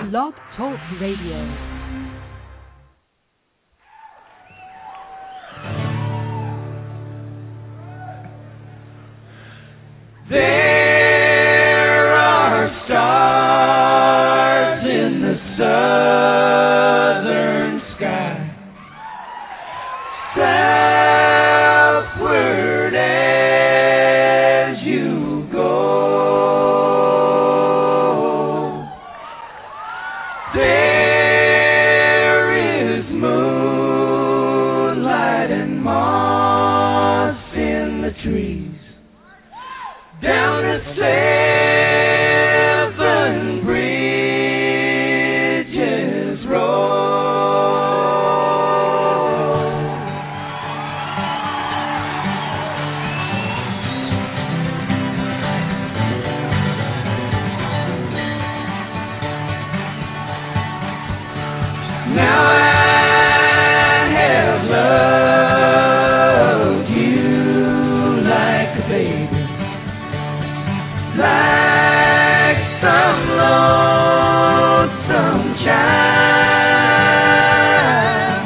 Blog Talk Radio. There are stars in the southern sky, southward as you go. There is moonlight and moss in the trees. Down the seven bridges roll. Now I have loved you like a baby, like some lonesome child,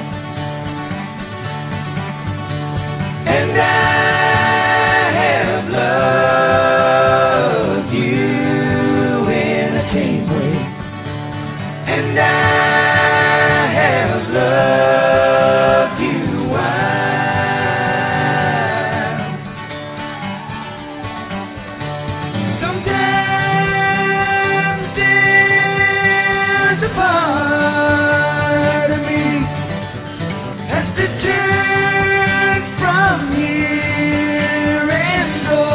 and I have loved you in a tame way, and I have loved you wild. Sometimes there's a part of me has to turn from here and go,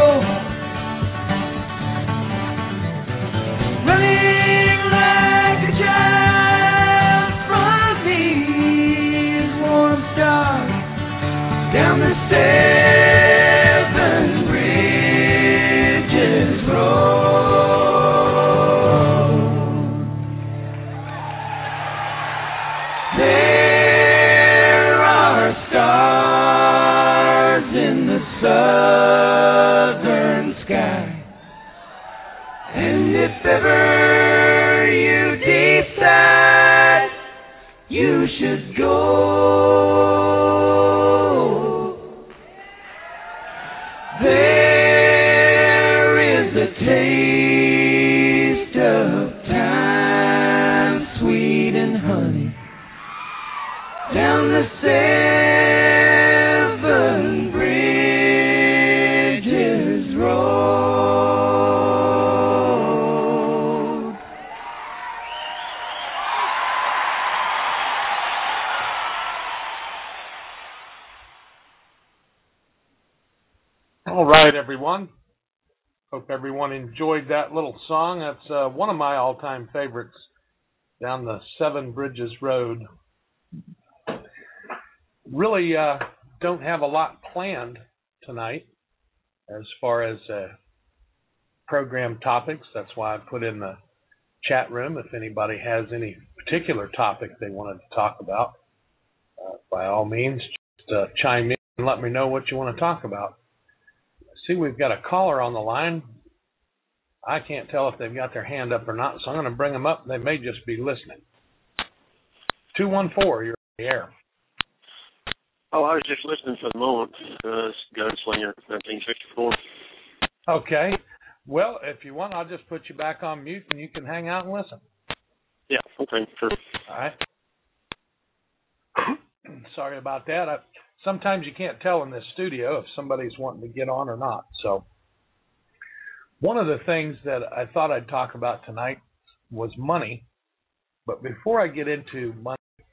running like a child from these warm stars down the seven bridges road. There are stars in the southern sky, and if ever you decide you should go, there is a taste of time, sweet and honey, down the seven bridges road. All right, everyone. Hope everyone enjoyed that little song. That's one of my all-time favorites, Down the Seven Bridges Road. Really don't have a lot planned tonight as far as program topics. That's why I put in the chat room if anybody has any particular topic they wanted to talk about. By all means, just chime in and let me know what you want to talk about. See, we've got a caller on the line. I can't tell if they've got their hand up or not, so I'm going to bring them up. They may just be listening. 214, you're on the air. Oh, I was just listening for the moment. Gunslinger, 1964. Okay. Well, if you want, I'll just put you back on mute and you can hang out and listen. Yeah, okay, sure. All right. Sorry about that. Sometimes you can't tell in this studio if somebody's wanting to get on or not. So one of the things that I thought I'd talk about tonight was money. But before I get into money,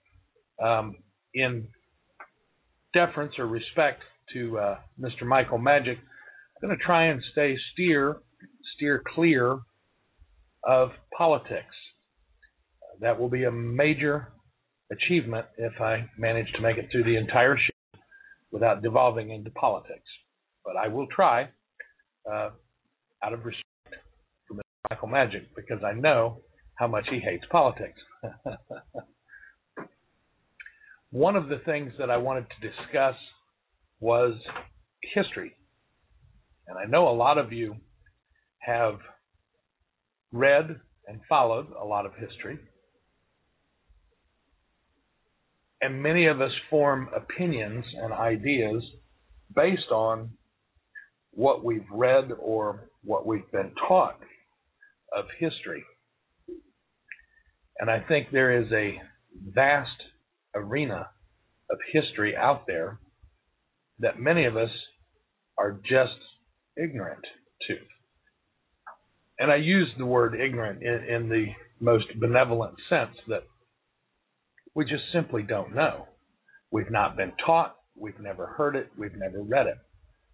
in deference or respect to Mr. Michael Magic, I'm going to try and steer clear of politics. That will be a major achievement if I manage to make it through the entire show without devolving into politics. But I will try out of respect for Mr. Michael Magic, because I know how much he hates politics. One of the things that I wanted to discuss was history. And I know a lot of you have read and followed a lot of history. And many of us form opinions and ideas based on what we've read or what we've been taught of history. And I think there is a vast arena of history out there that many of us are just ignorant to. And I use the word ignorant in the most benevolent sense, that we just simply don't know. We've not been taught, we've never heard it, we've never read it.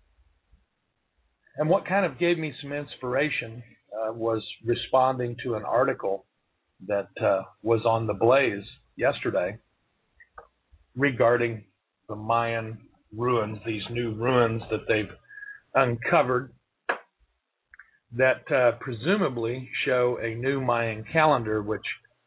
And what kind of gave me some inspiration was responding to an article that was on The Blaze yesterday regarding the Mayan ruins, these new ruins that they've uncovered that presumably show a new Mayan calendar, which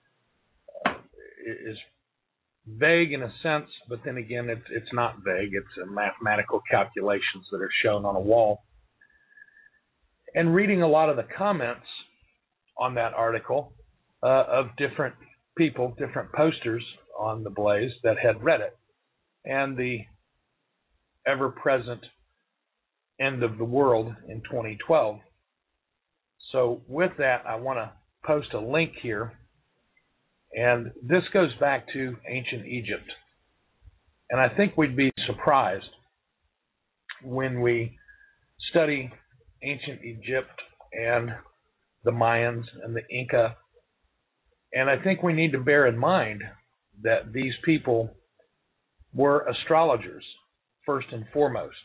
is vague in a sense, but then again, it's not vague. It's mathematical calculations that are shown on a wall. And reading a lot of the comments on that article of different people, different posters on The Blaze that had read it, and the ever-present end of the world in 2012. So with that, I want to post a link here. And this goes back to ancient Egypt. And I think we'd be surprised when we study ancient Egypt and the Mayans and the Inca. And I think we need to bear in mind that these people were astrologers, first and foremost.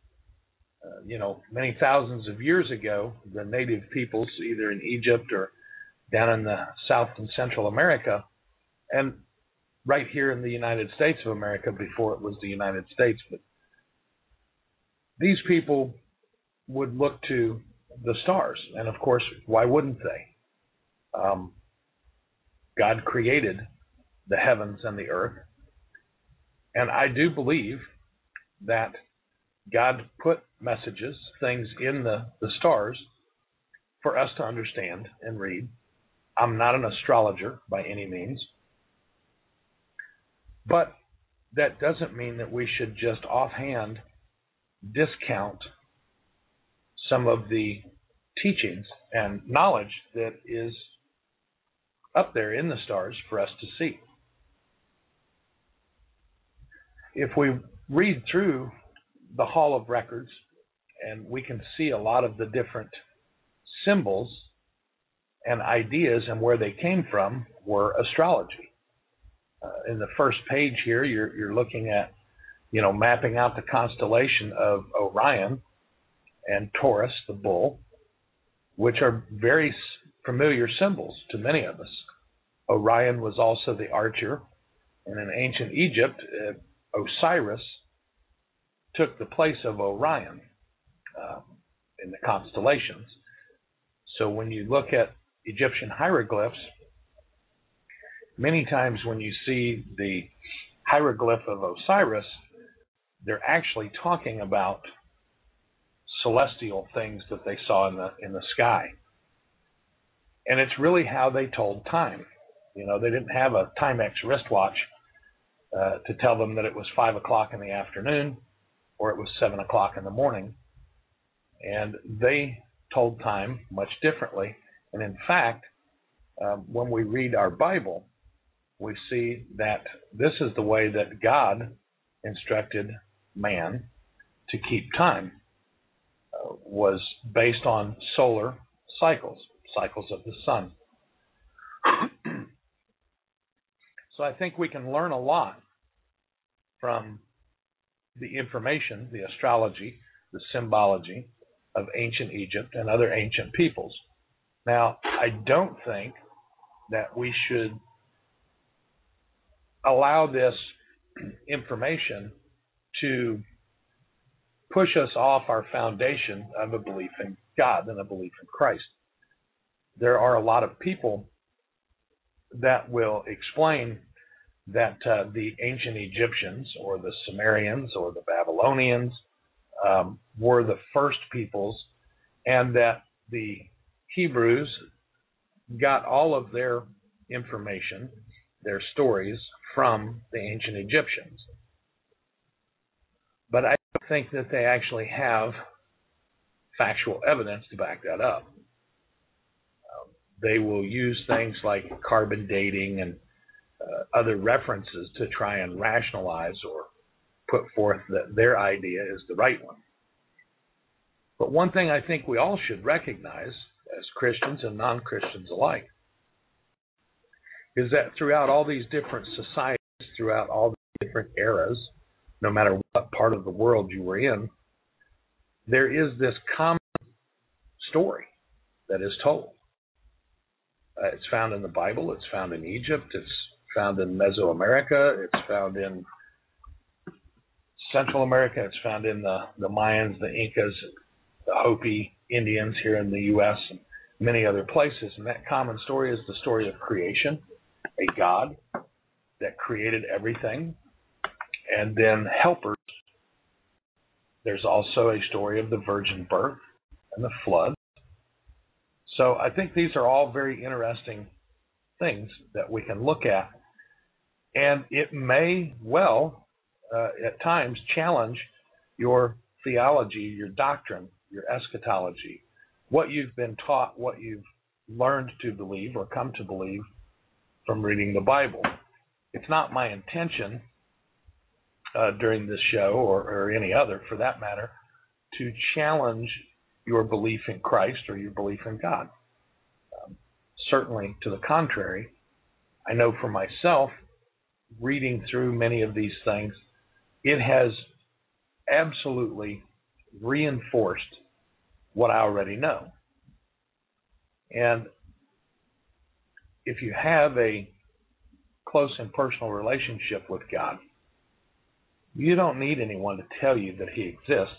Many thousands of years ago, the native peoples, either in Egypt or down in the South and Central America, and right here in the United States of America before it was the United States. But these people would look to the stars. And of course, why wouldn't they? God created the heavens and the earth. And I do believe that God put messages, things in the stars for us to understand and read. I'm not an astrologer by any means. But that doesn't mean that we should just offhand discount some of the teachings and knowledge that is up there in the stars for us to see. If we read through the Hall of Records, and we can see a lot of the different symbols and ideas and where they came from were astrology. In the first page here, you're looking at, mapping out the constellation of Orion and Taurus, the bull, which are very familiar symbols to many of us. Orion was also the archer, and in ancient Egypt, Osiris took the place of Orion in the constellations. So when you look at Egyptian hieroglyphs, many times when you see the hieroglyph of Osiris, they're actually talking about celestial things that they saw in the sky. And it's really how they told time. They didn't have a Timex wristwatch to tell them that it was 5 o'clock in the afternoon or it was 7 o'clock in the morning. And they told time much differently. And in fact, when we read our Bible, we see that this is the way that God instructed man to keep time, was based on solar cycles of the sun. So I think we can learn a lot from the information, the astrology, the symbology of ancient Egypt and other ancient peoples. Now, I don't think that we should allow this information to push us off our foundation of a belief in God and a belief in Christ. There are a lot of people that will explain that the ancient Egyptians or the Sumerians or the Babylonians were the first peoples, and that the Hebrews got all of their information their stories from the ancient Egyptians. But I don't think that they actually have factual evidence to back that up. They will use things like carbon dating and other references to try and rationalize or put forth that their idea is the right one. But one thing I think we all should recognize, as Christians and non-Christians alike, is that throughout all these different societies, throughout all the different eras, no matter what part of the world you were in, there is this common story that is told. It's found in the Bible, it's found in Egypt, it's found in Mesoamerica, it's found in Central America, it's found in the Mayans, the Incas, the Hopi Indians here in the U.S., and many other places. And that common story is the story of creation, a God that created everything, and then helpers. There's also a story of the virgin birth and the flood. So I think these are all very interesting things that we can look at. And it may well, at times, challenge your theology, your doctrine, your eschatology, what you've been taught, what you've learned to believe or come to believe from reading the Bible. It's not my intention during this show, or any other for that matter, to challenge your belief in Christ or your belief in God. Certainly to the contrary, I know for myself, reading through many of these things, it has absolutely reinforced what I already know. And if you have a close and personal relationship with God, you don't need anyone to tell you that He exists.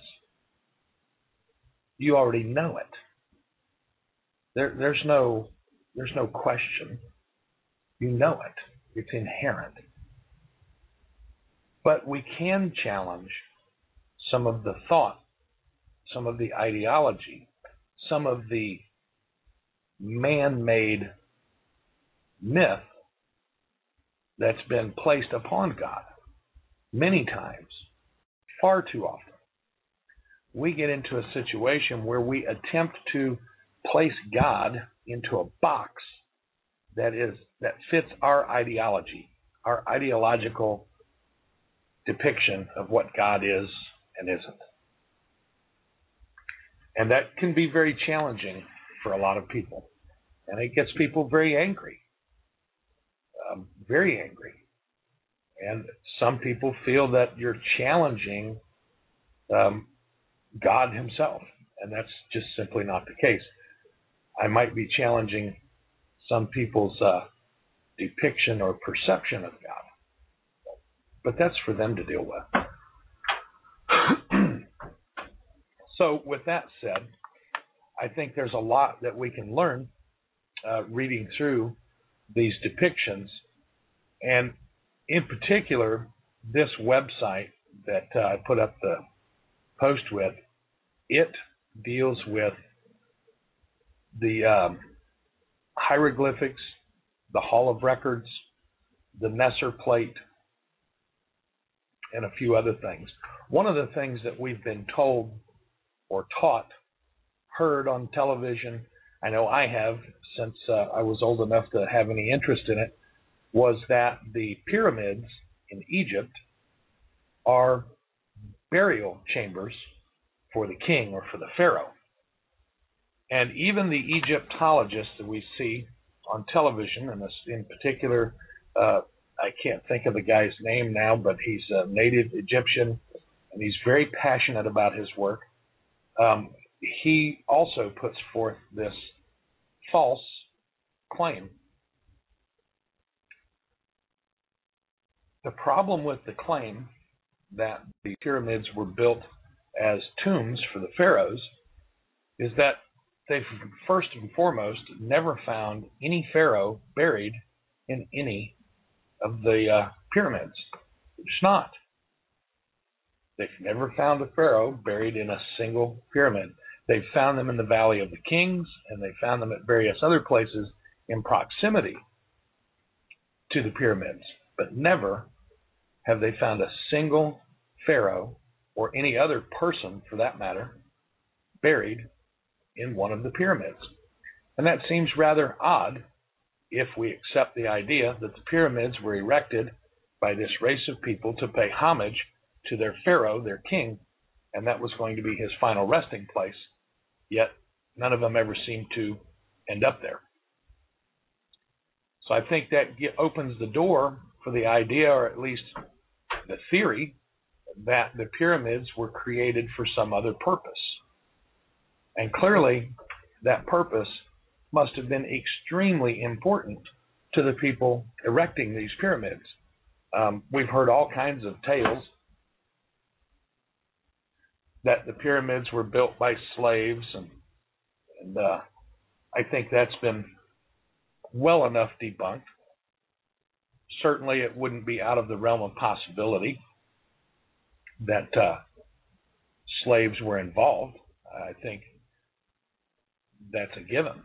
You already know it. There's no question. You know it. It's inherent. But we can challenge some of the thought, some of the ideology, some of the man-made myth that's been placed upon God many times, far too often. We get into a situation where we attempt to place God into a box that fits our ideology, our ideological depiction of what God is and isn't. And that can be very challenging for a lot of people. And it gets people very angry. Very angry. And some people feel that you're challenging God Himself. And that's just simply not the case. I might be challenging some people's depiction or perception of God. But that's for them to deal with. So with that said, I think there's a lot that we can learn reading through these depictions. And in particular, this website that I put up the post with, it deals with the hieroglyphics, the Hall of Records, the Nesser plate, and a few other things. One of the things that we've been told or taught, heard on television, I know I have since I was old enough to have any interest in it, was that the pyramids in Egypt are burial chambers for the king or for the pharaoh. And even the Egyptologists that we see on television, and in particular, I can't think of the guy's name now, but he's a native Egyptian, and he's very passionate about his work. He also puts forth this false claim. The problem with the claim that the pyramids were built as tombs for the pharaohs is that they've first and foremost never found any pharaoh buried in any of the pyramids. It's not. They've never found a pharaoh buried in a single pyramid. They've found them in the Valley of the Kings, and they found them at various other places in proximity to the pyramids, but never have they found a single pharaoh or any other person, for that matter, buried in one of the pyramids. And that seems rather odd if we accept the idea that the pyramids were erected by this race of people to pay homage to their pharaoh, their king, and that was going to be his final resting place. Yet none of them ever seemed to end up there. So I think that opens the door for the idea, or at least the theory, that the pyramids were created for some other purpose. And clearly, that purpose must have been extremely important to the people erecting these pyramids. We've heard all kinds of tales that the pyramids were built by slaves, and I think that's been well enough debunked. Certainly, it wouldn't be out of the realm of possibility that slaves were involved. I think that's a given.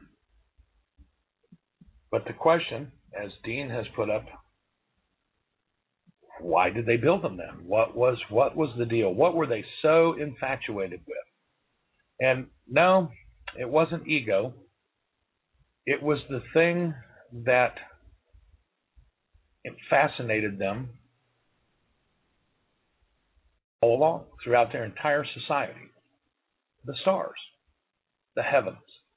But the question, as Dean has put up, why did they build them then? What was the deal? What were they so infatuated with? And no, it wasn't ego. It was the thing that it fascinated them all along, throughout their entire society. The stars, the heavens.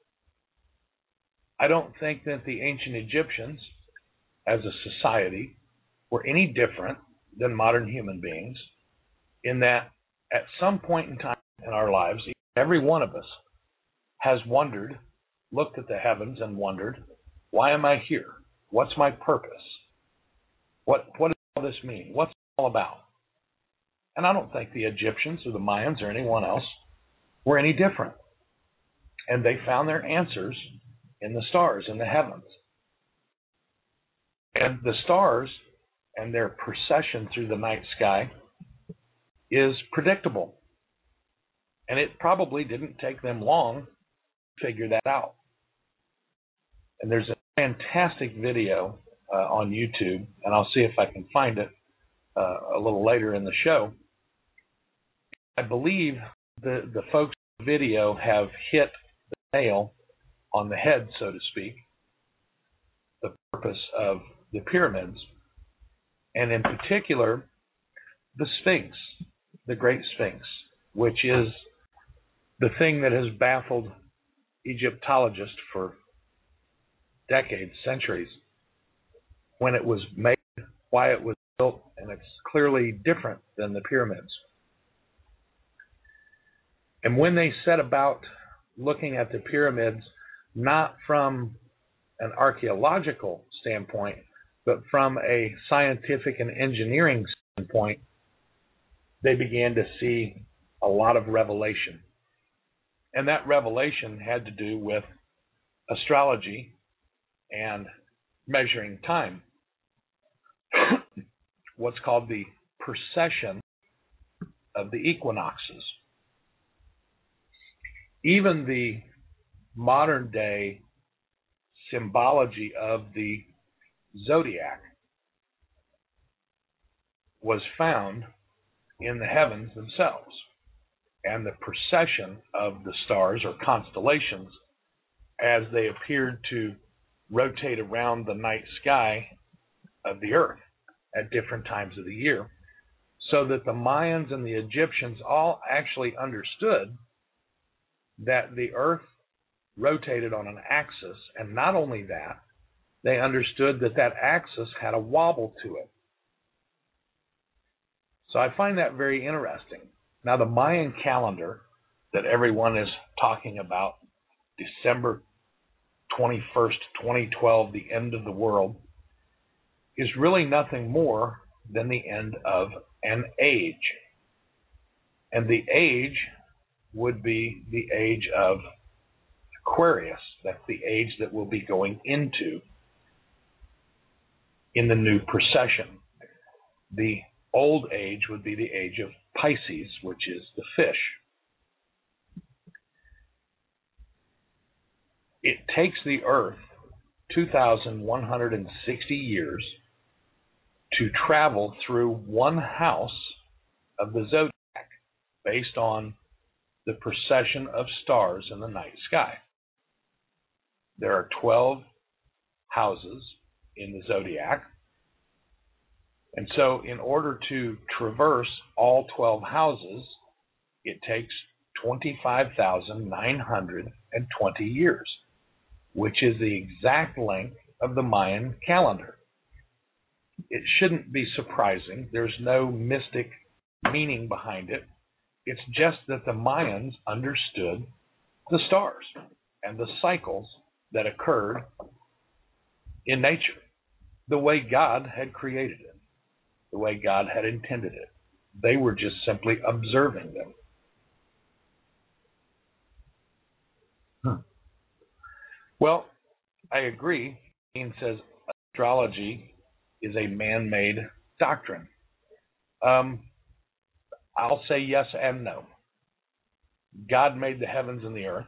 I don't think that the ancient Egyptians, as a society, were any different than modern human beings, in that at some point in time in our lives, every one of us has wondered, looked at the heavens and wondered, why am I here? What's my purpose? What does all this mean? What's it all about? And I don't think the Egyptians or the Mayans or anyone else were any different. And they found their answers in the stars, in the heavens. And the stars and their procession through the night sky is predictable. And it probably didn't take them long to figure that out. And there's a fantastic video on YouTube, and I'll see if I can find it a little later in the show. I believe the folks in the video have hit the nail on the head, so to speak, the purpose of the pyramids, and in particular, the Sphinx, the Great Sphinx, which is the thing that has baffled Egyptologists for decades, centuries, when it was made, why it was built, and it's clearly different than the pyramids. And when they set about looking at the pyramids, not from an archaeological standpoint, but from a scientific and engineering standpoint, they began to see a lot of revelation. And that revelation had to do with astrology and measuring time. What's called the precession of the equinoxes. Even the modern day symbology of the zodiac was found in the heavens themselves. And the precession of the stars or constellations as they appeared to rotate around the night sky of the earth at different times of the year, so that the Mayans and the Egyptians all actually understood that the earth rotated on an axis, and not only that, they understood that that axis had a wobble to it. So I find that very interesting. Now, the Mayan calendar that everyone is talking about, December 21st, 2012, the end of the world, is really nothing more than the end of an age. And the age would be the age of Aquarius. That's the age that we'll be going into in the new precession. The old age would be the age of Pisces, which is the fish. It takes the Earth 2,160 years to travel through one house of the zodiac based on the procession of stars in the night sky. There are 12 houses in the zodiac. And so in order to traverse all 12 houses, it takes 25,920 years, which is the exact length of the Mayan calendar. It shouldn't be surprising. There's no mystic meaning behind it. It's just that the Mayans understood the stars and the cycles that occurred in nature, the way God had created it, the way God had intended it. They were just simply observing them. Well, I agree. Dean says astrology is a man-made doctrine. I'll say yes and no. God made the heavens and the earth.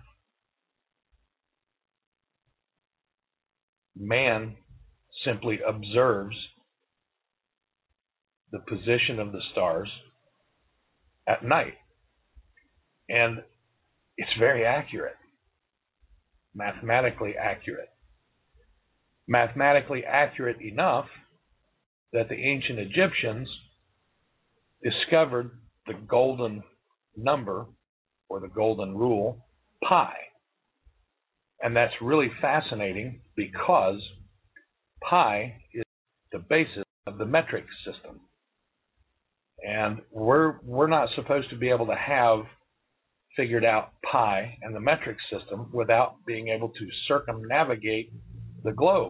Man simply observes the position of the stars at night. And it's very accurate, mathematically accurate. Mathematically accurate enough that the ancient Egyptians discovered the golden number, or the golden rule, pi. And that's really fascinating because pi is the basis of the metric system. And we're not supposed to be able to have figured out pi and the metric system without being able to circumnavigate the globe.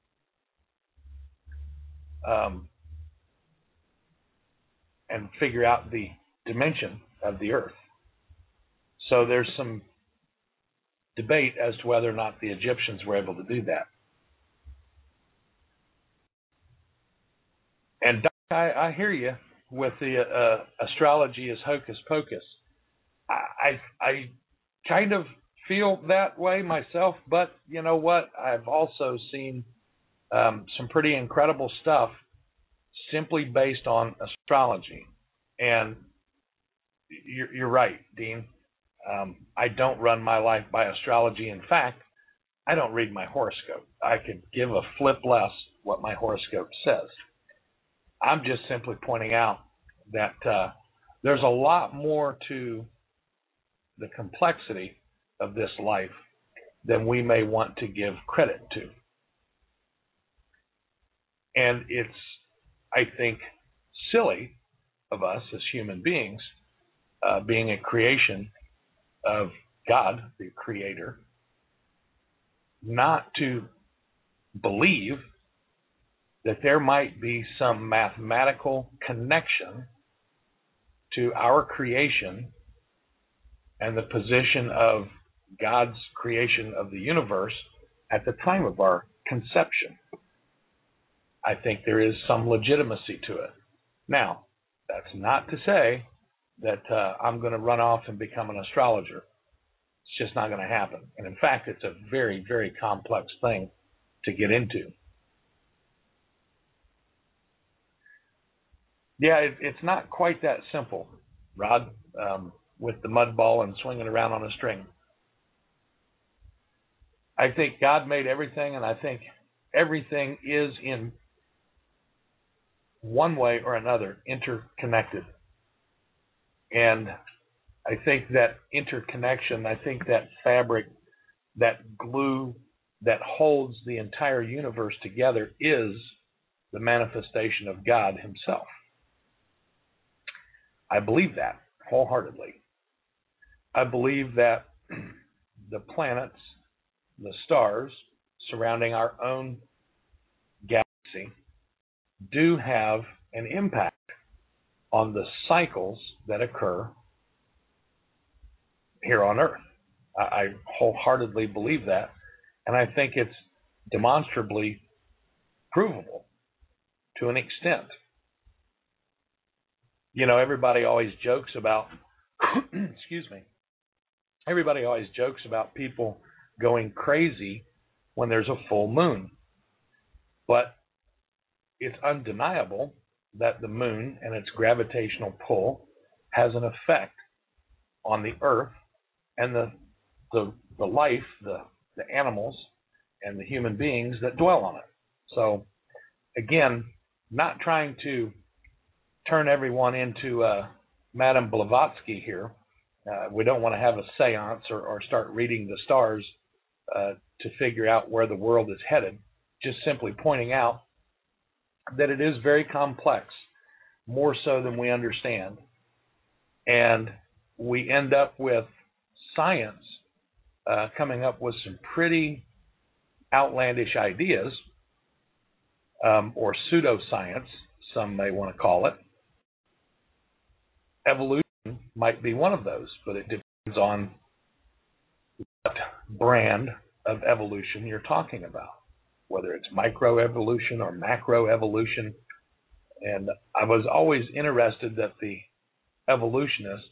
And figure out the dimension of the earth. So there's some debate as to whether or not the Egyptians were able to do that. And Doc, I hear you with the astrology is hocus pocus. I kind of feel that way myself, but you know what? I've also seen some pretty incredible stuff simply based on astrology. And you're right, Dean. I don't run my life by astrology. In fact, I don't read my horoscope. I could give a flip less what my horoscope says. I'm just simply pointing out that there's a lot more to the complexity of this life than we may want to give credit to. And it's, I think, silly of us as human beings, being a creation of God, the Creator, not to believe that there might be some mathematical connection to our creation and the position of God's creation of the universe at the time of our conception. I think there is some legitimacy to it. Now, that's not to say that I'm going to run off and become an astrologer. It's just not going to happen. And in fact, it's a very, very complex thing to get into. Yeah, it's not quite that simple, Rod, with the mud ball and swinging around on a string. I think God made everything, and I think everything is in one way or another interconnected. And I think that interconnection, I think that fabric, that glue that holds the entire universe together is the manifestation of God himself. I believe that wholeheartedly. I believe that the planets, the stars surrounding our own galaxy do have an impact on the cycles that occur here on Earth. I wholeheartedly believe that, and I think it's demonstrably provable to an extent. You know, everybody always jokes about, everybody always jokes about people going crazy when there's a full moon. But it's undeniable that the moon and its gravitational pull has an effect on the earth and the life, the animals and the human beings that dwell on it. So again, not trying to turn everyone into Madame Blavatsky here. We don't want to have a seance or start reading the stars to figure out where the world is headed. Just simply pointing out that it is very complex, more so than we understand. And we end up with science coming up with some pretty outlandish ideas, or pseudoscience, some may want to call it. Evolution might be one of those, but it depends on what brand of evolution you're talking about, whether it's microevolution or macroevolution. And I was always interested that the evolutionists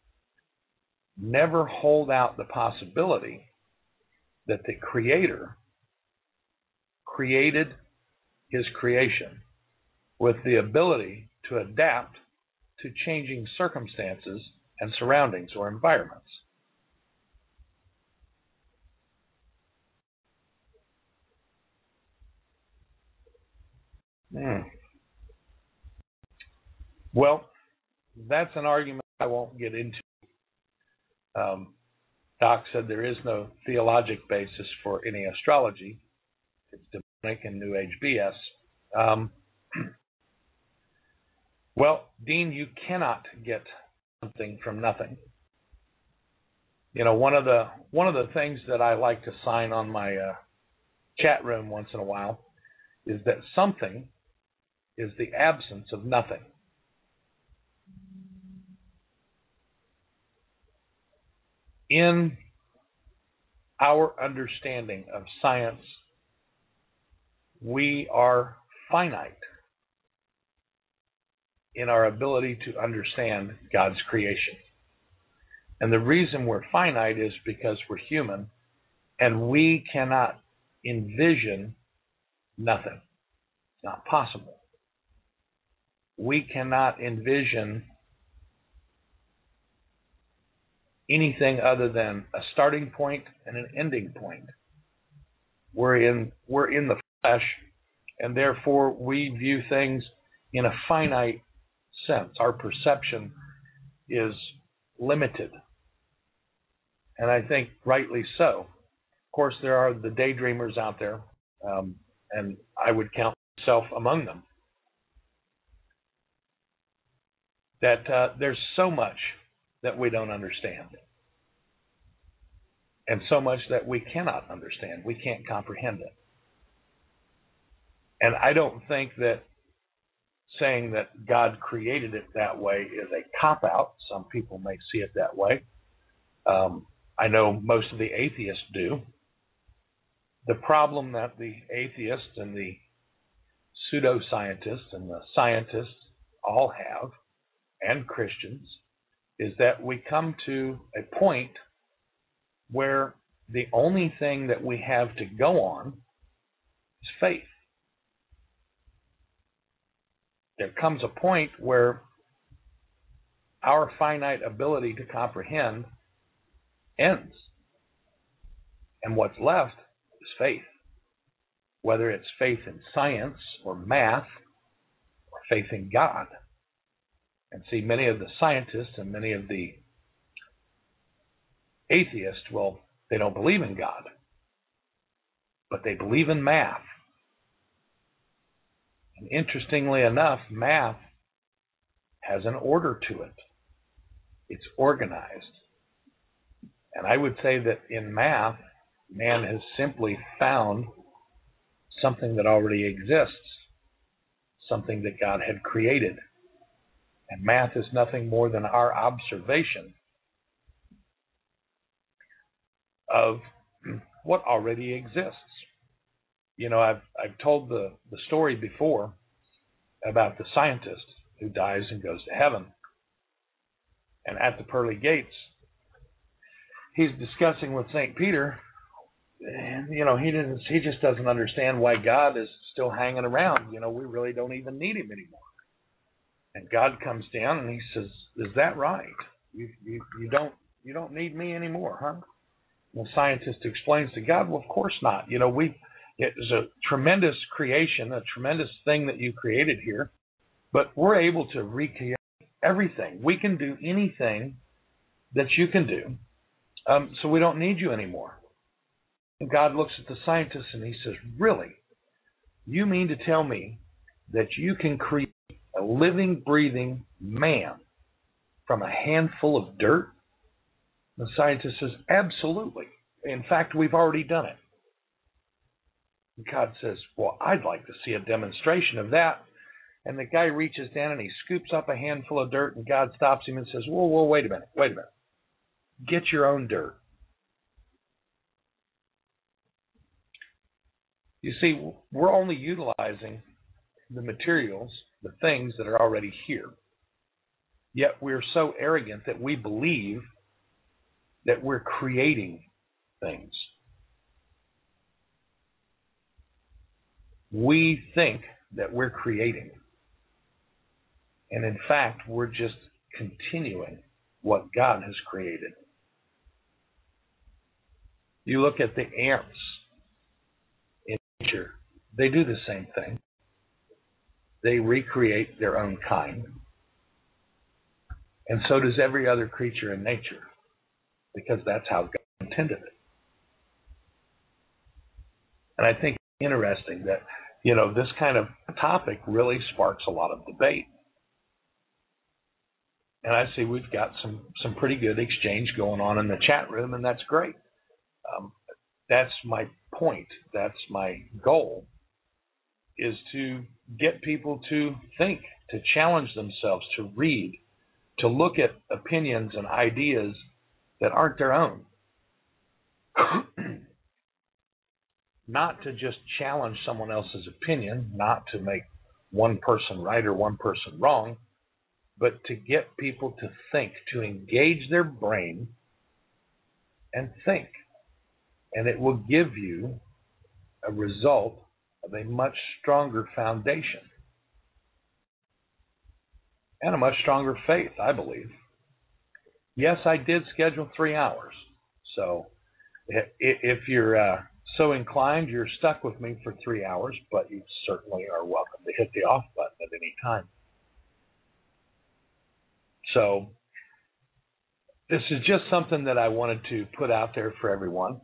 never hold out the possibility that the Creator created His creation with the ability to adapt to changing circumstances and surroundings or environments. Well, that's an argument I won't get into. Doc said there is no theologic basis for any astrology. It's demonic and New Age BS. Well, Dean, you cannot get something from nothing. You know, one of the things that I like to sign on my chat room once in a while is that something is the absence of nothing. In our understanding of science, we are finite in our ability to understand God's creation. And the reason we're finite is because we're human and we cannot envision nothing. It's not possible. We cannot envision anything other than a starting point and an ending point. We're in the flesh, and therefore we view things in a finite sense. Our perception is limited, and I think rightly so. Of course, there are the daydreamers out there, and I would count myself among them, that there's so much that we don't understand, and so much that we cannot understand. We can't comprehend it. And I don't think that saying that God created it that way is a cop-out. Some people may see it that way. I know most of the atheists do. The problem that the atheists and the pseudoscientists and the scientists all have, and Christians, is that we come to a point where the only thing that we have to go on is faith. There comes a point where our finite ability to comprehend ends. And what's left is faith. Whether it's faith in science or math or faith in God. And see, many of the scientists and many of the atheists, well, they don't believe in God, but they believe in math. And interestingly enough, math has an order to it. It's organized. And I would say that in math, man has simply found something that already exists, something that God had created. And math is nothing more than our observation of what already exists. You know, I've told the story before about the scientist who dies and goes to heaven. And at the pearly gates, he's discussing with St. Peter, and you know, he just doesn't understand why God is still hanging around. We really don't even need him anymore. And God comes down and he says, is that right? You don't need me anymore, huh? And the scientist explains to God, well, of course not. It was a tremendous creation, a tremendous thing that you created here, but we're able to recreate everything. We can do anything that you can do, so we don't need you anymore. And God looks at the scientist and he says, really? You mean to tell me that you can create a living, breathing man from a handful of dirt? The scientist says, absolutely. In fact, we've already done it. And God says, well, I'd like to see a demonstration of that. And the guy reaches down and he scoops up a handful of dirt, and God stops him and says, whoa, wait a minute. Get your own dirt. You see, we're only utilizing the materials, the things that are already here. Yet we're so arrogant that we believe that we're creating things. We think that we're creating. And in fact, we're just continuing what God has created. You look at the ants in nature, they do the same thing. They recreate their own kind. And so does every other creature in nature, because that's how God intended it. And I think it's interesting that, this kind of topic really sparks a lot of debate. And I see we've got some pretty good exchange going on in the chat room, and that's great. That's my point. That's my goal, is to get people to think, to challenge themselves, to read, to look at opinions and ideas that aren't their own. Not to just challenge someone else's opinion, not to make one person right or one person wrong, but to get people to think, to engage their brain and think. And it will give you a result of a much stronger foundation and a much stronger faith, I believe. Yes, I did schedule 3 hours. So if you're so inclined, you're stuck with me for 3 hours, but you certainly are welcome to hit the off button at any time. So this is just something that I wanted to put out there for everyone,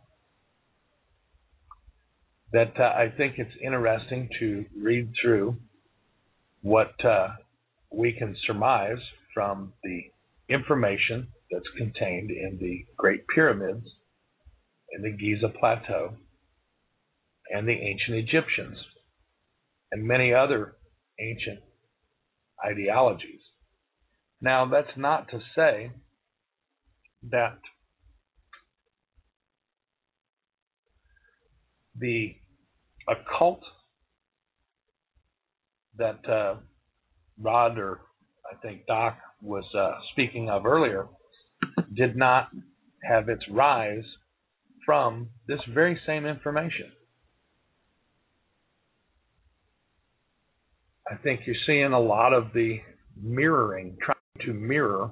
that I think it's interesting to read through what we can surmise from the information that's contained in the Great Pyramids, in the Giza Plateau, and the ancient Egyptians, and many other ancient ideologies. Now, that's not to say that the occult that Rod, or I think Doc, was speaking of earlier did not have its rise from this very same information. I think you're seeing a lot of the mirroring, trying to mirror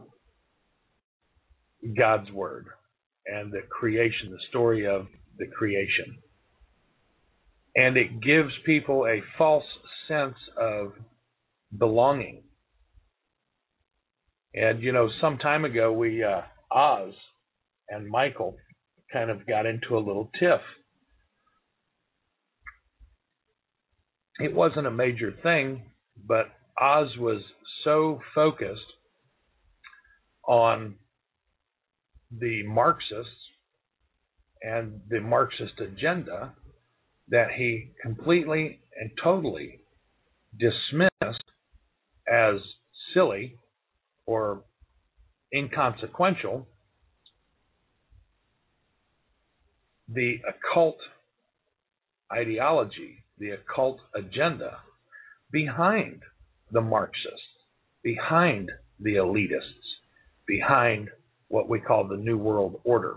God's Word and the creation, the story of the creation. And it gives people a false sense of belonging. And, some time ago, Oz and Michael kind of got into a little tiff. It wasn't a major thing, but Oz was so focused on the Marxists and the Marxist agenda that he completely and totally dismissed as silly or inconsequential the occult ideology, the occult agenda behind the Marxists, behind the elitists, behind what we call the New World Order,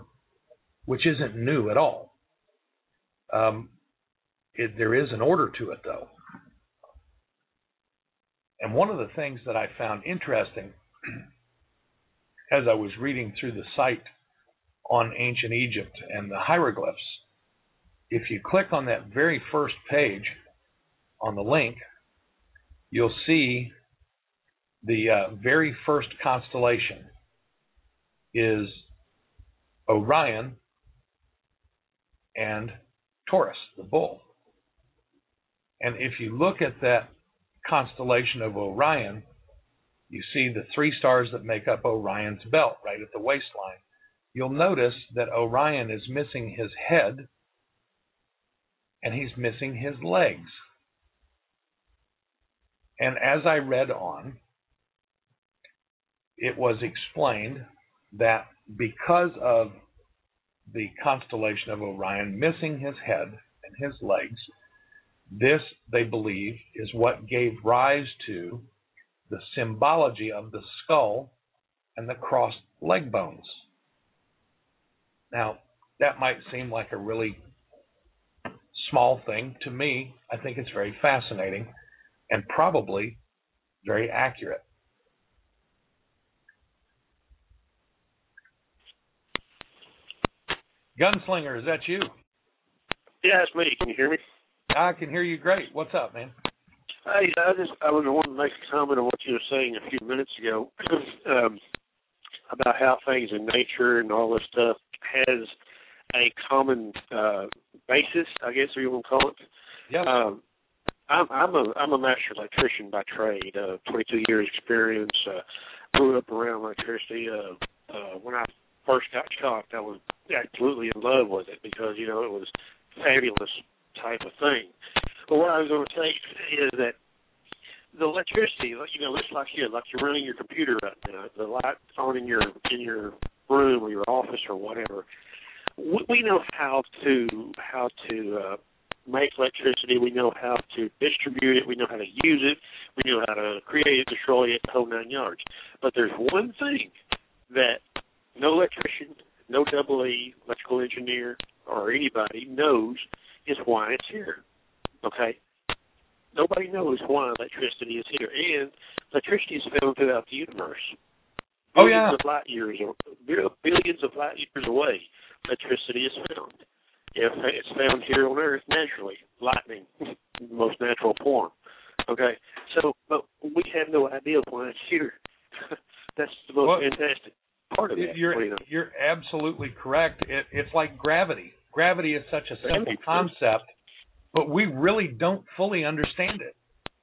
which isn't new at all. There is an order to it, though. And one of the things that I found interesting as I was reading through the site on ancient Egypt and the hieroglyphs, if you click on that very first page on the link, you'll see the very first constellation is Orion and Taurus, the bull. And if you look at that constellation of Orion, you see the 3 stars that make up Orion's belt right at the waistline. You'll notice that Orion is missing his head and he's missing his legs. And as I read on, it was explained that because of the constellation of Orion missing his head and his legs, this, they believe, is what gave rise to the symbology of the skull and the crossed leg bones. Now, that might seem like a really small thing. To me, I think it's very fascinating and probably very accurate. Gunslinger, is that you? Yeah, it's me. Can you hear me? I can hear you great. What's up, man? Hey, I was wanting to make a comment on what you were saying a few minutes ago about how things in nature and all this stuff has a common basis, I guess you want to call it. Yep. I'm a master electrician by trade, 22 years experience. Grew up around electricity. When I first got shocked, I was absolutely in love with it because, you know, it was a fabulous type of thing. But what I was going to say is that the electricity, you know, it's like you're running your computer right now, the light on in your room or your office or whatever. We know how to make electricity. We know how to distribute it. We know how to use it. We know how to create it, destroy it, the whole 9 yards. But there's one thing that no electrician, no EE, electrical engineer, or anybody knows is why it's here. Okay? Nobody knows why electricity is here. And electricity is found throughout the universe. Oh, yeah. Billions of light years away, electricity is found. It's found here on Earth naturally, lightning, most natural form. Okay? So, but we have no idea why it's here. That's the most fantastic part of it. You're absolutely correct. It's like gravity. Gravity is such a simple concept, but we really don't fully understand it.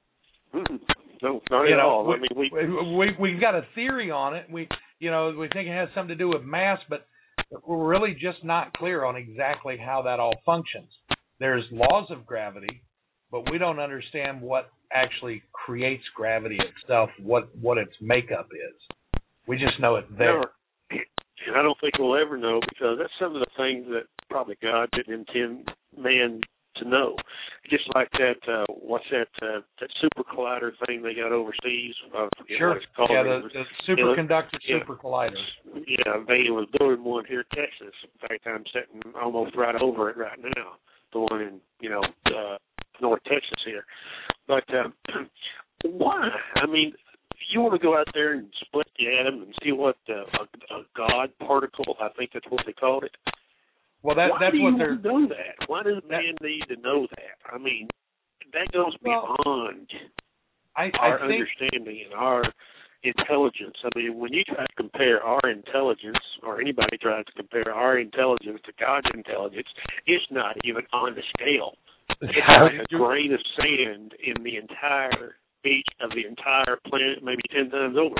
No, not at all. We've got a theory on it. We think it has something to do with mass, but we're really just not clear on exactly how that all functions. There's laws of gravity, but we don't understand what actually creates gravity itself, what its makeup is. We just know it's there. And I don't think we'll ever know because that's some of the things that probably God didn't intend man to know. Just like that, what's that super collider thing they got overseas? Sure. What it's called. Yeah, the superconductor super collider. Yeah, they was building one here in Texas. In fact, I'm sitting almost right over it right now. The one in, North Texas here. But why? I mean, you want to go out there and split the atom and see what a God particle, I think that's what they called it. Well, that's what they're. Why do you know that? Why does man need to know that? I mean, that goes beyond our understanding and our intelligence. I mean, when you try to compare our intelligence, or anybody tries to compare our intelligence to God's intelligence, it's not even on the scale. It's like a grain of sand in the entire beach of the entire planet, maybe 10 times over.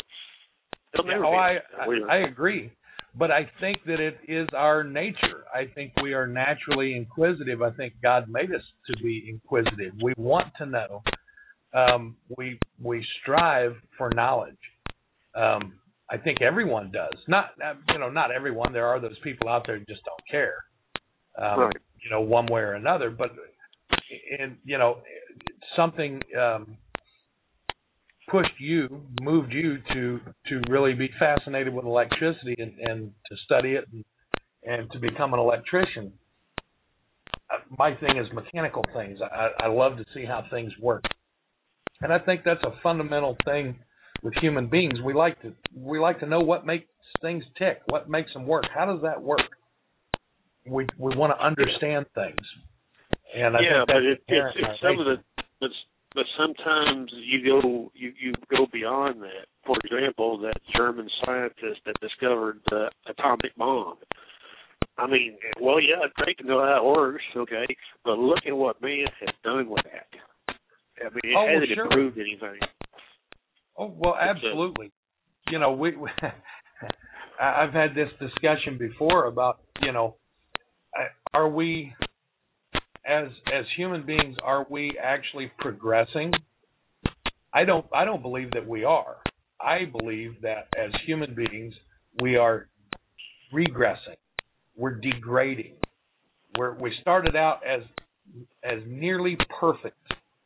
I agree. But I think that it is our nature. I think we are naturally inquisitive. I think God made us to be inquisitive. We want to know. We strive for knowledge. I think everyone does. Not everyone. There are those people out there who just don't care. Right. One way or another. But something moved you to really be fascinated with electricity and to study it and to become an electrician. My thing is mechanical things. I love to see how things work. And I think that's a fundamental thing with human beings. We like to know what makes things tick, what makes them work. How does that work? We want to understand things. And I think it's some of the, but sometimes you go beyond that. For example, that German scientist that discovered the atomic bomb. I mean, well, yeah, it's great to know how it works, okay, but look at what man has done with that. I mean, it hasn't improved anything. Oh, well, absolutely. You know, I've had this discussion before about, you know, are we, as human beings, are we actually progressing? I don't believe that we are. I believe that as human beings, we are regressing. We're degrading. We started out as nearly perfect,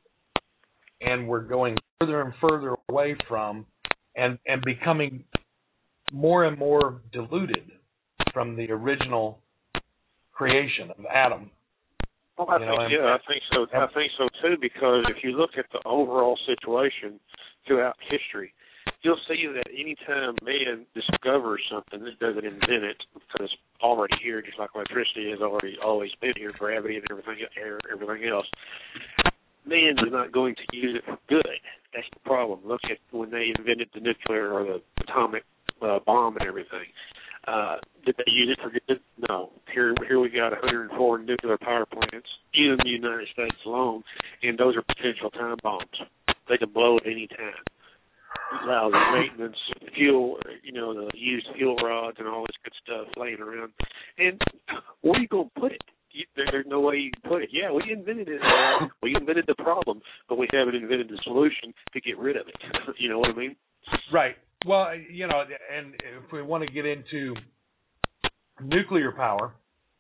and we're going further and further away from, and becoming more and more diluted from the original creation of Adam. Well, I think so. I think so too, because if you look at the overall situation throughout history, you'll see that anytime man discovers something, that doesn't invent it because it's already here, just like electricity has always been here, gravity and everything else. Man is not going to use it for good. That's the problem. Look at when they invented the nuclear or the atomic bomb and everything. Did they use it for good? No. Here we got 104 nuclear power plants in the United States alone, and those are potential time bombs. They can blow at any time. Lousy maintenance, fuel, the used fuel rods and all this good stuff laying around. And where are you going to put it? There's no way you can put it. Yeah, we invented it. We invented the problem, but we haven't invented the solution to get rid of it. You know what I mean? Right. Well, and if we want to get into nuclear power,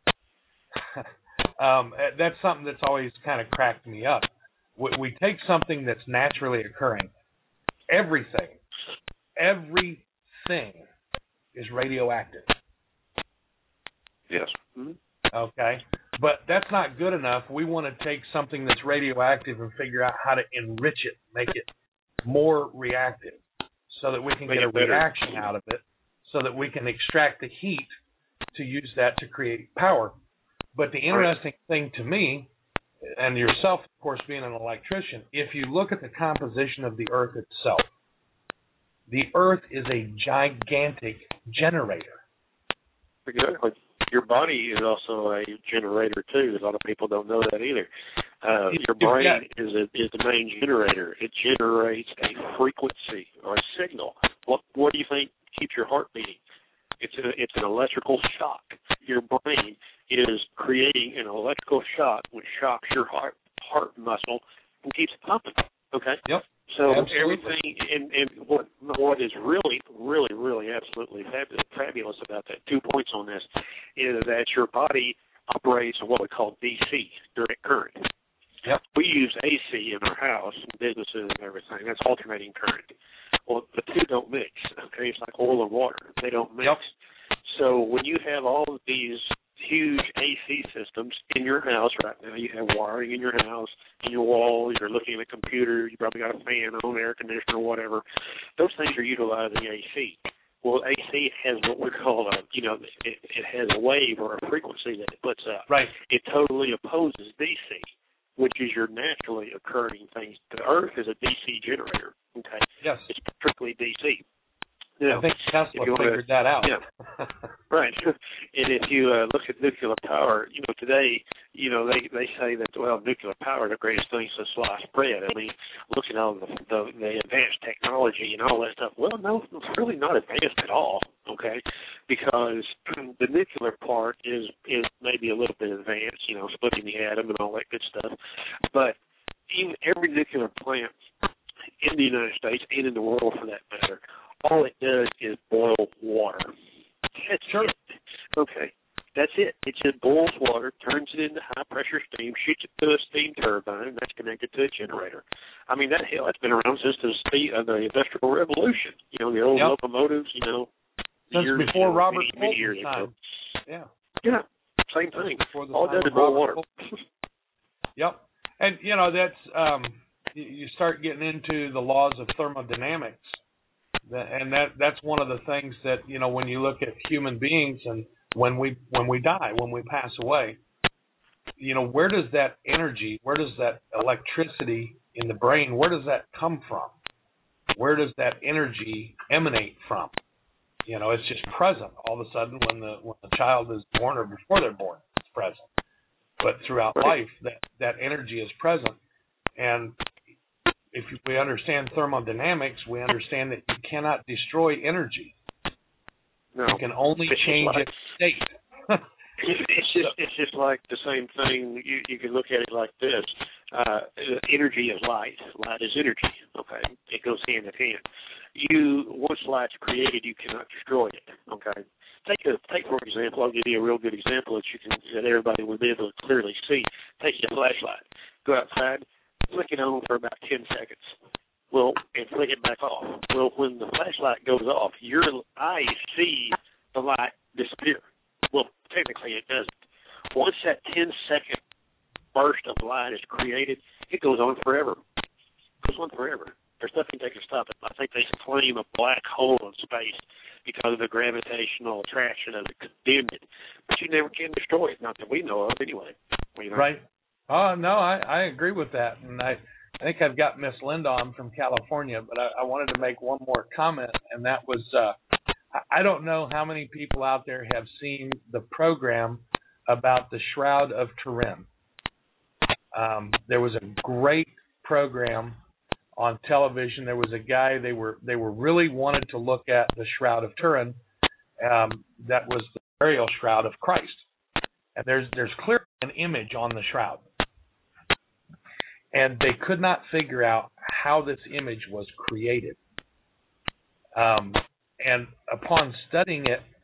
that's something that's always kind of cracked me up. We take something that's naturally occurring. Everything is radioactive. Yes. Mm-hmm. Okay. But that's not good enough. We want to take something that's radioactive and figure out how to enrich it, make it more reactive, so that we can get a reaction out of it, so that we can extract the heat to use that to create power. But the interesting thing to me, and yourself, of course, being an electrician, if you look at the composition of the Earth itself, the Earth is a gigantic generator. Exactly. Your body is also a generator too. A lot of people don't know that either. Your brain is the main generator. It generates a frequency or a signal. What do you think keeps your heart beating? It's an electrical shock. Your brain is creating an electrical shock which shocks your heart muscle and keeps it pumping. Okay. Yep. So absolutely. Everything, and what is really, really, really absolutely fabulous about that, 2 points on this, is that your body operates on what we call DC, direct current. Yep. We use AC in our house, businesses and everything. That's alternating current. Well, the two don't mix. Okay, it's like oil and water. They don't mix. Yep. So when you have all of these huge AC systems in your house right now, you have wiring in your house, in your walls, you're looking at a computer, you probably got a fan on, air conditioner, whatever. Those things are utilizing AC. Well, AC has what we call it has a wave or a frequency that it puts out. Right. It totally opposes DC, which is your naturally occurring thing. The Earth is a DC generator. Okay. Yes. It's strictly DC. I think Tesla figured that out. Yeah. Right. And if you look at nuclear power, today, they say that, nuclear power is the greatest thing since sliced bread. I mean, look at all the advanced technology and all that stuff. Well, no, it's really not advanced at all, okay, because the nuclear part is maybe a little bit advanced, splitting the atom and all that good stuff. But even every nuclear plant in the United States and in the world for that matter, all it does is boil water. That's it. Okay. That's it. It just boils water, turns it into high-pressure steam, shoots it to a steam turbine, that's connected to a generator. I mean, that's been around since the Industrial Revolution. The old locomotives, Since years, before Robert many years time. ago. Yeah. Yeah, same thing. All it does is boil water. Yep. And, that's you start getting into the laws of thermodynamics, and that's one of the things that, you know, when you look at human beings and when we die, when we pass away, you know, where does that energy, where does that electricity in the brain, where does that come from? Where does that energy emanate from? You know, it's just present all of a sudden when the child is born or before they're born, it's present. But throughout life, that energy is present. And if we understand thermodynamics, we understand that you cannot destroy energy. No. You can only change its state. It's just like the same thing. You can look at it like this. Energy is light. Light is energy. Okay, it goes hand in hand. Once light's created, you cannot destroy it. Okay. Take for example. I'll give you a real good example that everybody will be able to clearly see. Take your flashlight. Go outside, flick it on for about 10 seconds. Well, and flick it back off. Well, when the flashlight goes off, your eyes see the light disappear. Well, technically it doesn't. Once that 10-second burst of light is created, it goes on forever. It goes on forever. There's nothing that can stop it. I think they claim a black hole in space because of the gravitational attraction of it condemned it. But you never can destroy it, not that we know of anyway. You know? Right. Oh, no, I agree with that. And I think I've got Miss Linda on from California, but I wanted to make one more comment, and that was I don't know how many people out there have seen the program about the Shroud of Turin. There was a great program on television. There was a guy, they were really wanted to look at the Shroud of Turin. That was the burial shroud of Christ. And there's clearly an image on the shroud. And they could not figure out how this image was created. And upon studying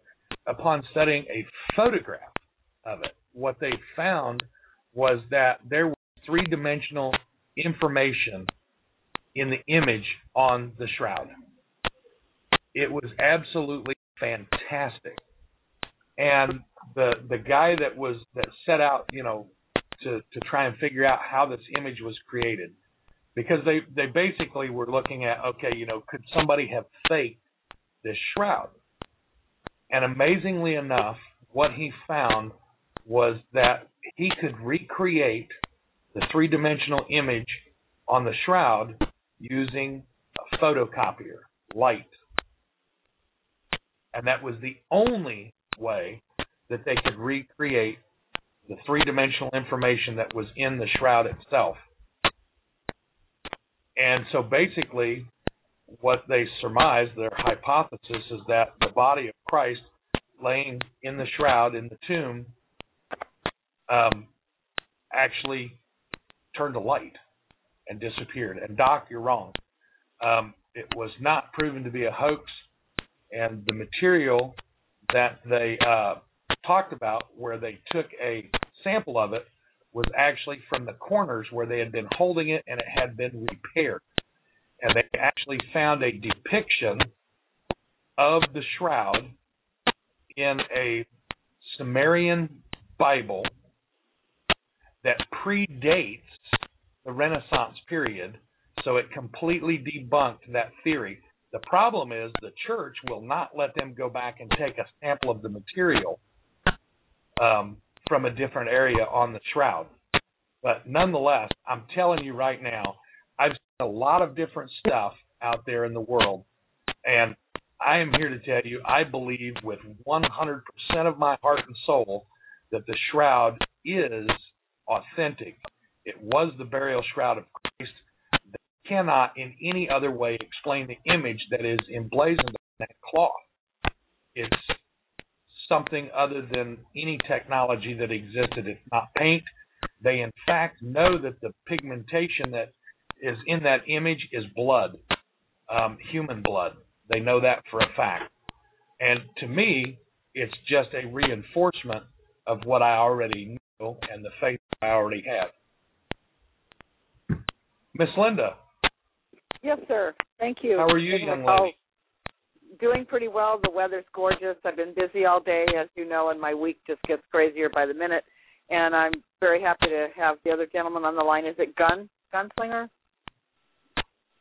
a photograph of it, what they found was that there was three-dimensional information in the image on the shroud. It was absolutely fantastic. And the guy that set out, you know, to try and figure out how this image was created, because they basically were looking at, okay, you know, could somebody have faked this shroud? And amazingly enough, what he found was that he could recreate the three-dimensional image on the shroud using a photocopier, light. And that was the only way that they could recreate the three-dimensional information that was in the shroud itself. And so basically, what they surmised, their hypothesis, is that the body of Christ laying in the shroud, in the tomb, actually turned to light and disappeared. And Doc, you're wrong. It was not proven to be a hoax, and the material that they talked about, where they took a sample of it, was actually from the corners where they had been holding it and it had been repaired. And they actually found a depiction of the shroud in a Sumerian Bible that predates the Renaissance period, so it completely debunked that theory. The problem is the church will not let them go back and take a sample of the material from a different area on the shroud. But nonetheless, I'm telling you right now, I've seen a lot of different stuff out there in the world, and I am here to tell you, I believe with 100% of my heart and soul that the shroud is authentic. It was the burial shroud of Christ. They cannot in any other way explain the image that is emblazoned on that cloth. It's something other than any technology that existed. It's not paint. They, in fact, know that the pigmentation that is in that image is blood, human blood. They know that for a fact. And to me, it's just a reinforcement of what I already know and the faith I already have. Miss Linda. Yes, sir. Thank you. How are you, young lady? Doing pretty well. The weather's gorgeous. I've been busy all day, as you know, and my week just gets crazier by the minute. And I'm very happy to have the other gentleman on the line. Is it Gunslinger?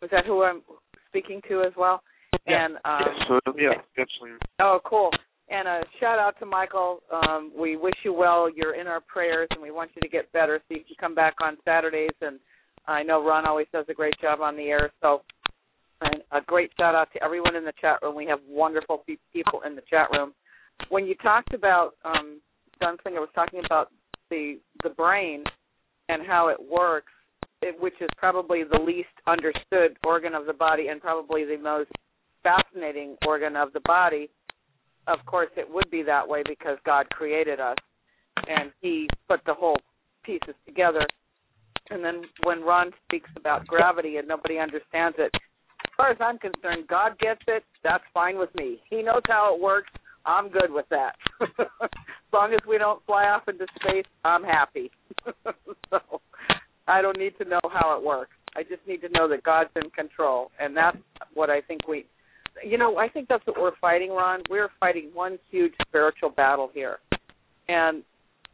Is that who I'm speaking to as well? Yeah. And absolutely. Oh, cool. And a shout out to Michael. We wish you well. You're in our prayers, and we want you to get better so you can come back on Saturdays. And I know Ron always does a great job on the air. So, and a great shout out to everyone in the chat room. We have wonderful people in the chat room. When you talked about, Gunslinger was talking about the brain and how it works, which is probably the least understood organ of the body and probably the most fascinating organ of the body. Of course, it would be that way because God created us, and he put the whole pieces together. And then when Ron speaks about gravity and nobody understands it, as far as I'm concerned, God gets it. That's fine with me. He knows how it works. I'm good with that. As long as we don't fly off into space, I'm happy. So I don't need to know how it works. I just need to know that God's in control, and that's what I think I think that's what we're fighting, Ron. We're fighting one huge spiritual battle here. And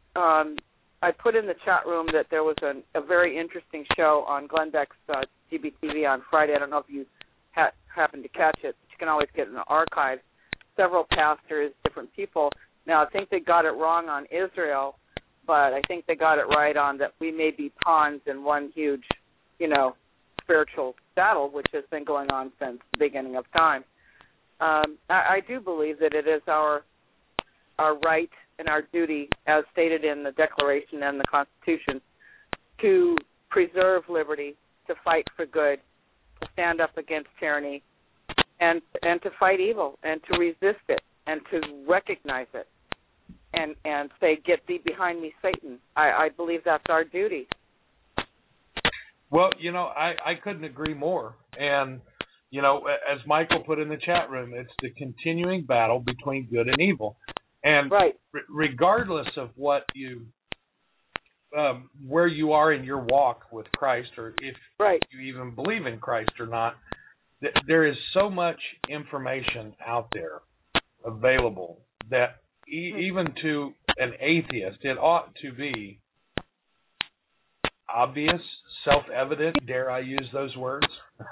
I put in the chat room that there was a very interesting show on Glenn Beck's GBTV on Friday. I don't know if you happened to catch it, but you can always get it in the archives. Several pastors, different people. Now, I think they got it wrong on Israel, but I think they got it right on that we may be pawns in one huge, spiritual battle, which has been going on since the beginning of time. I do believe that it is our right and our duty, as stated in the Declaration and the Constitution, to preserve liberty, to fight for good, to stand up against tyranny, and to fight evil, and to resist it, and to recognize it, and say, "Get thee behind me, Satan." I believe that's our duty. Well, I couldn't agree more. And, as Michael put in the chat room, it's the continuing battle between good and evil. And right. Regardless of what where you are in your walk with Christ, or if you even believe in Christ or not, there is so much information out there available that even to an atheist, it ought to be obvious, self-evident, dare I use those words,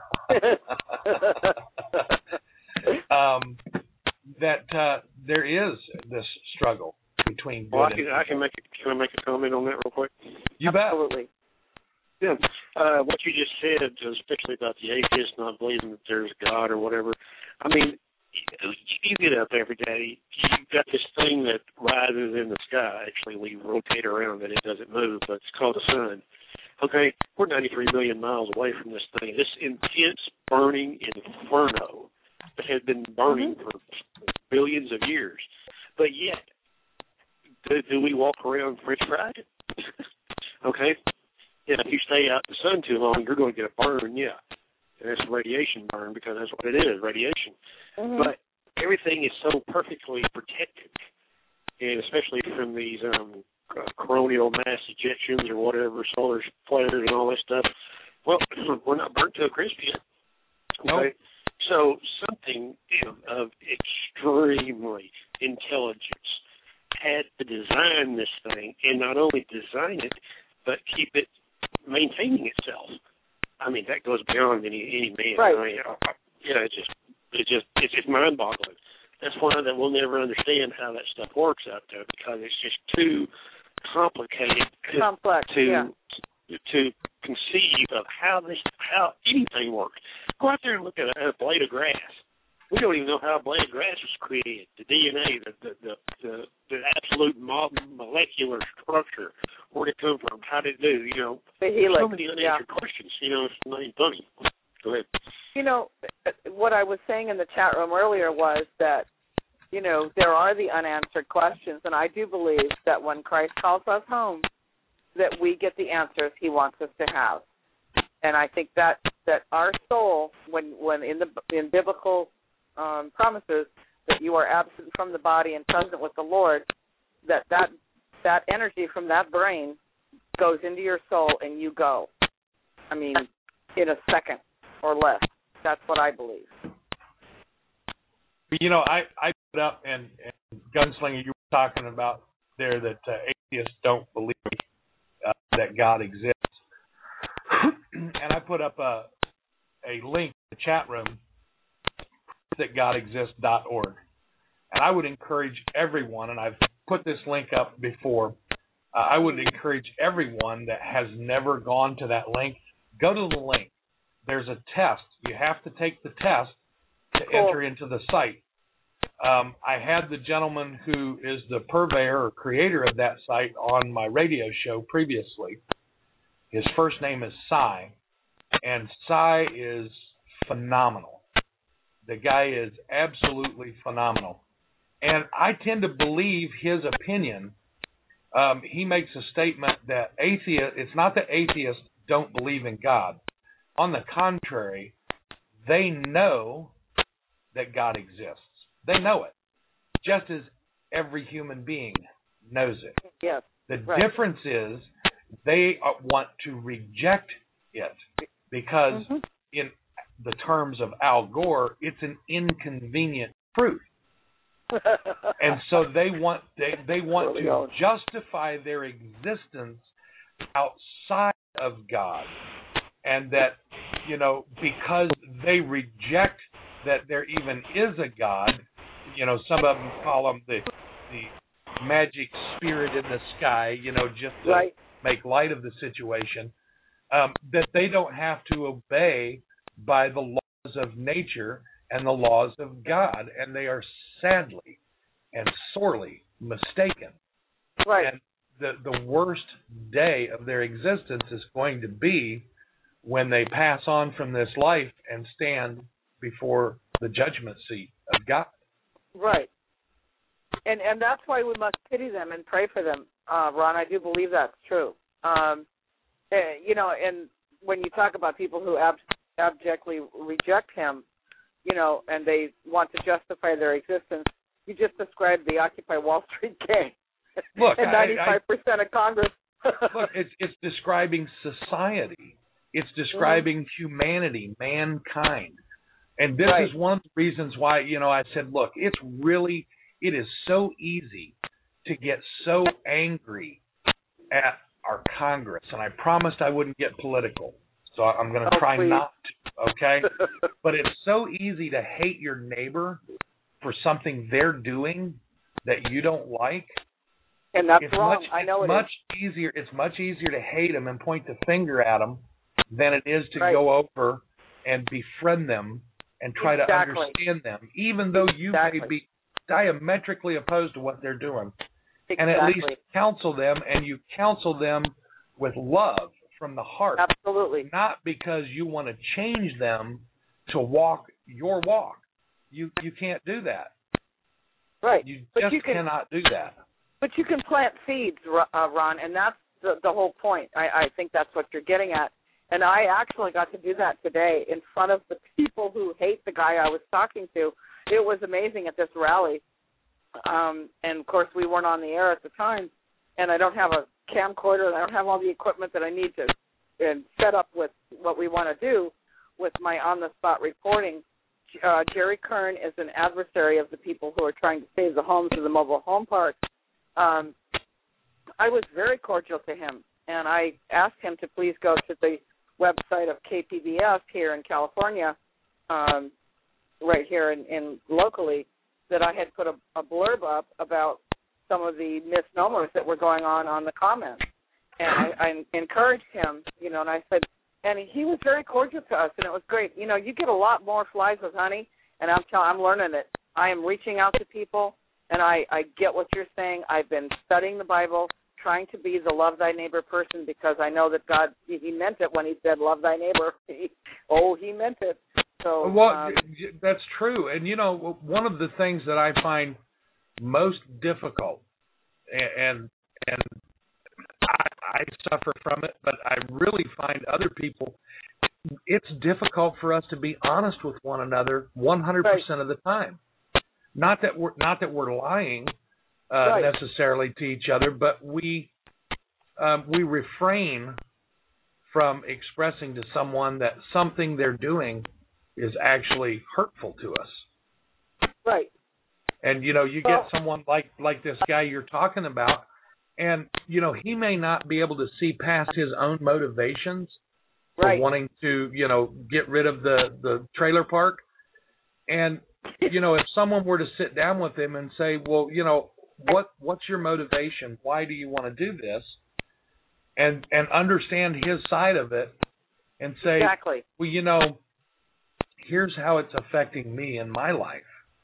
that there is this struggle between good and evil. Can I make a comment on that real quick? You bet. Absolutely. Yeah. What you just said, especially about the atheist not believing that there's God or whatever, I mean, you get up every day, you've got this thing that rises in the sky. Actually, we rotate around it. It doesn't move, but it's called the sun. Okay, we're 93 million miles away from this thing. This intense burning inferno that has been burning for billions of years. But yet, do we walk around french fried? Okay? Yeah, if you stay out in the sun too long, you're going to get a burn, yeah. And it's a radiation burn because that's what it is, radiation. Mm-hmm. But everything is so perfectly protected, and especially from these coronal mass ejections or whatever, solar flares and all this stuff. Well, we're not burnt to a crisp yet. Okay? Nope. So something of extremely intelligence had to design this thing, and not only design it, but keep it maintaining itself. I mean, that goes beyond any man. Right. I mean, it's just mind-boggling. That's why that we'll never understand how that stuff works out there, because it's just too complicated to conceive of how anything works. Go out there and look at a blade of grass. We don't even know how a blade of grass was created. The DNA, the absolute molecular structure, where did it come from? How did it do? The helix. So many unanswered questions. It's not even funny. Go ahead. What I was saying in the chat room earlier was that, there are the unanswered questions, and I do believe that when Christ calls us home, that we get the answers he wants us to have. And I think that our soul, when in biblical promises that you are absent from the body and present with the Lord, that energy from that brain goes into your soul and you go. I mean, in a second or less. That's what I believe. I put up, and Gunslinger, you were talking about there that atheists don't believe that God exists. And I put up a a link in the chat room, thatgodexists.org. And I would encourage everyone, and I've put this link up before, I would encourage everyone that has never gone to that link, go to the link. There's a test. You have to take the test to enter into the site. I had the gentleman who is the purveyor or creator of that site on my radio show previously. His first name is Cy, and Cy is phenomenal. The guy is absolutely phenomenal. And I tend to believe his opinion. He makes a statement that it's not that atheists don't believe in God. On the contrary, they know that God exists. They know it, just as every human being knows it. Yes. The difference is they want to reject it because in the terms of Al Gore, it's an inconvenient truth. And so they want to justify their existence outside of God. And that, because they reject that there even is a God, some of them call him the magic spirit in the sky, just to make light of the situation, that they don't have to obey by the laws of nature and the laws of God, and they are sadly and sorely mistaken. Right. And the worst day of their existence is going to be when they pass on from this life and stand before the judgment seat of God. Right. And that's why we must pity them and pray for them, Ron. I do believe that's true. And when you talk about people who abjectly reject him, and they want to justify their existence, you just described the Occupy Wall Street gang. Look, and 95% of Congress. Look, it's describing society. It's describing humanity, mankind. And this is one of the reasons why, I said, look, it is so easy to get so angry at our Congress. And I promised I wouldn't get political. So I'm going to try not to, okay? But it's so easy to hate your neighbor for something they're doing that you don't like. And that's wrong. I know it's much easier to hate them and point the finger at them than it is to go over and befriend them and try to understand them, even though you may be diametrically opposed to what they're doing. And at least counsel them, and you counsel them with love from the heart. Absolutely. Not because you want to change them to walk your walk. You can't do that. Right. You cannot do that. But you can plant seeds, Ron, and that's the whole point. I think that's what you're getting at. And I actually got to do that today in front of the people who hate the guy I was talking to. It was amazing at this rally. And, of course, we weren't on the air at the time, and I don't have a camcorder, and I don't have all the equipment that I need to set up with what we want to do with my on-the-spot reporting. Jerry Kern is an adversary of the people who are trying to save the homes of the mobile home parks. I was very cordial to him, and I asked him to please go to the website of KPBS here in California, right here in locally, that I had put a blurb up about some of the misnomers that were going on the comments. And I encouraged him, and I said, and he was very cordial to us, and it was great. You get a lot more flies with honey, and I'm learning it. I am reaching out to people, and I get what you're saying. I've been studying the Bible, trying to be the love thy neighbor person, because I know that God, he meant it when he said love thy neighbor. He meant it. So, that's true. And, one of the things that I find most difficult, and I suffer from it, but I really find other people, it's difficult for us to be honest with one another 100% of the time. Not that we're lying necessarily to each other, but we refrain from expressing to someone that something they're doing is actually hurtful to us. Right. And you get someone like this guy you're talking about, and he may not be able to see past his own motivations, for wanting to, get rid of the trailer park. And, if someone were to sit down with him and say, well, what's your motivation? Why do you want to do this? And understand his side of it and say, exactly. Well, here's how it's affecting me in my life.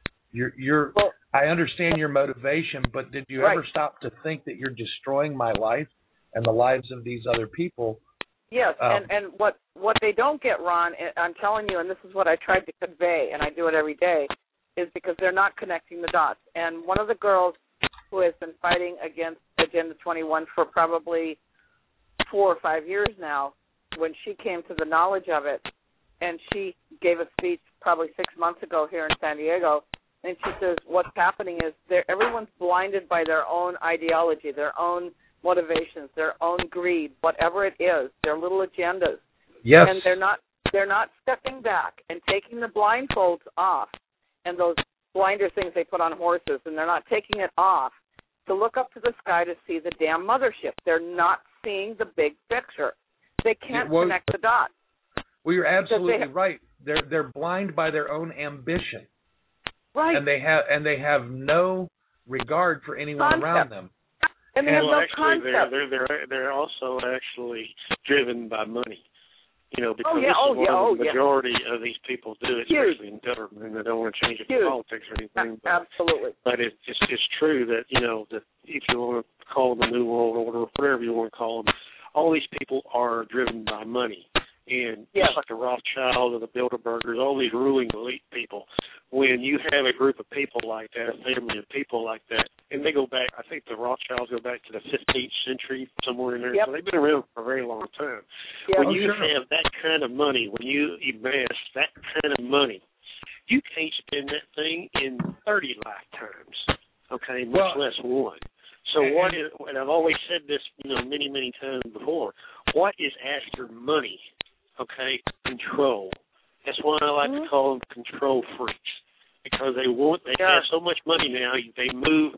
I understand your motivation, but did you ever stop to think that you're destroying my life and the lives of these other people? Yes, and what they don't get, Ron, I'm telling you, and this is what I tried to convey, and I do it every day, is because they're not connecting the dots. And one of the girls who has been fighting against Agenda 21 for probably 4 or 5 years now, when she came to the knowledge of it, and she gave a speech probably 6 months ago here in San Diego, and she says what's happening is everyone's blinded by their own ideology, their own motivations, their own greed, whatever it is, their little agendas. Yes. And they're not stepping back and taking the blindfolds off and those blinder things they put on horses, and they're not taking it off to look up to the sky to see the damn mothership. They're not seeing the big picture. They can't connect the dots. Well, you're absolutely right. They're blind by their own ambition. Right. And they have no regard for anyone around them. And they have no concept. They're also actually driven by money. Because the majority of these people do, especially in government, and they don't want to change it to politics or anything. But, absolutely. But it's true that, that if you want to call them the New World Order, whatever you want to call them, all these people are driven by money. And just like the Rothschild or the Bilderbergers, all these ruling elite people, when you have a group of people like that, a family of people like that, and they go back, I think the Rothschilds go back to the 15th century, somewhere in there, so they've been around for a very long time. When you have that kind of money, when you amass that kind of money, you can't spend that thing in 30 lifetimes, okay, much less one. So what is, and I've always said this, many, many times before, what is after money? Okay, control. That's why I like to call them control freaks, because they have so much money now. They move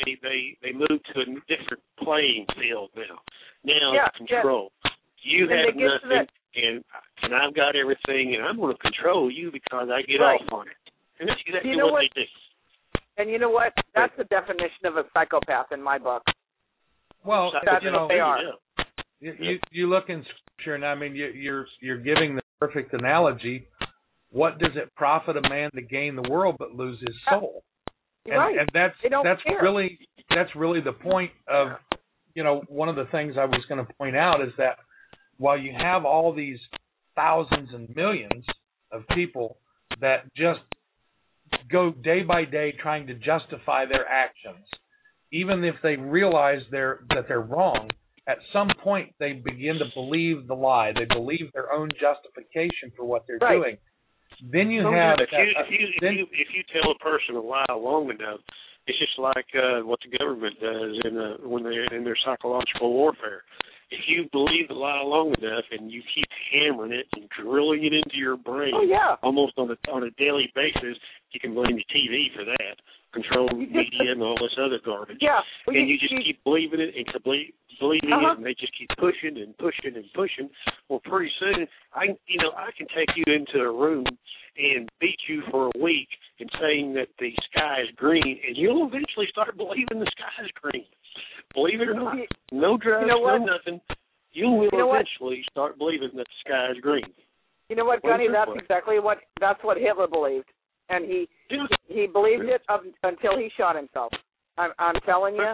to a different playing field now. Now it's control. You have nothing, and I've got everything, and I'm going to control you because I get off on it. And that's exactly what they do. And you know what? That's the definition of a psychopath in my book. Well, that's what they are. You look in Scripture, and I mean, you're giving the perfect analogy. What does it profit a man to gain the world but lose his soul? And that's really the point of, one of the things I was going to point out is that while you have all these thousands and millions of people that just go day by day trying to justify their actions, even if they realize that they're wrong, at some point they begin to believe the lie. They believe their own justification for what they're doing. Then you have if you tell a person a lie long enough, it's just like what the government does when they're in their psychological warfare. If you believe the lie long enough and you keep hammering it and drilling it into your brain almost on a daily basis, you can blame the TV for that, control media and all this other garbage. Yeah. Well, and you just keep believing it and believing it, and they just keep pushing and pushing and pushing. Well, pretty soon, I can take you into a room and beat you for a week in saying that the sky is green, and you'll eventually start believing the sky is green. Believe it or not, no drugs, no nothing. You will eventually start believing that the sky is green. You know what, Gunny? That's what Hitler believed, and he believed it until he shot himself. I'm telling you,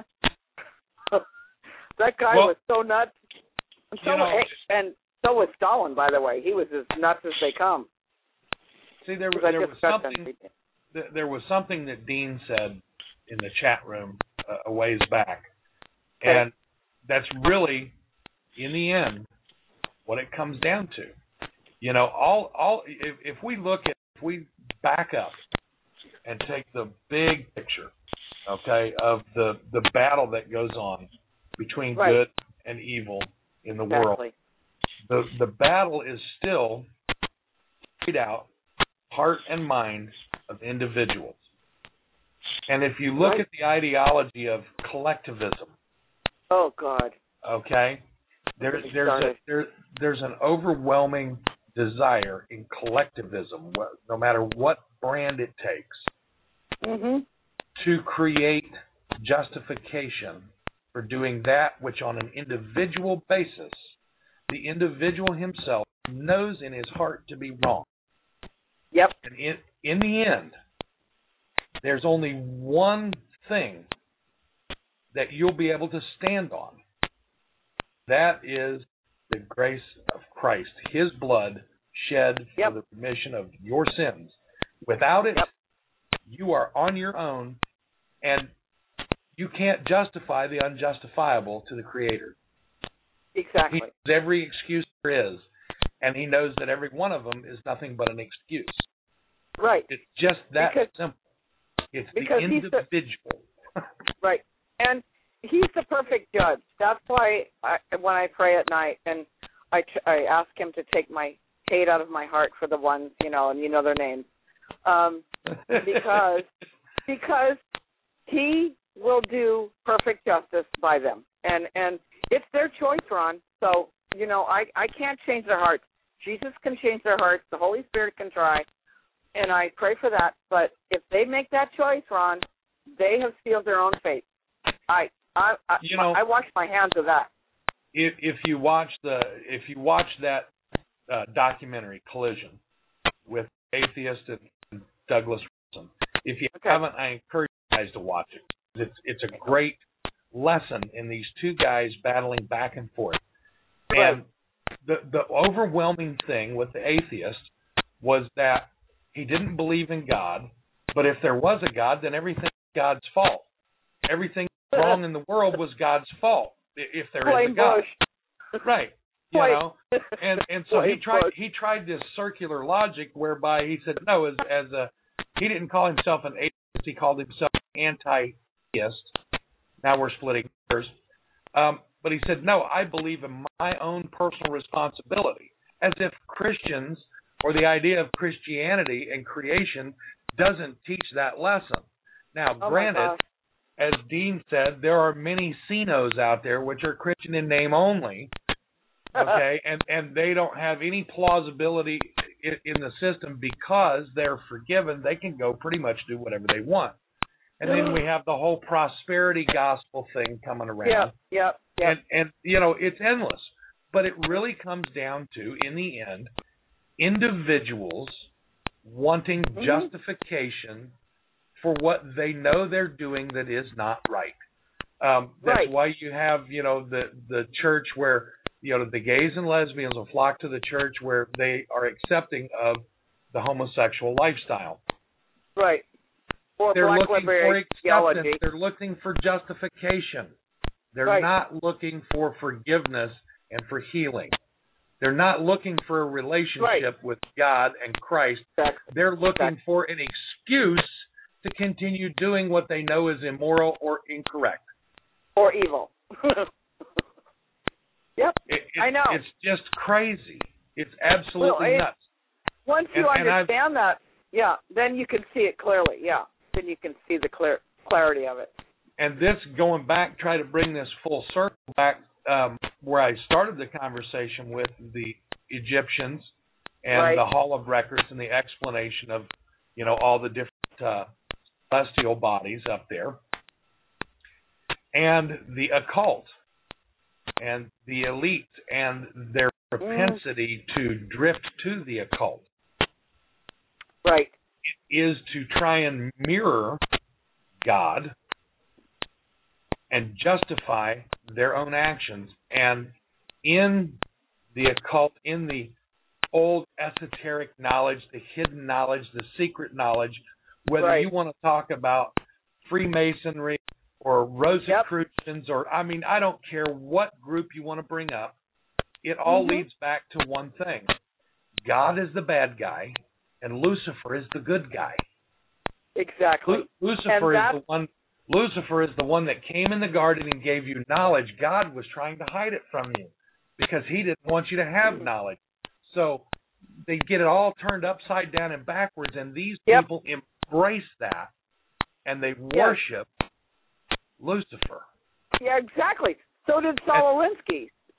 that guy was so nuts. And so was Stalin, by the way. He was as nuts as they come. See, there was something that Dean said in the chat room a ways back. And that's really, in the end, what it comes down to. If we back up and take the big picture, of the battle that goes on between good and evil in the world, the battle is still played out, heart and mind of individuals. And if you look at the ideology of collectivism, oh, God. okay, There's an overwhelming desire in collectivism, no matter what brand it takes, to create justification for doing that which on an individual basis, the individual himself knows in his heart to be wrong. Yep. And in the end, there's only one thing that you'll be able to stand on. That is the grace of Christ, his blood shed for the remission of your sins. Without it, you are on your own, and you can't justify the unjustifiable to the Creator. Exactly. He knows every excuse there is, and he knows that every one of them is nothing but an excuse. Right. It's just that simple. It's the individual. Right. And he's the perfect judge. That's why when I pray at night and I ask him to take my hate out of my heart for the ones, and you know their names, because he will do perfect justice by them. And it's their choice, Ron. So, I can't change their hearts. Jesus can change their hearts. The Holy Spirit can try. And I pray for that. But if they make that choice, Ron, they have sealed their own fate. I wash my hands of that. If you watch that documentary Collision with Atheist and Douglas Wilson, if you haven't, I encourage you guys to watch it. It's a great lesson in these two guys battling back and forth. Right. And the overwhelming thing with the atheist was that he didn't believe in God, but if there was a God, then everything was God's fault. Everything wrong in the world was God's fault if there is a God. Bush. Right. And so he tried this circular logic whereby he said no, he didn't call himself an atheist, he called himself an anti-theist. Now we're splitting hairs. But he said, no, I believe in my own personal responsibility, as if Christians or the idea of Christianity and creation doesn't teach that lesson. Now, granted, as Dean said, there are many CINOs out there which are Christian in name only, okay, and they don't have any plausibility in the system because they're forgiven. They can go pretty much do whatever they want. And then we have the whole prosperity gospel thing coming around. Yep. And it's endless. But it really comes down to, in the end, individuals wanting justification for what they know they're doing that is not right. That's why you have, the church where, the gays and lesbians will flock to the church where they are accepting of the homosexual lifestyle. Right. They're looking for acceptance. They're looking for justification. They're not looking for forgiveness and for healing. They're not looking for a relationship with God and Christ. They're looking for an excuse to continue doing what they know is immoral or incorrect. Or evil. Yep, I know. It's just crazy. It's absolutely nuts. Once you understand that, then you can see it clearly, Then you can see the clarity of it. And this, going back, try to bring this full circle back where I started the conversation with the Egyptians and the Hall of Records and the explanation of, all the different celestial bodies up there. And the occult and the elite and their propensity to drift to the occult. Right. It is to try and mirror God and justify their own actions. And in the occult, in the old esoteric knowledge, the hidden knowledge, the secret knowledge, whether you want to talk about Freemasonry or Rosicrucians or, I don't care what group you want to bring up, it all leads back to one thing. God is the bad guy and Lucifer is the good guy. Exactly. Lucifer is the one that came in the garden and gave you knowledge. God was trying to hide it from you because he didn't want you to have knowledge. So they get it all turned upside down and backwards, and these people embrace that, and they worship Lucifer. Yeah, exactly. So did Saul Alinsky.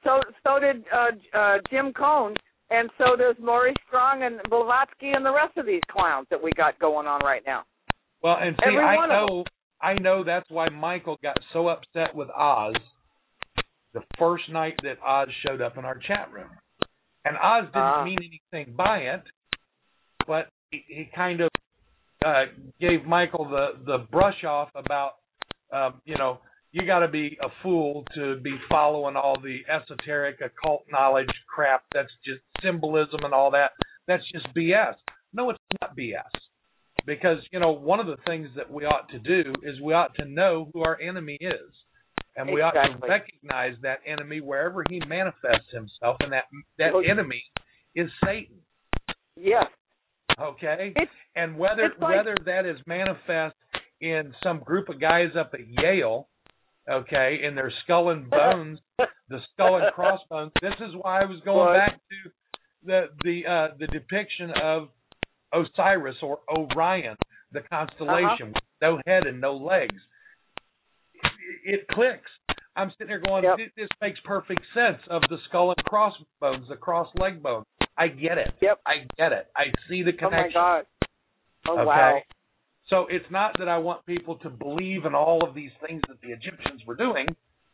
So did Jim Cone, and so does Maury Strong and Blavatsky and the rest of these clowns that we got going on right now. Well, and see, I know that's why Michael got so upset with Oz the first night that Oz showed up in our chat room. And Oz didn't mean anything by it, but he kind of gave Michael the brush off about, you got to be a fool to be following all the esoteric occult knowledge crap. That's just symbolism and all that. That's just BS. No, it's not BS. Because, one of the things that we ought to do is we ought to know who our enemy is. And we ought to recognize that enemy wherever he manifests himself, and that enemy is Satan. Yes. Okay? And whether that is manifest in some group of guys up at Yale, okay, in their skull and bones, the skull and crossbones. This is why I was going back to the depiction of Osiris or Orion, the constellation, with no head and no legs. It clicks. I'm sitting there going, this makes perfect sense of the skull and crossbones, the cross leg bone. I get it. Yep. I get it. I see the connection. Oh, my God. Oh, okay? wow. So it's not that I want people to believe in all of these things that the Egyptians were doing.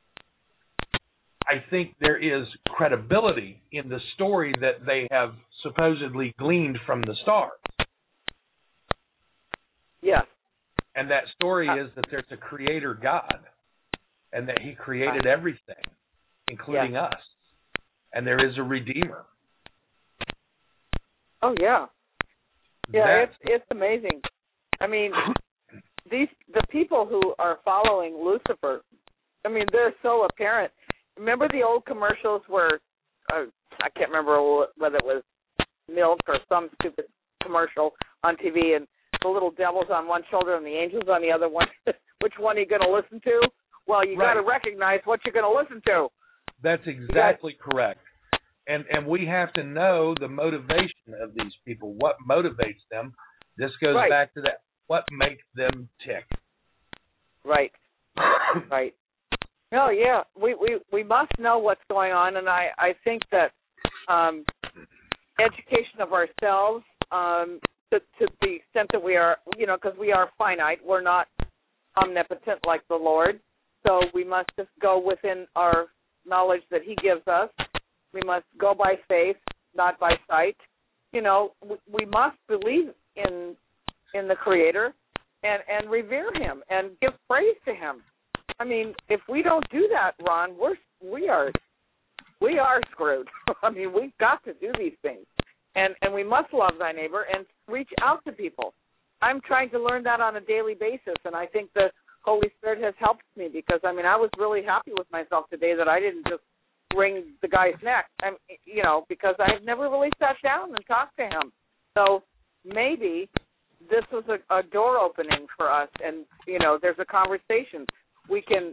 I think there is credibility in the story that they have supposedly gleaned from the stars. Yes. And that story is that there's a creator God and that he created everything, including us. And there is a redeemer. Oh, yeah. Yeah, it's amazing. I mean, the people who are following Lucifer, I mean, they're so apparent. Remember the old commercials where, I can't remember whether it was milk or some stupid commercial on TV, and the little devil's on one shoulder and the angels on the other one. Which one are you going to listen to? Well, you got to recognize what you're going to listen to. That's exactly correct. And we have to know the motivation of these people, what motivates them. This goes back to that, what makes them tick. Right. Right. No, yeah, we must know what's going on, and I think that education of ourselves, to the extent that we are, because we are finite, we're not omnipotent like the Lord, so we must just go within our knowledge that he gives us. We must go by faith, not by sight. We must believe in the Creator and revere him and give praise to him. I mean, if we don't do that, Ron, we are screwed. I mean, we've got to do these things. And we must love thy neighbor and reach out to people. I'm trying to learn that on a daily basis, and I think the Holy Spirit has helped me because, I mean, I was really happy with myself today that I didn't just wring the guy's neck, because I had never really sat down and talked to him. So maybe this was a door opening for us, and, there's a conversation. We can,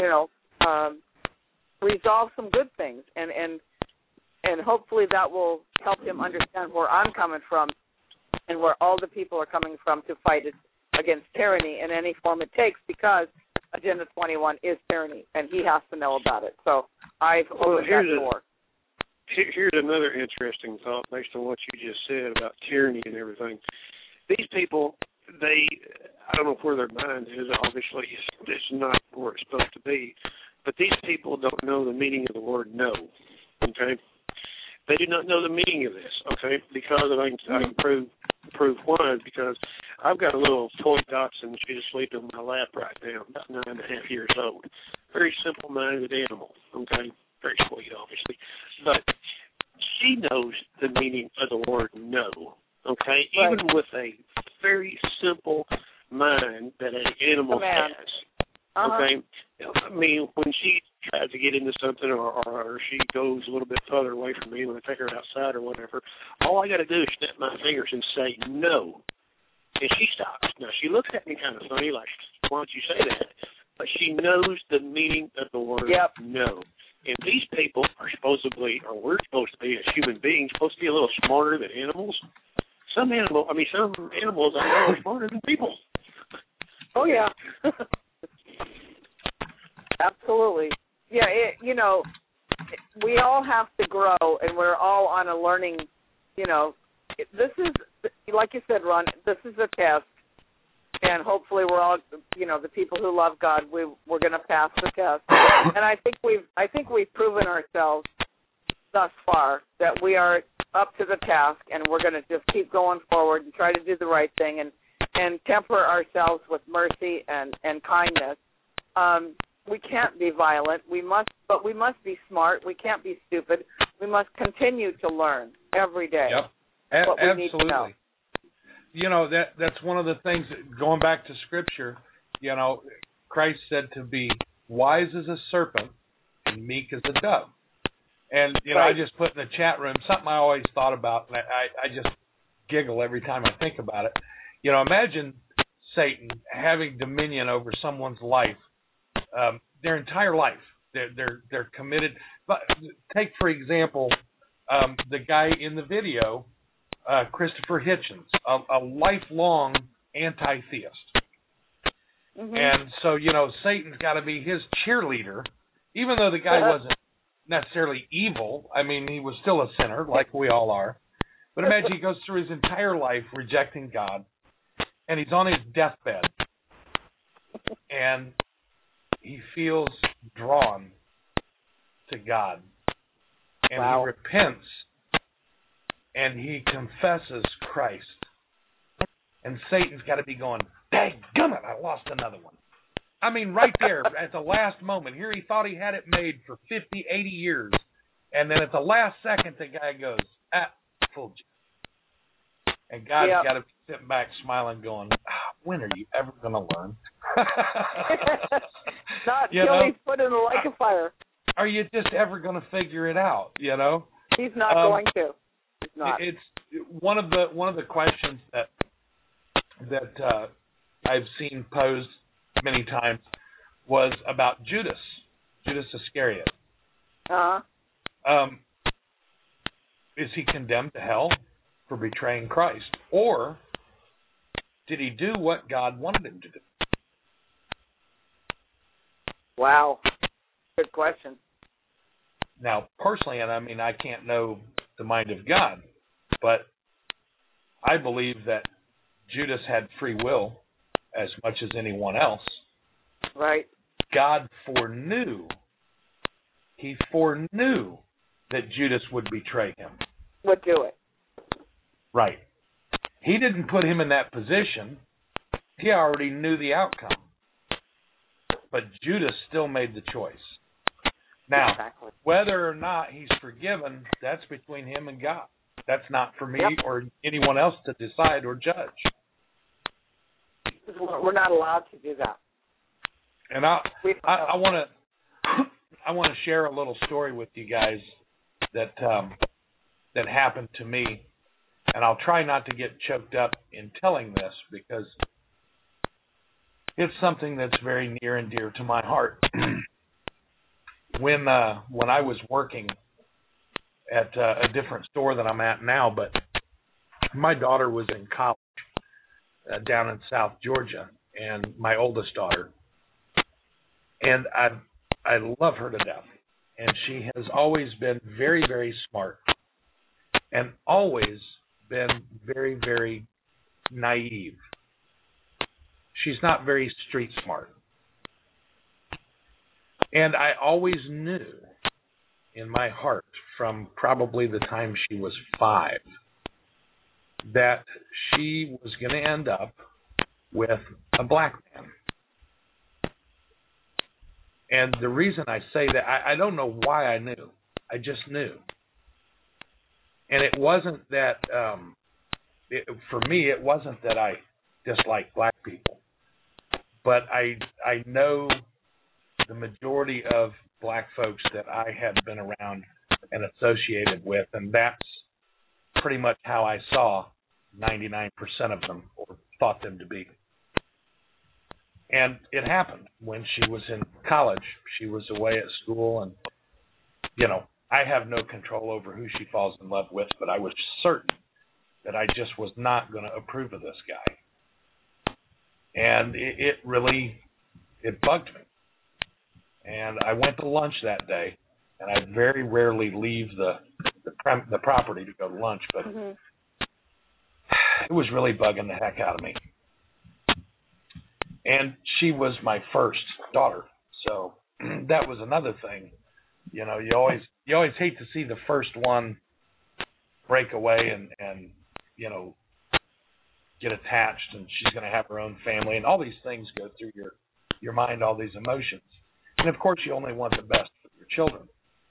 resolve some good things, and hopefully that will help him understand where I'm coming from and where all the people are coming from to fight against tyranny in any form it takes, because Agenda 21 is tyranny, and he has to know about it. So I've opened that door. Here's another interesting thought based on what you just said about tyranny and everything. These people, I don't know where their mind is. Obviously, it's not where it's supposed to be. But these people don't know the meaning of the word no, okay? They do not know the meaning of this, okay? Because I can prove why, because I've got a little toy dachshund. She's asleep in my lap right now, about 9.5 years old. Very simple-minded animal, okay? Very sweet, obviously. But she knows the meaning of the word no, okay? Right. Even with a very simple mind that an animal has, okay? I mean, when she tries to get into something or she goes a little bit further away from me when I take her outside or whatever, all I got to do is snap my fingers and say no, and she stops. Now, she looks at me kind of funny, like, why don't you say that? But she knows the meaning of the word no. And these people are supposedly, or we're supposed to be as human beings, supposed to be a little smarter than animals. Some animals I know are smarter than people. Oh, yeah. Absolutely. Yeah, we all have to grow, and we're all on a learning, this is, like you said, Ron, this is a test, and hopefully we're all, the people who love God, we're going to pass the test. And I think we've proven ourselves thus far that we are up to the task, and we're going to just keep going forward and try to do the right thing and temper ourselves with mercy and kindness. We can't be violent. But we must be smart. We can't be stupid. We must continue to learn every day. Yep. What we Absolutely. need to know. That's one of the things, going back to Scripture, Christ said to be wise as a serpent and meek as a dove. And, right. I just put in the chat room something I always thought about, and I just giggle every time I think about it. Imagine Satan having dominion over someone's life, their entire life. They're committed. But take, for example, the guy in the video, Christopher Hitchens, a lifelong anti-theist. Mm-hmm. And so, Satan's got to be his cheerleader, even though the guy wasn't necessarily evil. I mean, he was still a sinner, like we all are. But imagine he goes through his entire life rejecting God, and he's on his deathbed, and he feels drawn to God, and wow. he repents, and he confesses Christ. And Satan's got to be going, dadgummit, I lost another one. I mean, right there at the last moment. Here he thought he had it made for 50, 80 years. And then at the last second, the guy goes, fooled you. And God's got to be sitting back smiling going, when are you ever going to learn? Not till he's put in the lake of fire. Are you just ever going to figure it out, He's not going to. He's not. It's one of the questions that I've seen posed many times was about Judas Iscariot. Uh-huh. Is he condemned to hell for betraying Christ? Or did he do what God wanted him to do? Wow. Good question. Now, personally, and I mean, I can't know the mind of God, but I believe that Judas had free will as much as anyone else. Right. God foreknew that Judas would betray him. Would do it. Right. He didn't put him in that position. He already knew the outcome. But Judas still made the choice. Now, exactly. Whether or not he's forgiven, that's between him and God. That's not for me or anyone else to decide or judge. We're not allowed to do that. And I want to share a little story with you guys that happened to me, and I'll try not to get choked up in telling this because it's something that's very near and dear to my heart. When I was working at a different store than I'm at now, but my daughter was in college down in South Georgia, and my oldest daughter, and I love her to death, and she has always been very, very smart, and always been very, very naive. She's not very street smart. And I always knew in my heart from probably the time she was 5 that she was going to end up with a black man. And the reason I say that, I don't know why I knew. I just knew. And it wasn't that, for me, it wasn't that I dislike black people. But I know the majority of black folks that I had been around and associated with, and that's pretty much how I saw 99% of them, or thought them to be. And it happened when she was in college. She was away at school, and, I have no control over who she falls in love with, but I was certain that I just was not going to approve of this guy. And it really bugged me. And I went to lunch that day, and I very rarely leave the property to go to lunch, but it was really bugging the heck out of me. And she was my first daughter, so that was another thing. You know, you always hate to see the first one break away and you know, get attached, and she's going to have her own family, and all these things go through your mind, all these emotions. And of course, you only want the best for your children.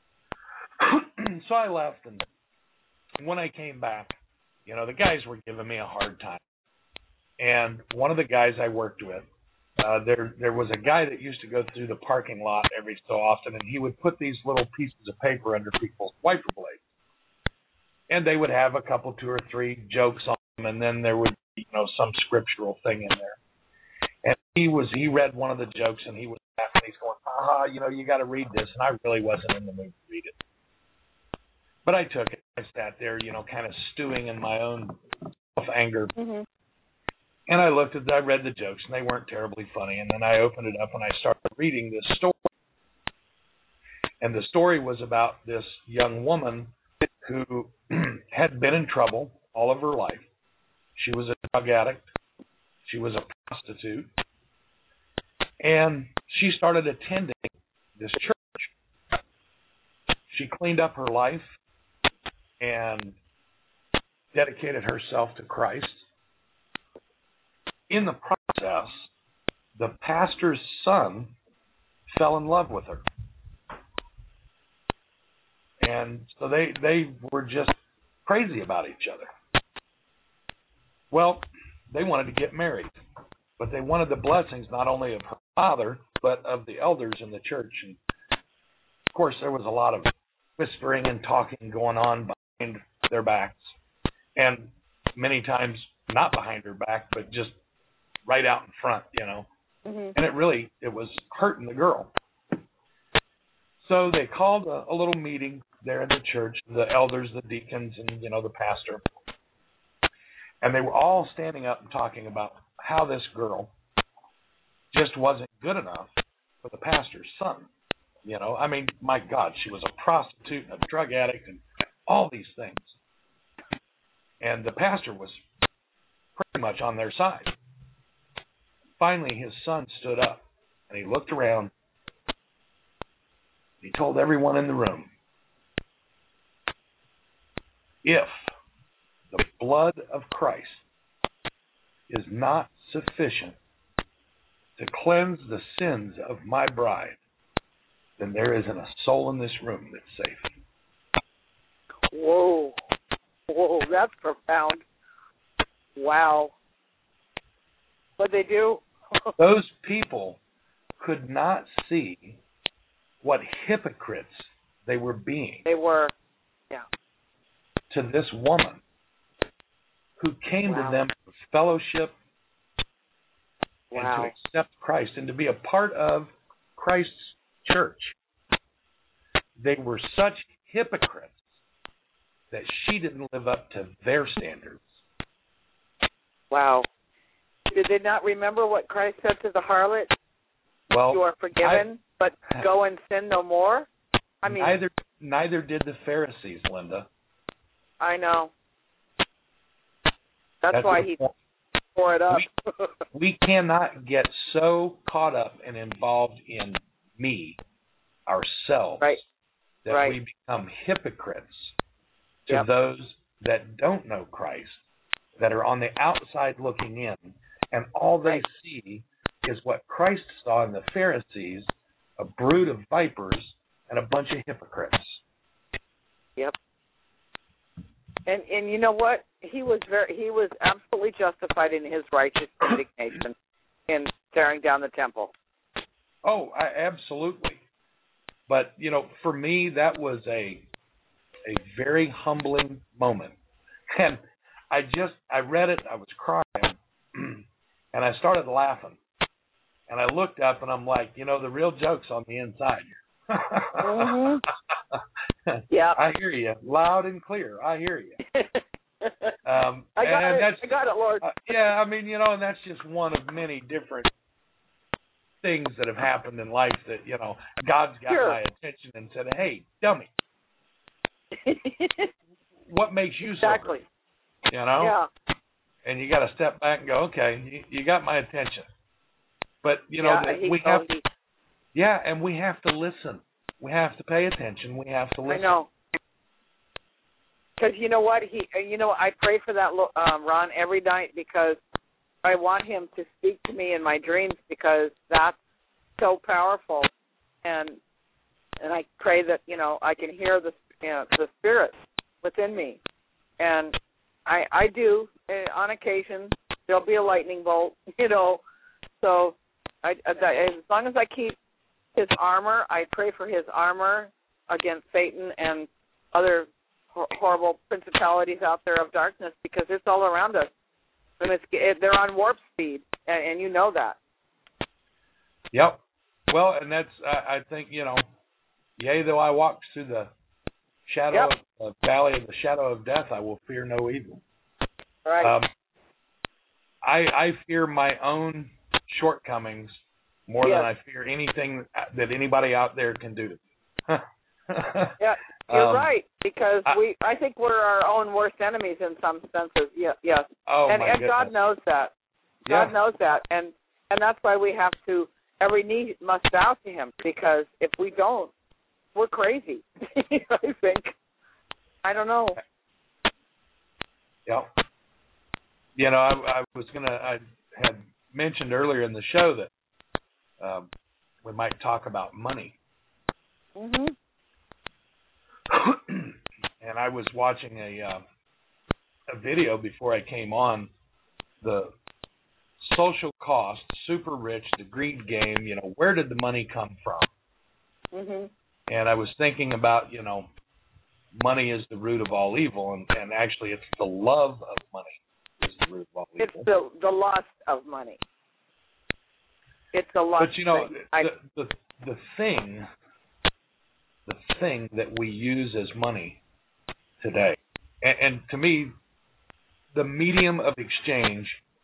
So I left, and when I came back, you know, the guys were giving me a hard time. And one of the guys I worked with, there was a guy that used to go through the parking lot every so often, and he would put these little pieces of paper under people's wiper blades. And they would have a couple, 2 or 3 jokes on them, and then there would be, you know, some scriptural thing in there. And he read one of the jokes, and he was laughing. He's going, you know, you got to read this. And I really wasn't in the mood to read it. But I took it. I sat there, you know, kind of stewing in my own self-anger. Mm-hmm. And I read the jokes, and they weren't terribly funny. And then I opened it up, and I started reading this story. And the story was about this young woman who had been in trouble all of her life. She was a drug addict. She was a prostitute. And she started attending this church. She cleaned up her life and dedicated herself to Christ. In the process, the pastor's son fell in love with her. And so they were just crazy about each other. Well, they wanted to get married, but they wanted the blessings not only of her father, but of the elders in the church. And of course, there was a lot of whispering and talking going on behind their backs, and many times not behind her back, but just right out in front, you know. Mm-hmm. And it was hurting the girl. So they called a little meeting there in the church, the elders, the deacons, and, you know, the pastor. And they were all standing up and talking about how this girl just wasn't good enough for the pastor's son. You know, I mean, my God, she was a prostitute and a drug addict and all these things. And the pastor was pretty much on their side. Finally, his son stood up, and he looked around. He told everyone in the room, if the blood of Christ is not sufficient to cleanse the sins of my bride, then there isn't a soul in this room that's safe. Whoa, that's profound. Wow. What'd they do? Those people could not see what hypocrites they were being. They were, yeah. To this woman who came to them for fellowship and to accept Christ and to be a part of Christ's church. They were such hypocrites that she didn't live up to their standards. Wow. Did they not remember what Christ said to the harlot? Well, you are forgiven, but go and sin no more? I mean, neither did the Pharisees, Linda. I know. That's why he tore it up. We cannot get so caught up and involved in me, ourselves, that we become hypocrites to those that don't know Christ, that are on the outside looking in, and all they see is what Christ saw in the Pharisees, a brood of vipers and a bunch of hypocrites. Yep. And you know what? He was absolutely justified in his righteous indignation in tearing down the temple. Oh, absolutely. But, you know, for me, that was a very humbling moment. And I read it, I was crying, and I started laughing. And I looked up, and I'm like, you know, the real joke's on the inside here. Mm-hmm. Yeah, I hear you, loud and clear. I hear you. I got it, Lord. Yeah, I mean, you know, and that's just one of many different things that have happened in life that, you know, God's got my attention and said, hey, dummy, what makes you so exactly. great? You know? Yeah. And you got to step back and go, okay, you got my attention. But, you know, and we have to listen. We have to pay attention. We have to listen. I know. Because you know what? I pray for that, Ron, every night because I want him to speak to me in my dreams because that's so powerful. And I pray that, you know, I can hear the Spirit within me. And I do, on occasion, there'll be a lightning bolt, you know. So as long as I keep his armor, I pray for his armor against Satan and other horrible principalities out there of darkness because it's all around us. And they're on warp speed, and you know that. Yep. Well, and that's, I think, you know, yea, though I walk through the shadow of the valley of the shadow of death, I will fear no evil. Right. I fear my own shortcomings more than I fear anything that anybody out there can do to me. Yeah, you're right, because I think we're our own worst enemies in some senses. Yes. Oh, and my goodness. God knows that. God knows that, and that's why we have to. Every knee must bow to Him, because if we don't, we're crazy. I think. I don't know. Yeah. You know, I had mentioned earlier in the show that we might talk about money. Mm-hmm. And I was watching a video before I came on, the social cost, super rich, the greed game, you know, where did the money come from? Mm-hmm. And I was thinking about, you know, money is the root of all evil, and actually it's the love of money is the root of all evil. It's the lust of money. It's the lust. But, you know, the thing that we use as money today, and to me, the medium of exchange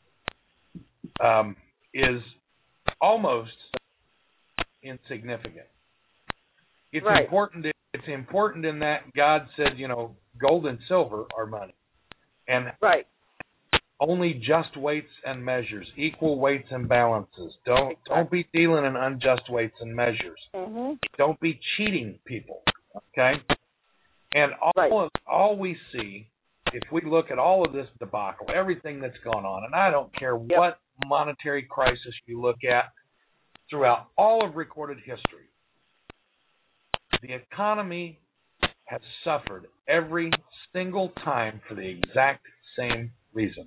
is almost insignificant. It's important. It's important in that God said, you know, gold and silver are money, and only just weights and measures, equal weights and balances. Don't be dealing in unjust weights and measures. Mm-hmm. Don't be cheating people. Okay, and all we see, if we look at all of this debacle, everything that's gone on, and I don't care what monetary crisis you look at throughout all of recorded history, the economy has suffered every single time for the exact same reason.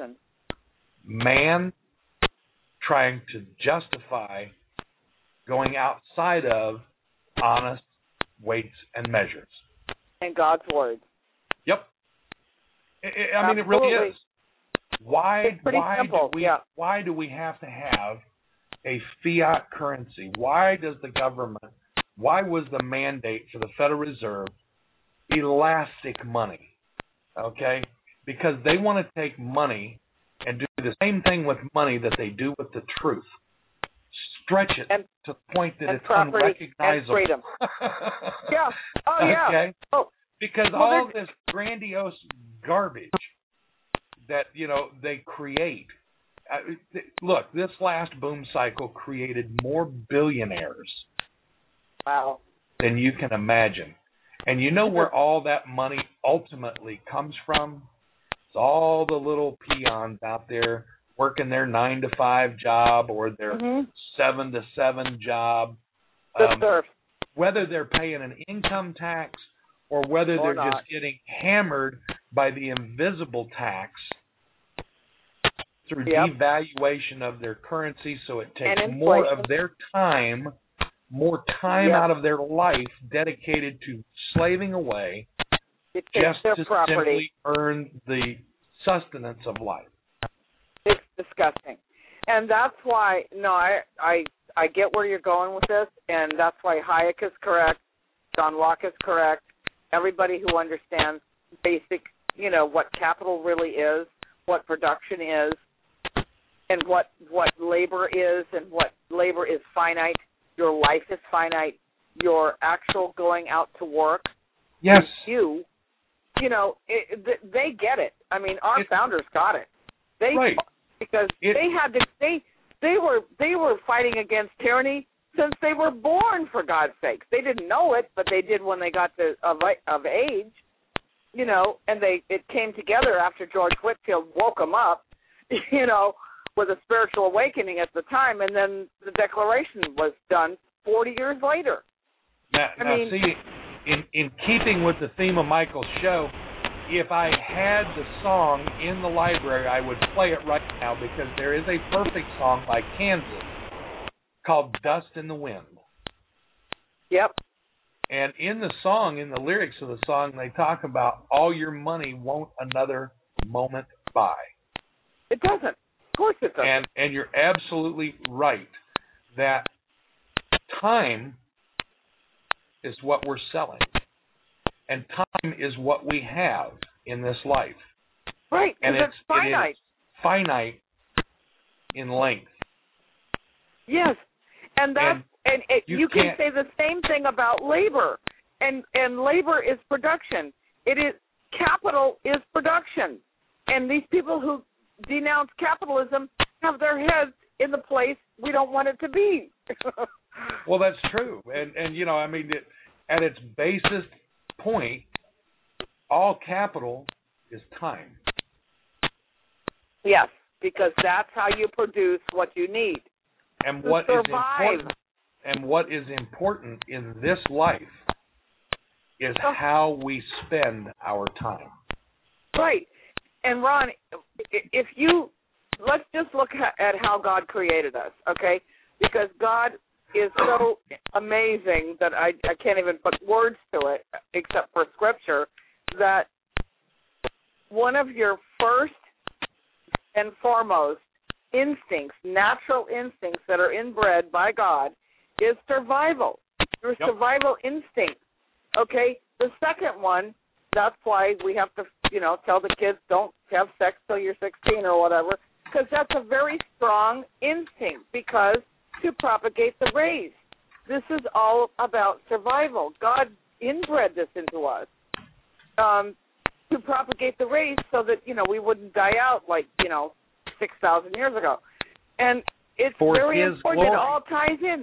Man trying to justify going outside of honest weights and measures. And God's word. Yep. I mean, it really is. Why do we have to have a fiat currency? Why was the mandate for the Federal Reserve elastic money? Okay? Because they want to take money and do the same thing with money that they do with the truth. Stretch it to the point that it's unrecognizable. And freedom. Yeah. Oh, yeah. Okay? Oh. Because all this grandiose garbage that, you know, they create. Look, this last boom cycle created more billionaires than you can imagine. And you know where all that money ultimately comes from? It's all the little peons out there working their 9-to-5 job or their 7-to-7 job. Whether they're paying an income tax or whether they're just getting hammered by the invisible tax through devaluation of their currency, so it takes more of their time, out of their life dedicated to slaving away just to simply earn the sustenance of life. It's disgusting. And that's why, I get where you're going with this, and that's why Hayek is correct, John Locke is correct, everybody who understands basic, you know, what capital really is, what production is, and what labor is and what labor is finite. Your life is finite. Your actual going out to work. Yes. They get it. I mean, our founders got it. Right. Because they were fighting against tyranny since they were born, for God's sakes. They didn't know it, but they did when they got of age, and it came together after George Whitefield woke them up, with a spiritual awakening at the time, and then the Declaration was done 40 years later. See, in keeping with the theme of Michael's show, if I had the song in the library, I would play it right now, because there is a perfect song by Kansas called Dust in the Wind. Yep. And in the song, in the lyrics of the song, they talk about all your money won't another moment buy. It doesn't. Of course it doesn't. And you're absolutely right that time is what we're selling. And time is what we have in this life. Right, and it's finite. It is finite in length. Yes, and you can say the same thing about labor, and labor is production. It is capital is production, and these people who denounce capitalism have their heads in the place we don't want it to be. Well, that's true, and at its basest point, all capital is time. Yes, because that's how you produce what you need. And what is important in this life is how we spend our time. Right. And Ron, let's just look at how God created us, okay? Because God is so amazing that I can't even put words to it, except for Scripture, that one of your first and foremost instincts, natural instincts that are inbred by God, is survival. Your survival instinct. Okay? The second one, that's why we have to, tell the kids don't have sex till you're 16 or whatever, because that's a very strong instinct, because to propagate the race. This is all about survival. God inbred this into us to propagate the race so that, we wouldn't die out like, 6,000 years ago. And it's very important. It all ties in.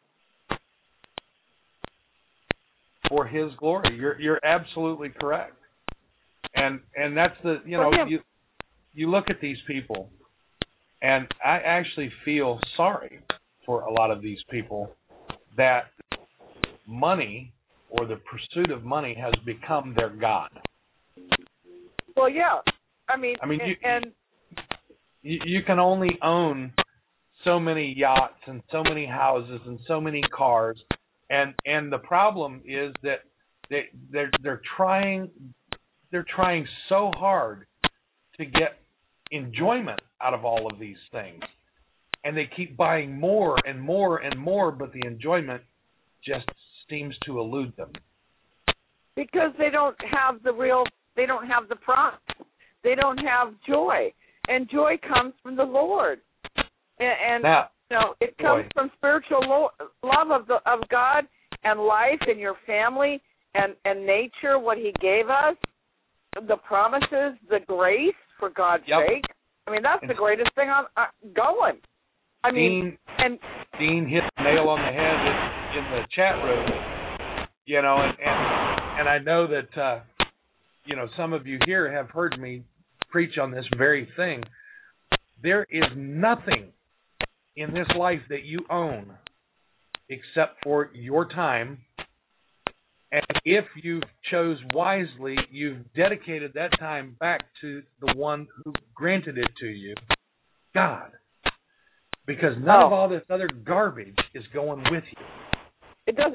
For His glory. You're absolutely correct. And that's you look at these people, and I actually feel sorry for a lot of these people that money or the pursuit of money has become their God. Well, yeah. You can only own so many yachts and so many houses and so many cars, and the problem is that they're trying so hard to get enjoyment out of all of these things, and they keep buying more and more and more, but the enjoyment just seems to elude them because they don't have the promise, they don't have joy. And joy comes from the Lord, and it comes from spiritual love of God and life and your family and nature. What He gave us, the promises, the grace, for God's sake. That's the greatest thing going. Dean hit the nail on the head in the chat room. And I know that some of you here have heard me preach on this very thing. There is nothing in this life that you own except for your time. And if you chose wisely, you've dedicated that time back to the one who granted it to you, God. Because none of all this other garbage is going with you. It doesn't.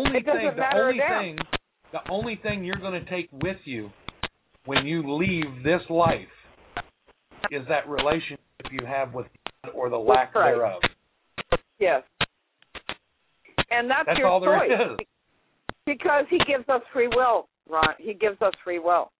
The only thing you're going to take with you when you leave this life is that relationship you have with God or the lack thereof. Yes. And that's your all choice. There is. Because He gives us free will, Ron. He gives us free will.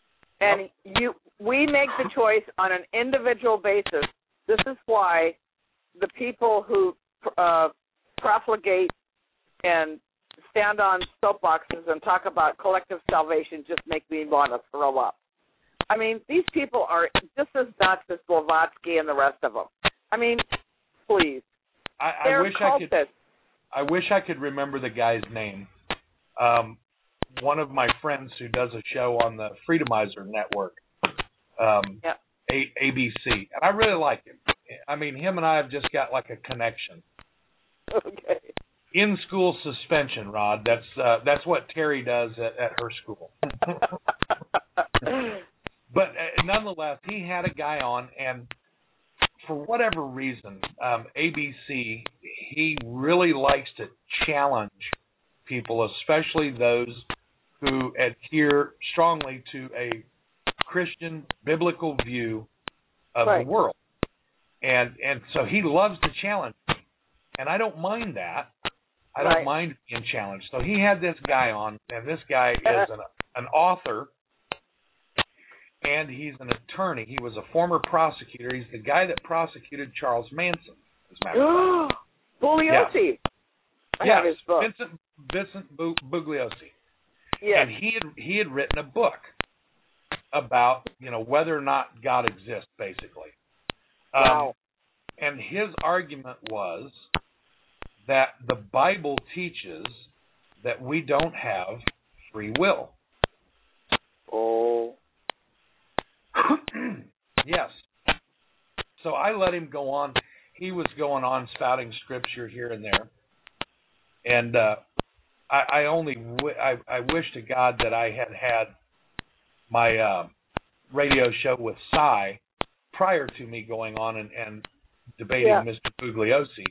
And we make the choice on an individual basis. This is why the people who profligate and stand on soapboxes and talk about collective salvation just make me want to throw up. I mean, these people are just as nuts as Blavatsky and the rest of them. I mean, please. I wish I could remember the guy's name. One of my friends who does a show on the Freedomizer Network, ABC, and I really like him. I mean, him and I have just got like a connection. Okay. In school suspension, Rod. That's what Terry does at her school. But nonetheless, he had a guy on, and for whatever reason, ABC, he really likes to challenge people, especially those who adhere strongly to a Christian biblical view of the world. And so he loves to challenge me. And I don't mind that. I don't mind being challenged. So he had this guy on, and this guy is an author, and he's an attorney. He was a former prosecutor. He's the guy that prosecuted Charles Manson, as a matter of fact. Bugliosi. I have his book. Vincent Bugliosi. Yes. And he had written a book about, whether or not God exists, basically. Wow. And his argument was that the Bible teaches that we don't have free will. Oh. Yes. So I let him go on. He was going on spouting scripture here and there. And I wish to God that I had my radio show with Cy prior to me going on and debating Mr. Bugliosi.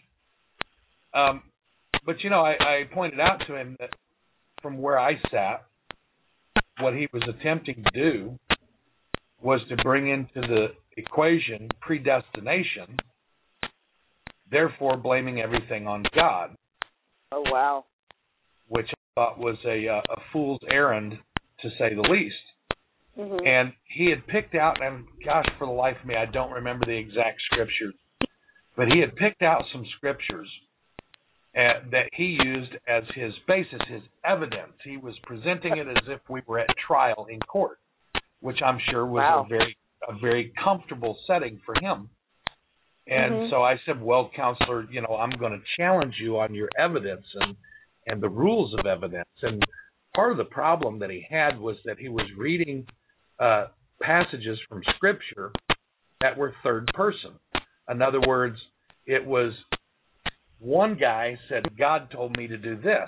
But, I pointed out to him that from where I sat, what he was attempting to do was to bring into the equation predestination, therefore blaming everything on God. Oh, wow. Which I thought was a fool's errand, to say the least. Mm-hmm. And he had picked out, and gosh, for the life of me, I don't remember the exact scriptures, but he had picked out some scriptures that he used as his basis, his evidence. He was presenting it as if we were at trial in court, which I'm sure was a very comfortable setting for him. And so I said, well, counselor, I'm going to challenge you on your evidence and the rules of evidence. And part of the problem that he had was that he was reading passages from Scripture that were third person. In other words, it was one guy said, God told me to do this.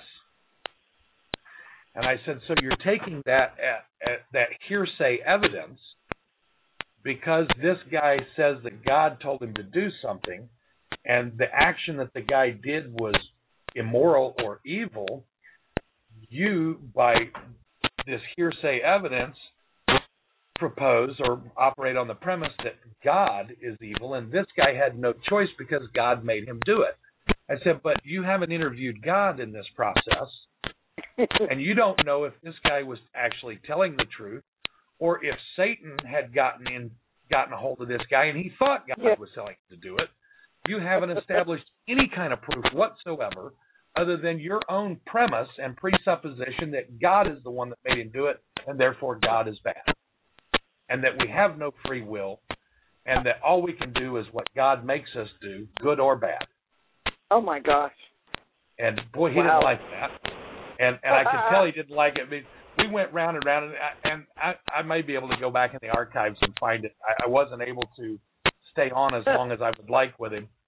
And I said, so you're taking that hearsay evidence because this guy says that God told him to do something, and the action that the guy did was immoral or evil. You, by this hearsay evidence, propose or operate on the premise that God is evil, and this guy had no choice because God made him do it. I said, but you haven't interviewed God in this process, and you don't know if this guy was actually telling the truth, or if Satan had gotten a hold of this guy and he thought God was telling him to do it. You haven't established any kind of proof whatsoever other than your own premise and presupposition that God is the one that made him do it, and therefore God is bad. And that we have no free will, and that all we can do is what God makes us do, good or bad. Oh, my gosh. And, boy, he didn't like that. And I could tell he didn't like it. I mean, we went round and round, and I may be able to go back in the archives and find it. I wasn't able to stay on as long as I would like with him.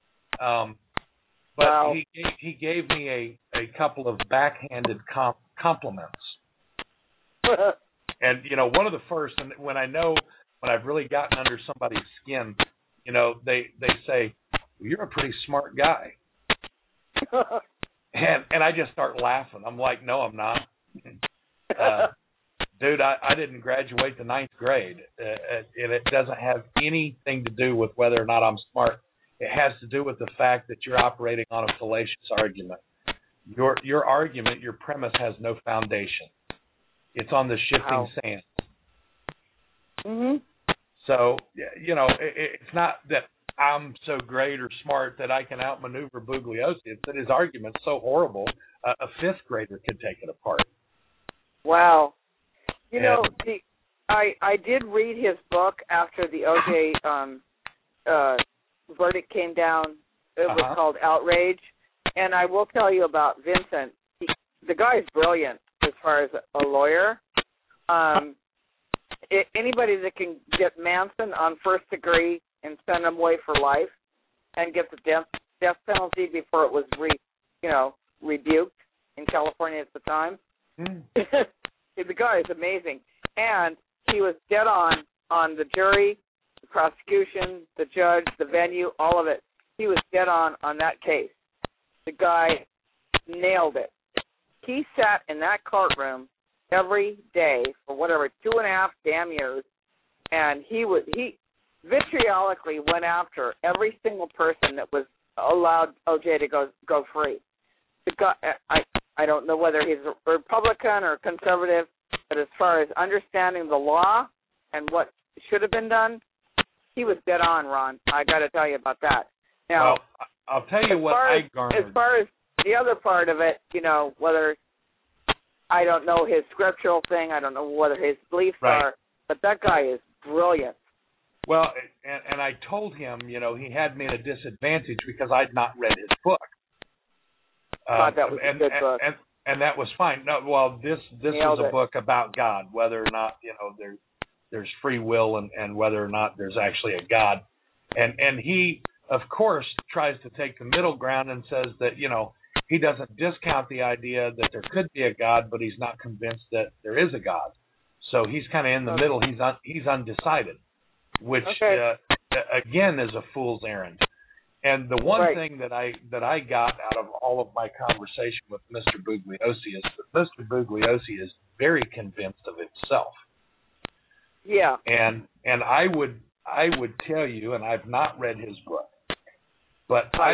But he gave me a couple of backhanded compliments. And, one of the first, and when I've really gotten under somebody's skin, they say, well, you're a pretty smart guy. And I just start laughing. I'm like, no, I'm not. Dude, I didn't graduate the 9th grade. And it doesn't have anything to do with whether or not I'm smart. It has to do with the fact that you're operating on a fallacious argument. Your argument, your premise has no foundation. It's on the shifting sands. Mm-hmm. So, it's not that I'm so great or smart that I can outmaneuver Bugliosi. It's that his argument's so horrible, a fifth grader could take it apart. Wow. You know, I did read his book after the O.J. Verdict came down. It was called Outrage. And I will tell you about Vincent. The guy's brilliant as far as a lawyer. Anybody that can get Manson on first degree and send him away for life and get the death penalty before it was rebuked in California at the time. The guy is amazing. And he was dead on the jury, the prosecution, the judge, the venue, all of it. He was dead on that case. The guy nailed it. He sat in that courtroom every day for 2.5 damn years, and he vitriolically went after every single person that was allowed OJ to go free. The guy, I don't know whether he's a Republican or conservative, but as far as understanding the law and what should have been done, he was dead on, Ron. I got to tell you about that. Now, well, I'll tell you what I garnered. As far as the other part of it, whether I don't know his scriptural thing, I don't know whether his beliefs are, but that guy is brilliant. Well, and I told him, he had me at a disadvantage because I'd not read his book. Thought that was a good book. And that was fine. No, well, this is a book about God, whether or not, there's free will and whether or not there's actually a God. And he, of course, tries to take the middle ground and says that, he doesn't discount the idea that there could be a God, but he's not convinced that there is a God. So he's kind of in the middle. He's undecided, which again is a fool's errand. And the one thing that I got out of all of my conversation with Mr. Bugliosi is that Mr. Bugliosi is very convinced of himself. Yeah. And I would tell you, and I've not read his book, but I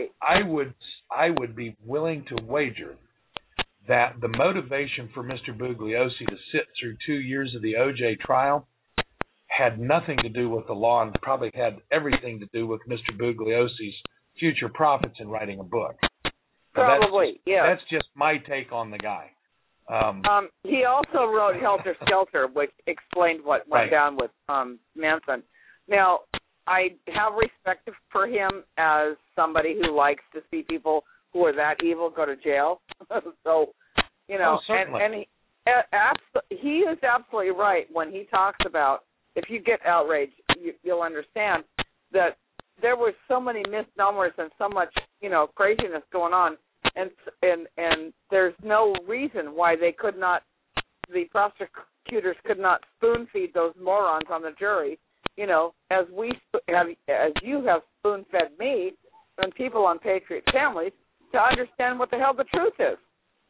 would be willing to wager that the motivation for Mr. Bugliosi to sit through 2 years of the OJ trial had nothing to do with the law and probably had everything to do with Mr. Bugliosi's future profits in writing a book. Probably, That's just my take on the guy. He also wrote Helter Skelter, which explained what went down with Manson. Now, I have respect for him as somebody who likes to see people who are that evil go to jail. So, and he is absolutely right when he talks about, if you get outraged, you'll understand that there were so many misnomers and so much, craziness going on, and there's no reason why the prosecutors could not spoon feed those morons on the jury, as you have spoon fed me and people on Patriot Families to understand what the hell the truth is.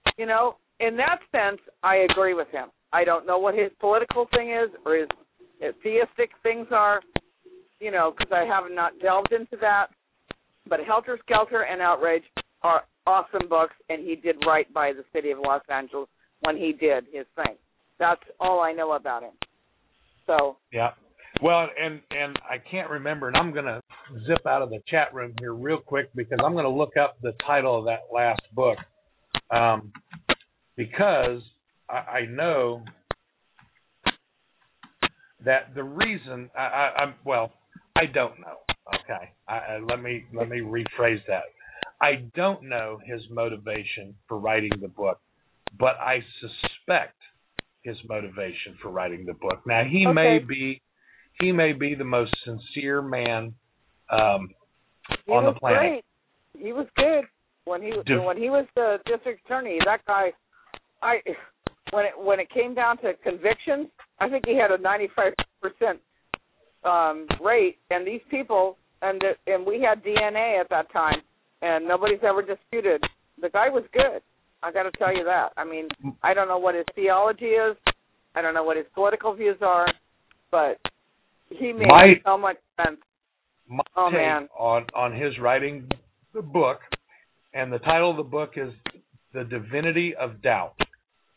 In that sense, I agree with him. I don't know what his political thing is or his theistic things are, because I have not delved into that. But Helter Skelter and Outrage are awesome books, and he did right by the city of Los Angeles when he did his thing. That's all I know about him. So yeah. Well, and I can't remember, and I'm going to zip out of the chat room here real quick because I'm going to look up the title of that last book because I know that the reason I don't know. Okay, let me rephrase that. I don't know his motivation for writing the book, but I suspect his motivation for writing the book. Now he may be the most sincere man on the planet. Great. He was good when he was the district attorney. That guy, when it came down to convictions, I think he had a 95% rate. And these people, and we had DNA at that time, and nobody's ever disputed. The guy was good. I got to tell you that. I mean, I don't know what his theology is. I don't know what his political views are, but he made so much sense. My take on his writing the book, and the title of the book is The Divinity of Doubt.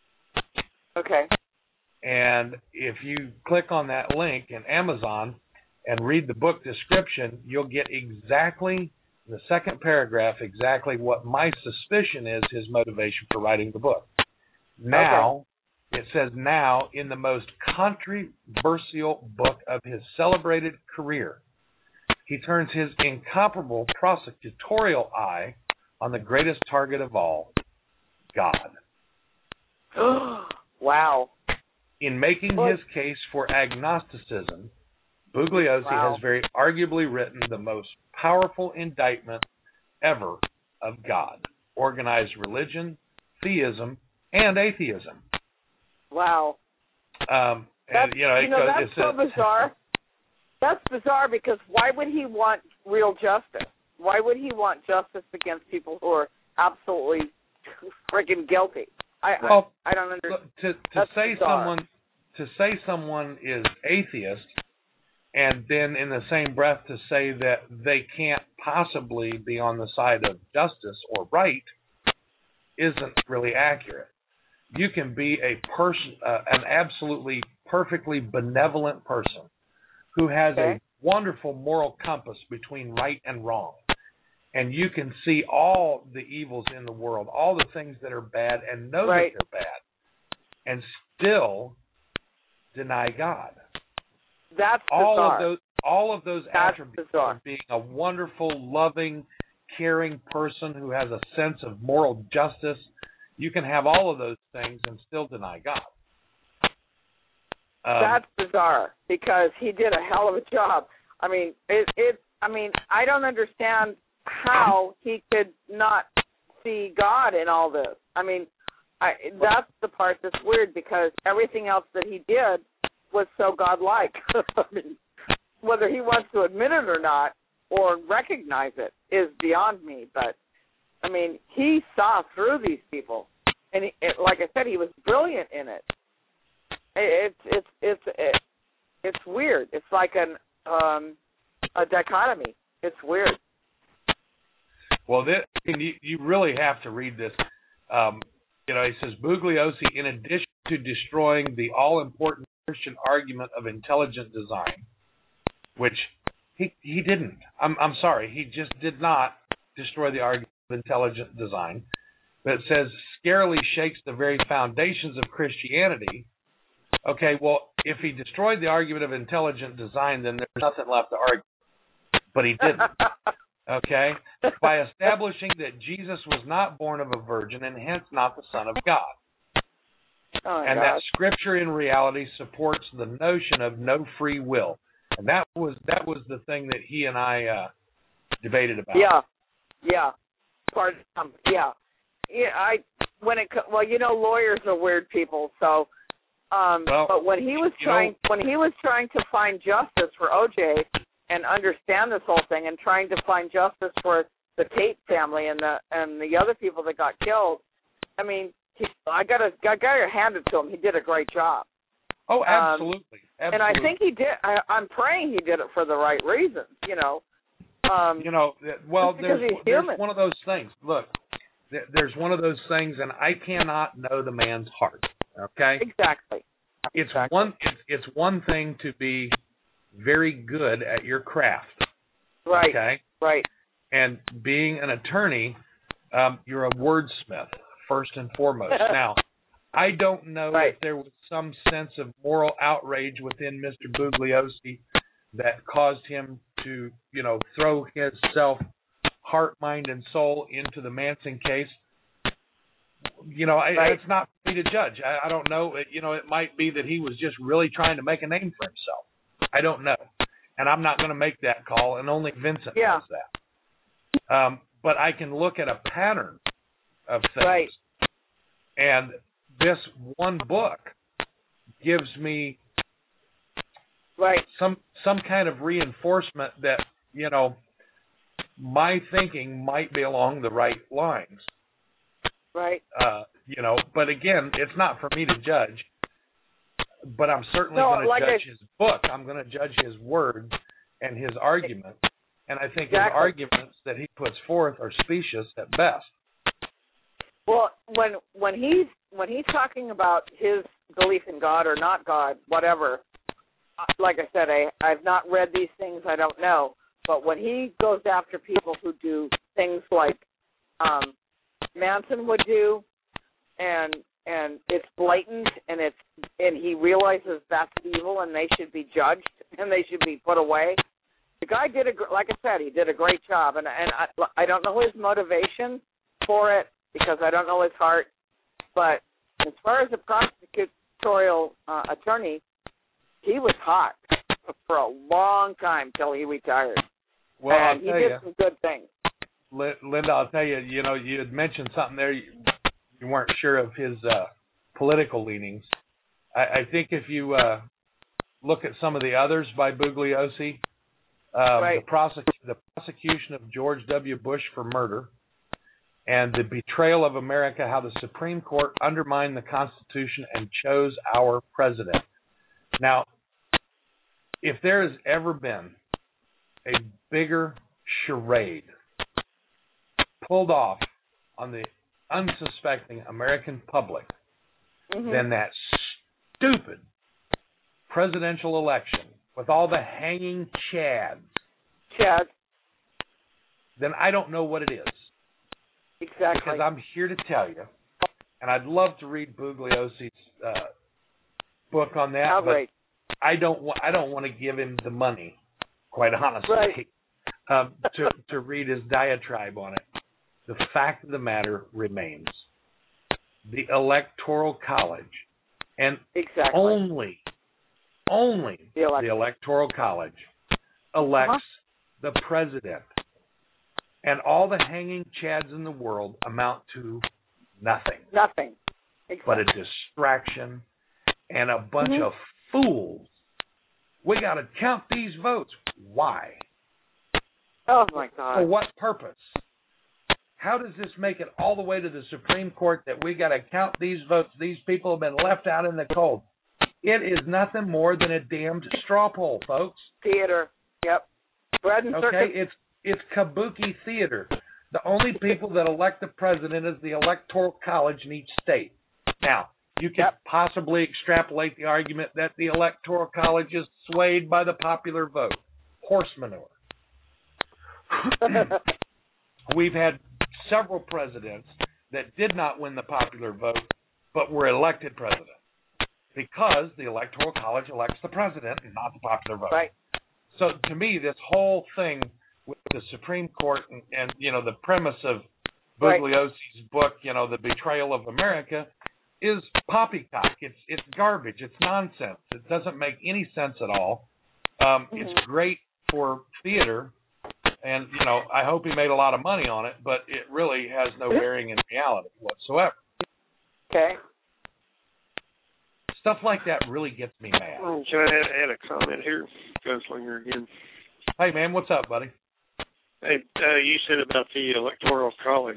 Okay. And if you click on that link in Amazon, and read the book description, you'll get exactly, in the second paragraph, exactly what my suspicion is his motivation for writing the book. Now, It says now, in the most controversial book of his celebrated career, he turns his incomparable prosecutorial eye on the greatest target of all, God. Wow. In making his case for agnosticism, Bugliosi has very arguably written the most powerful indictment ever of God, organized religion, theism, and atheism. Wow. And, that's it so says, bizarre. That's bizarre because why would he want real justice? Why would he want justice against people who are absolutely freaking guilty? I don't understand. To say someone is atheist, and then in the same breath to say that they can't possibly be on the side of justice or right, isn't really accurate. You can be a person, an absolutely perfectly benevolent person who has a wonderful moral compass between right and wrong. And you can see all the evils in the world, all the things that are bad, and know that they're bad, and still deny God. That's bizarre. All of those That's attributes bizarre. of being a wonderful, loving, caring person who has a sense of moral justice, you can have all of those things and still deny God. That's bizarre because he did a hell of a job. I mean, I don't understand how he could not see God in all this. I mean, that's the part that's weird because everything else that he did was so godlike. I mean, whether he wants to admit it or not or recognize it is beyond me. But I mean, he saw through these people, and like I said, he was brilliant in it. It's weird. It's like a dichotomy. It's weird. Well, you really have to read this. He says, Bugliosi, in addition to destroying the all-important Christian argument of intelligent design, which he didn't. I'm sorry, he just did not destroy the argument of intelligent design. But it says, scarcely shakes the very foundations of Christianity. Okay, well, if he destroyed the argument of intelligent design, then there's nothing left to argue. But he didn't. Okay? By establishing that Jesus was not born of a virgin and hence not the Son of God. That Scripture in reality supports the notion of no free will. And that was the thing that he and I debated about. Yeah. Lawyers are weird people, so but when he was trying to find justice for OJ and understand this whole thing and trying to find justice for the Tate family and the other people that got killed, I mean, I gotta hand it to him. He did a great job. Oh, absolutely. And I think he did. I'm praying he did it for the right reasons. There's one of those things. Look, there's one of those things, and I cannot know the man's heart. Okay. Exactly. It's one thing to be very good at your craft. Right. Okay. Right. And being an attorney, you're a wordsmith first and foremost. Now, I don't know if there was some sense of moral outrage within Mr. Bugliosi that caused him to, throw his heart, mind, and soul into the Manson case. It's not for me to judge. I don't know. It might be that he was just really trying to make a name for himself. I don't know. And I'm not going to make that call, and only Vincent does that. But I can look at a pattern of things. Right. And this one book gives me some kind of reinforcement that, my thinking might be along the right lines. Right. But again, it's not for me to judge. But I'm certainly going to judge his book. I'm going to judge his words and his arguments. And I think his arguments that he puts forth are specious at best. Well, when he's talking about his belief in God or not God, whatever, like I said, I've not read these things. I don't know. But when he goes after people who do things like Manson would do, and it's blatant, and he realizes that's evil, and they should be judged, and they should be put away. The guy did like I said, he did a great job, and I don't know his motivation for it because I don't know his heart. But as far as a prosecutorial attorney, he was hot for a long time till he retired. Well, and he did some good things. Linda, I'll tell you, you had mentioned something there. You weren't sure of his political leanings. I think if you look at some of the others by Bugliosi, right. the prosecution of George W. Bush for murder, and the betrayal of America, how the Supreme Court undermined the Constitution and chose our president. Now, if there has ever been a bigger charade pulled off on the unsuspecting American public than that stupid presidential election with all the hanging chads, then I don't know what it is. Exactly. Because I'm here to tell you, and I'd love to read Bugliosi's book on that, Outright. but I don't want to give him the money, quite honestly, to read his diatribe on it. The fact of the matter remains, the Electoral College, and only the Electoral College elects the president. And all the hanging chads in the world amount to nothing. Nothing. Exactly. But a distraction and a bunch of fools. We got to count these votes. Why? Oh, my God. For what purpose? How does this make it all the way to the Supreme Court that we got to count these votes? These people have been left out in the cold. It is nothing more than a damned straw poll, folks. Theater. Yep. Bread and circus. It's kabuki theater. The only people that elect the president is the Electoral College in each state. Now, you can possibly extrapolate the argument that the Electoral College is swayed by the popular vote. Horse manure. We've had several presidents that did not win the popular vote, but were elected president because the Electoral College elects the president and not the popular vote. Right. So, to me, this whole thing with the Supreme Court and the premise of Bugliosi's book, the betrayal of America, is poppycock. It's garbage. It's nonsense. It doesn't make any sense at all. It's great for theater, and I hope he made a lot of money on it, but it really has no bearing in reality whatsoever. Okay. Stuff like that really gets me mad. Can I add a comment here? Gunslinger again. Hey, man, what's up, buddy? Hey, you said about the Electoral College.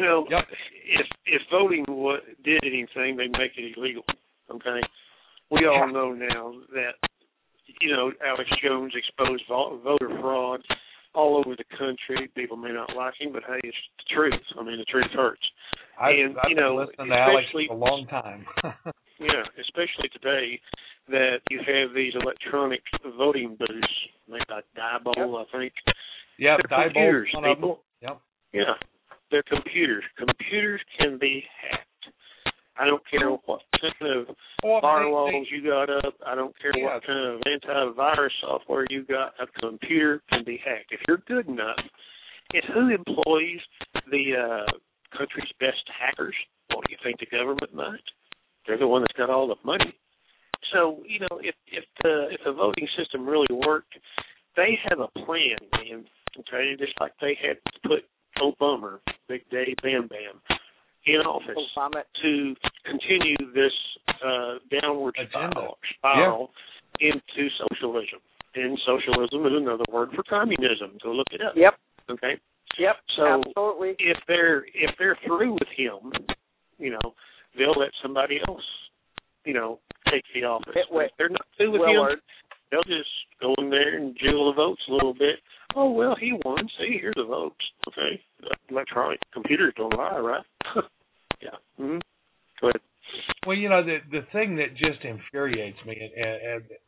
If voting did anything, they'd make it illegal. Okay, we all know now that Alex Jones exposed voter fraud all over the country. People may not like him, but hey, it's the truth. I mean, the truth hurts. I've been listening to Alex for a long time. Yeah, especially today that you have these electronic voting booths made by Diebold, I think. Yeah, they're computers, people. Yep. Yeah, they're computers. Computers can be hacked. I don't care what kind of firewalls you got up. I don't care what kind of antivirus software you got. A computer can be hacked. If you're good enough, and who employs the country's best hackers? Well, do you think the government might? They're the one that's got all the money. So, if the voting system really worked, they have a plan, man. Okay, just like they had to put Obama, Big Daddy Bam Bam, in office to continue this downward spiral into socialism. And socialism is another word for communism. Go look it up. Yep. Okay. Yep. So absolutely. If they're through with him, they'll let somebody else, take the office. If they're not through with him, they'll just go in there and jiggle the votes a little bit. Oh, well, he won. See, here's the votes. Okay. Electronic computers don't lie, right? Yeah. Mm-hmm. Go ahead. Well, the thing that just infuriates me, and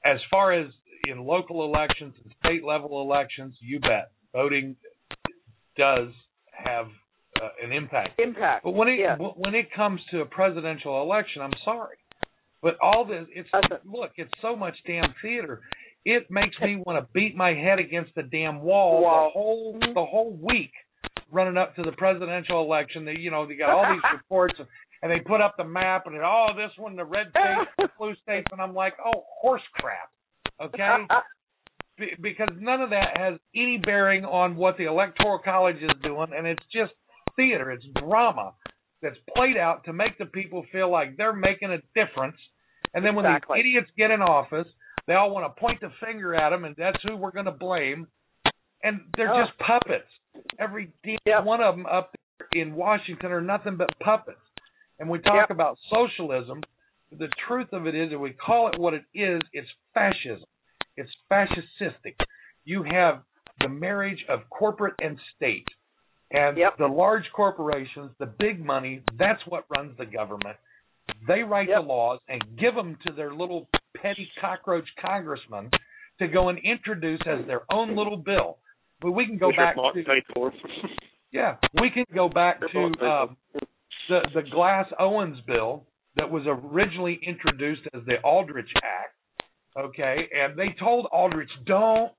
as far as in local elections and state level elections, you bet voting does have an impact. But when it comes to a presidential election, I'm sorry, but all this, it's so much damn theater. It makes me want to beat my head against the damn wall the whole week running up to the presidential election. They got all these reports and they put up the map and this one, the red states, the blue states, and I'm like, oh, horse crap, okay? Because none of that has any bearing on what the Electoral College is doing, and it's just theater. It's drama that's played out to make the people feel like they're making a difference. And then when these idiots get in office, they all want to point the finger at them, and that's who we're going to blame. And they're just puppets. Every damn one of them up there in Washington are nothing but puppets. And we talk about socialism. The truth of it is, if we call it what it is, it's fascism. It's fascistic. You have the marriage of corporate and state. And the large corporations, the big money, that's what runs the government. They write the laws and give them to their little petty cockroach congressmen to go and introduce as their own little bill. But we can go back to we can go back to the Glass-Owens bill that was originally introduced as the Aldrich Act. Okay, and they told Aldrich, don't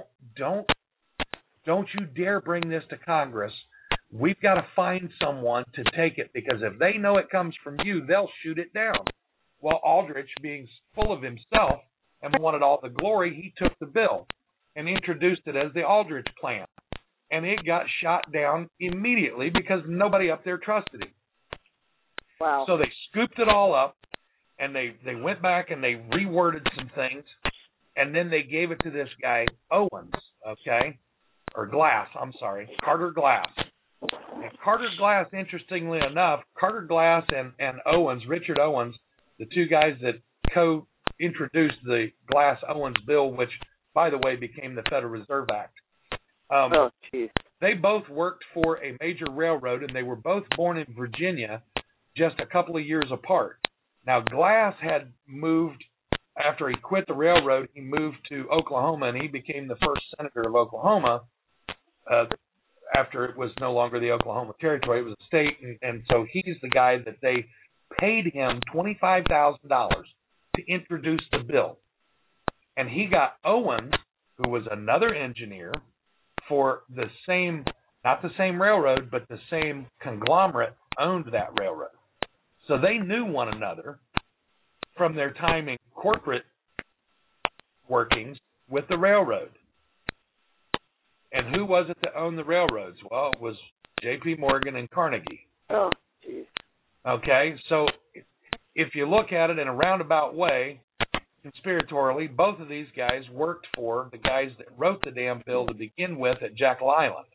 you dare bring this to Congress. We've got to find someone to take it, because if they know it comes from you, they'll shoot it down. Well, Aldrich, being full of himself and wanted all the glory, he took the bill and introduced it as the Aldrich Plan. And it got shot down immediately because nobody up there trusted him. Wow. So they scooped it all up, and they went back and they reworded some things, and then they gave it to this guy, Owens, okay? Or Glass, I'm sorry, Carter Glass. And Carter Glass, interestingly enough, Carter Glass and Owens, Richard Owens, the two guys that co-introduced the Glass-Owens bill, which, by the way, became the Federal Reserve Act. They both worked for a major railroad, and they were both born in Virginia, just a couple of years apart. Now, Glass had moved, after he quit the railroad, he moved to Oklahoma, and he became the first senator of Oklahoma after it was no longer the Oklahoma Territory. It was a state, and so he's the guy that they paid him $25,000 to introduce the bill. And he got Owens, who was another engineer, for the same, not the same railroad, but the same conglomerate owned that railroad. So they knew one another from their time in corporate workings with the railroad. And who was it that owned the railroads? Well, it was J.P. Morgan and Carnegie. Oh, geez. Okay, so if you look at it in a roundabout way, conspiratorially, both of these guys worked for the guys that wrote the damn bill to begin with at Jekyll Island.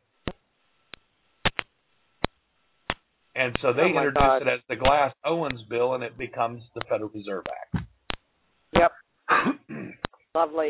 And so they introduced it as the Glass-Owens bill, and it becomes the Federal Reserve Act. Yep. Lovely.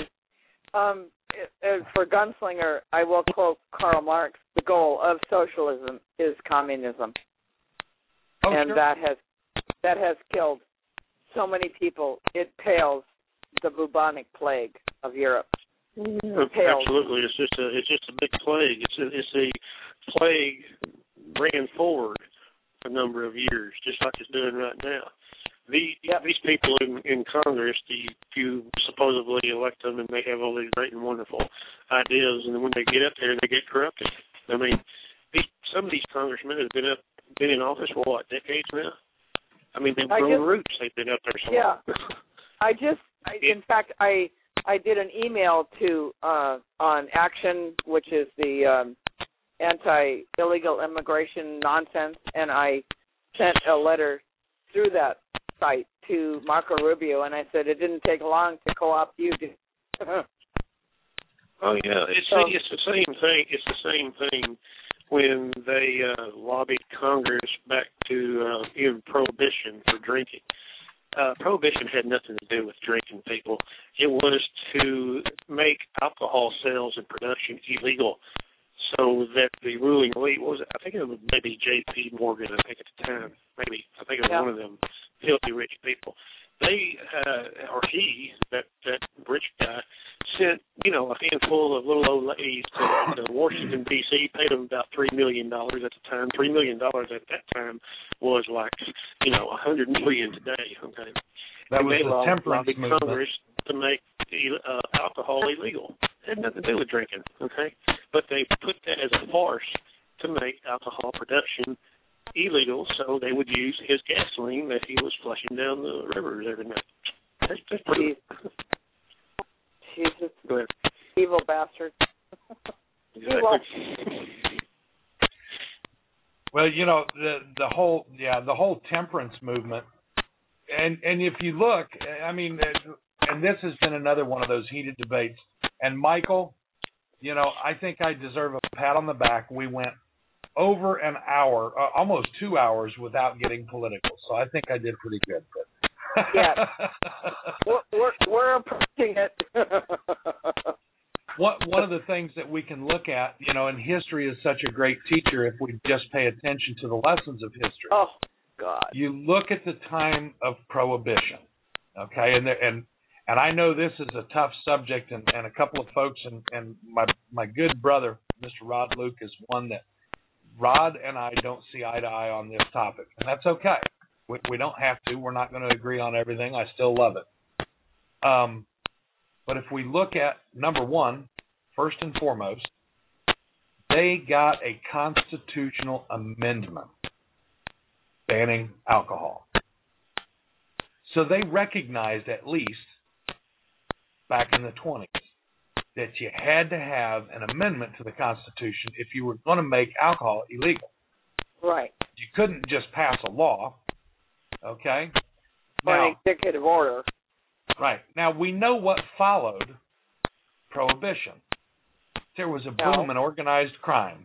For Gunslinger, I will quote Karl Marx: the goal of socialism is communism. Oh, and sure. that has killed so many people. It pales the bubonic plague of Europe. Absolutely, it's just a big plague. It's a plague bringing forward a number of years, just like it's doing right now. These people in Congress, you supposedly elect them, and they have all these great and wonderful ideas, and then when they get up there, they get corrupted. I mean, some of these congressmen have been in office for what, decades now? I mean, they've grown roots. They've been up there so long. In fact, I did an email to on Action, which is the anti-illegal immigration nonsense, and I sent a letter through that site to Marco Rubio, and I said it didn't take long to co-opt you. Oh yeah, it's the same thing. It's the same thing when they lobbied Congress back to even prohibition for drinking. Prohibition had nothing to do with drinking, people. It was to make alcohol sales and production illegal, so that the ruling elite, I think it was maybe J.P. Morgan, I think at the time, I think it was one of them filthy rich people. they or he, that rich guy, sent a handful of little old ladies to Washington D.C. Paid them about $3 million at the time. $3 million at that time was like $100 million today. Okay, that and was the temperance movement. Congress to make alcohol illegal. It had nothing to do with drinking. Okay, but they put that as a farce to make alcohol production illegal, so they would use his gasoline that he was flushing down the rivers every night. That's pretty. Jesus. Go ahead. Evil bastard. Exactly. Well, the whole temperance movement, and if you look, I mean, and this has been another one of those heated debates. And Michael, I think I deserve a pat on the back. We went over an hour, almost 2 hours, without getting political. So I think I did pretty good. But yeah, we're approaching it. One of the things that we can look at, and history is such a great teacher if we just pay attention to the lessons of history. Oh, God. You look at the time of Prohibition, okay? And I know this is a tough subject, and a couple of folks, and my good brother, Mr. Rod Luke, is one that Rod and I don't see eye to eye on this topic, and that's okay. We don't have to. We're not going to agree on everything. I still love it. But if we look at, number one, first and foremost, they got a constitutional amendment banning alcohol. So they recognized, at least back in the 20s, that you had to have an amendment to the Constitution if you were going to make alcohol illegal. Right. You couldn't just pass a law, okay? Or an executive order. Right. Now, we know what followed Prohibition. There was a boom in organized crime,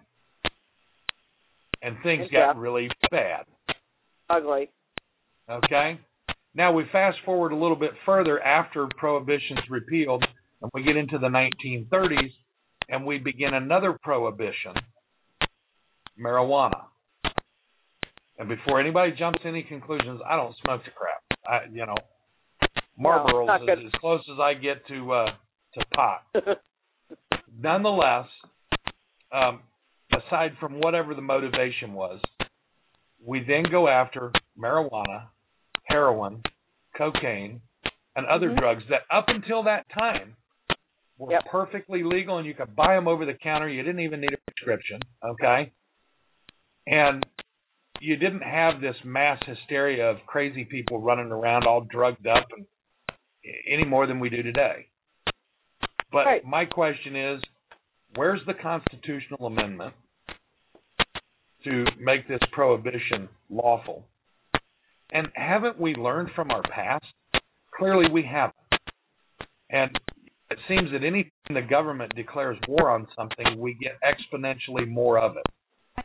and things got really bad. Ugly. Okay? Now, we fast forward a little bit further after Prohibition's repealed, and we get into the 1930s, and we begin another prohibition, marijuana. And before anybody jumps to any conclusions, I don't smoke the crap. Marlboro is as close as I get to pot. Nonetheless, aside from whatever the motivation was, we then go after marijuana, heroin, cocaine, and other drugs that up until that time were perfectly legal, and you could buy them over the counter. You didn't even need a prescription, okay? And you didn't have this mass hysteria of crazy people running around all drugged up and any more than we do today. But my question is, where's the constitutional amendment to make this prohibition lawful? And haven't we learned from our past? Clearly we haven't. And it seems that anytime the government declares war on something, we get exponentially more of it.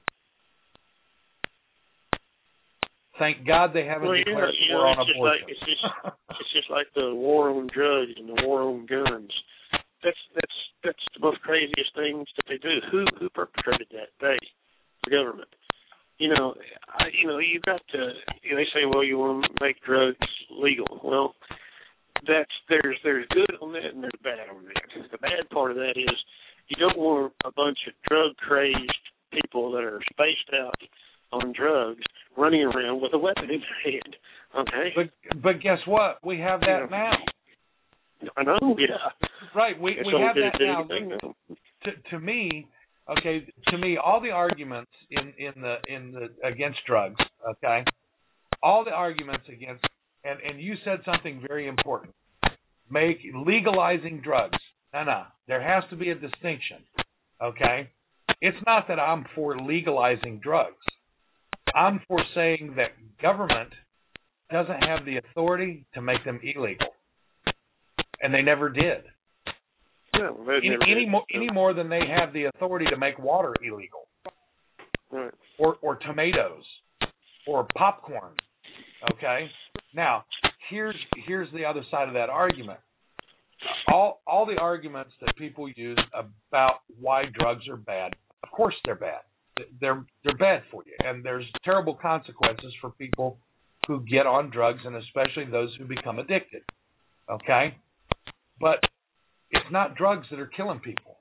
Thank God they haven't declared war on abortion. It's just like the war on drugs and the war on guns. That's the most craziest things that they do. Who perpetrated that? They, the government. You got to. They say, well, you want to make drugs legal. Well, there's good on that and there's bad on that. The bad part of that is you don't want a bunch of drug crazed people that are spaced out on drugs running around with a weapon in their hand. Okay. But guess what? We have that now. I know. Yeah. Right. We have that now. To me, all the arguments in the against drugs, okay, all the arguments against, and you said something very important, legalizing drugs. No, there has to be a distinction, okay? It's not that I'm for legalizing drugs. I'm for saying that government doesn't have the authority to make them illegal, and they never did. Yeah, any more than they have the authority to make water illegal, right? Or tomatoes, or popcorn. Okay. Now, here's the other side of that argument. All the arguments that people use about why drugs are bad, of course they're bad. They're bad for you, and there's terrible consequences for people who get on drugs, and especially those who become addicted. Okay? But it's not drugs that are killing people.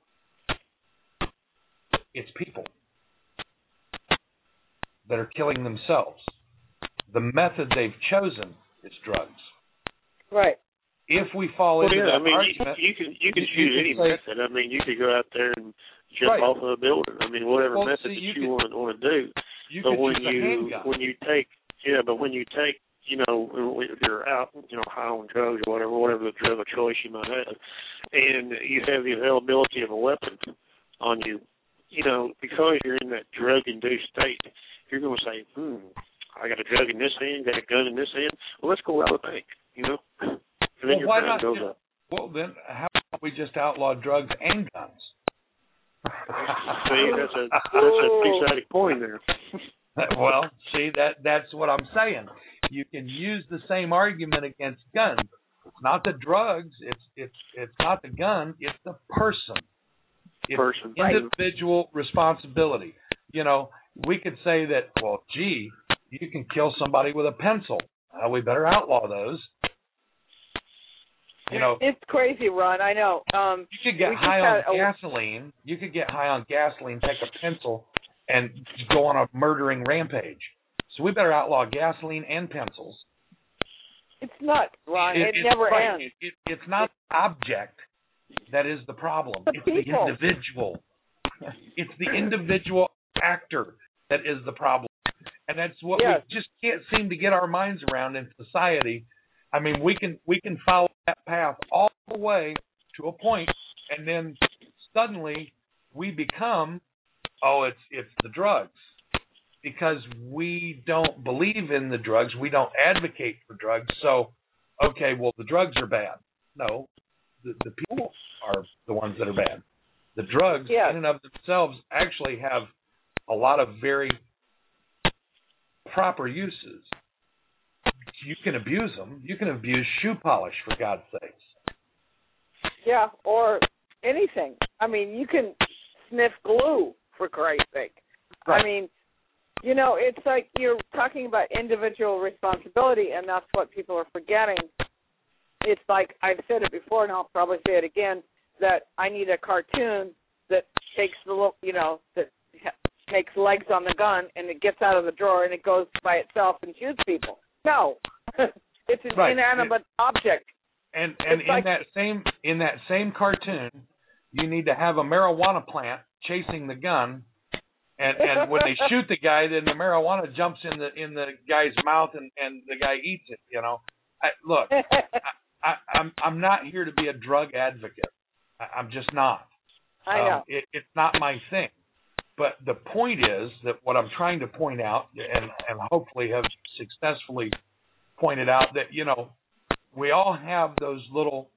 It's people that are killing themselves. The method they've chosen is drugs. Right. If we fall into that argument, you can choose any method. I mean, you could go out there and jump off of a building. I mean, whatever method that you want to do. But when you take, you know, if you're out, you know, high on drugs or whatever the drug of choice you might have, and you have the availability of a weapon on you, you know, because you're in that drug-induced state, you're going to say, I got a drug in this hand, got a gun in this hand. Well, let's go rob a bank, you know. And then your crime goes up. Well, then how about we just outlaw drugs and guns? See, that's a two-sided coin there. Well, see, that's what I'm saying. You can use the same argument against guns. It's not the drugs. It's not the gun. It's the person. It's individual responsibility. You know, we could say that, well, gee, you can kill somebody with a pencil. We better outlaw those. You know, it's crazy, Ron. I know. You could get high on gasoline. You could get high on gasoline, take a pencil, and go on a murdering rampage. So we better outlaw gasoline and pencils. It's not, Ron. It never ends. It's not the object that is the problem. It's the individual. It's the individual actor that is the problem. And that's what we just can't seem to get our minds around in society. I mean, we can follow that path all the way to a point, and then suddenly we become, it's the drugs. Because we don't believe in the drugs, we don't advocate for drugs. So, okay, well, the drugs are bad. No, the people are the ones that are bad. The drugs, in and of themselves, actually have a lot of very proper uses. You can abuse them. You can abuse shoe polish, for God's sakes. Yeah, or anything. I mean, you can sniff glue, for Christ's sake. Right. I mean, you know, it's like you're talking about individual responsibility, and that's what people are forgetting. It's like I've said it before, and I'll probably say it again, that I need a cartoon that takes that makes legs on the gun, and it gets out of the drawer, and it goes by itself and shoots people. No, it's an inanimate object. And in that same cartoon, you need to have a marijuana plant chasing the gun. And when they shoot the guy, then the marijuana jumps in the guy's mouth, and the guy eats it. You know, I'm not here to be a drug advocate. I'm just not. I know it's not my thing. But the point is that what I'm trying to point out, and hopefully have successfully pointed out, that we all have those little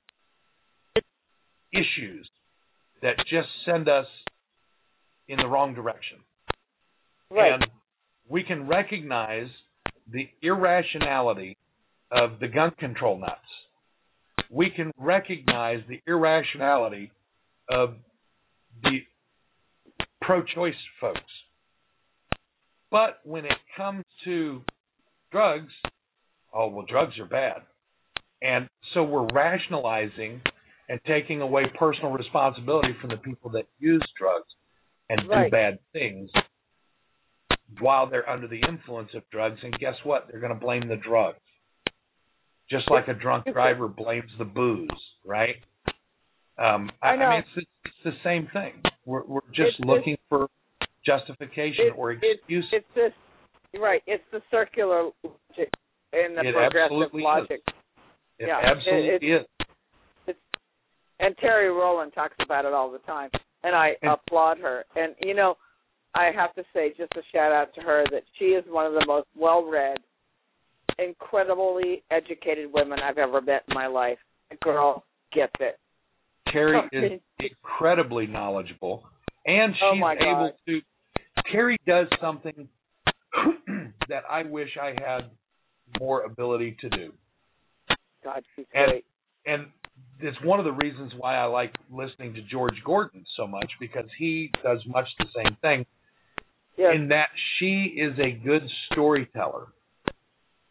issues that just send us in the wrong direction. Right. And we can recognize the irrationality of the gun control nuts. We can recognize the irrationality of the pro-choice folks. But when it comes to drugs, drugs are bad. And so we're rationalizing and taking away personal responsibility from the people that use drugs and do bad things while they're under the influence of drugs. And guess what? They're going to blame the drugs. Just like a drunk driver blames the booze, right? I mean, it's the same thing. We're just looking for justification or excuse. It's the circular logic and the progressive logic. It absolutely is. And Terry Rowland talks about it all the time, and I applaud her. And, I have to say just a shout-out to her that she is one of the most well-read, incredibly educated women I've ever met in my life. The girl gets it. Terry is incredibly knowledgeable, and she's able to. Terry does something that I wish I had more ability to do. God, she's great. And it's one of the reasons why I like listening to George Gordon so much, because he does much the same thing, in that she is a good storyteller.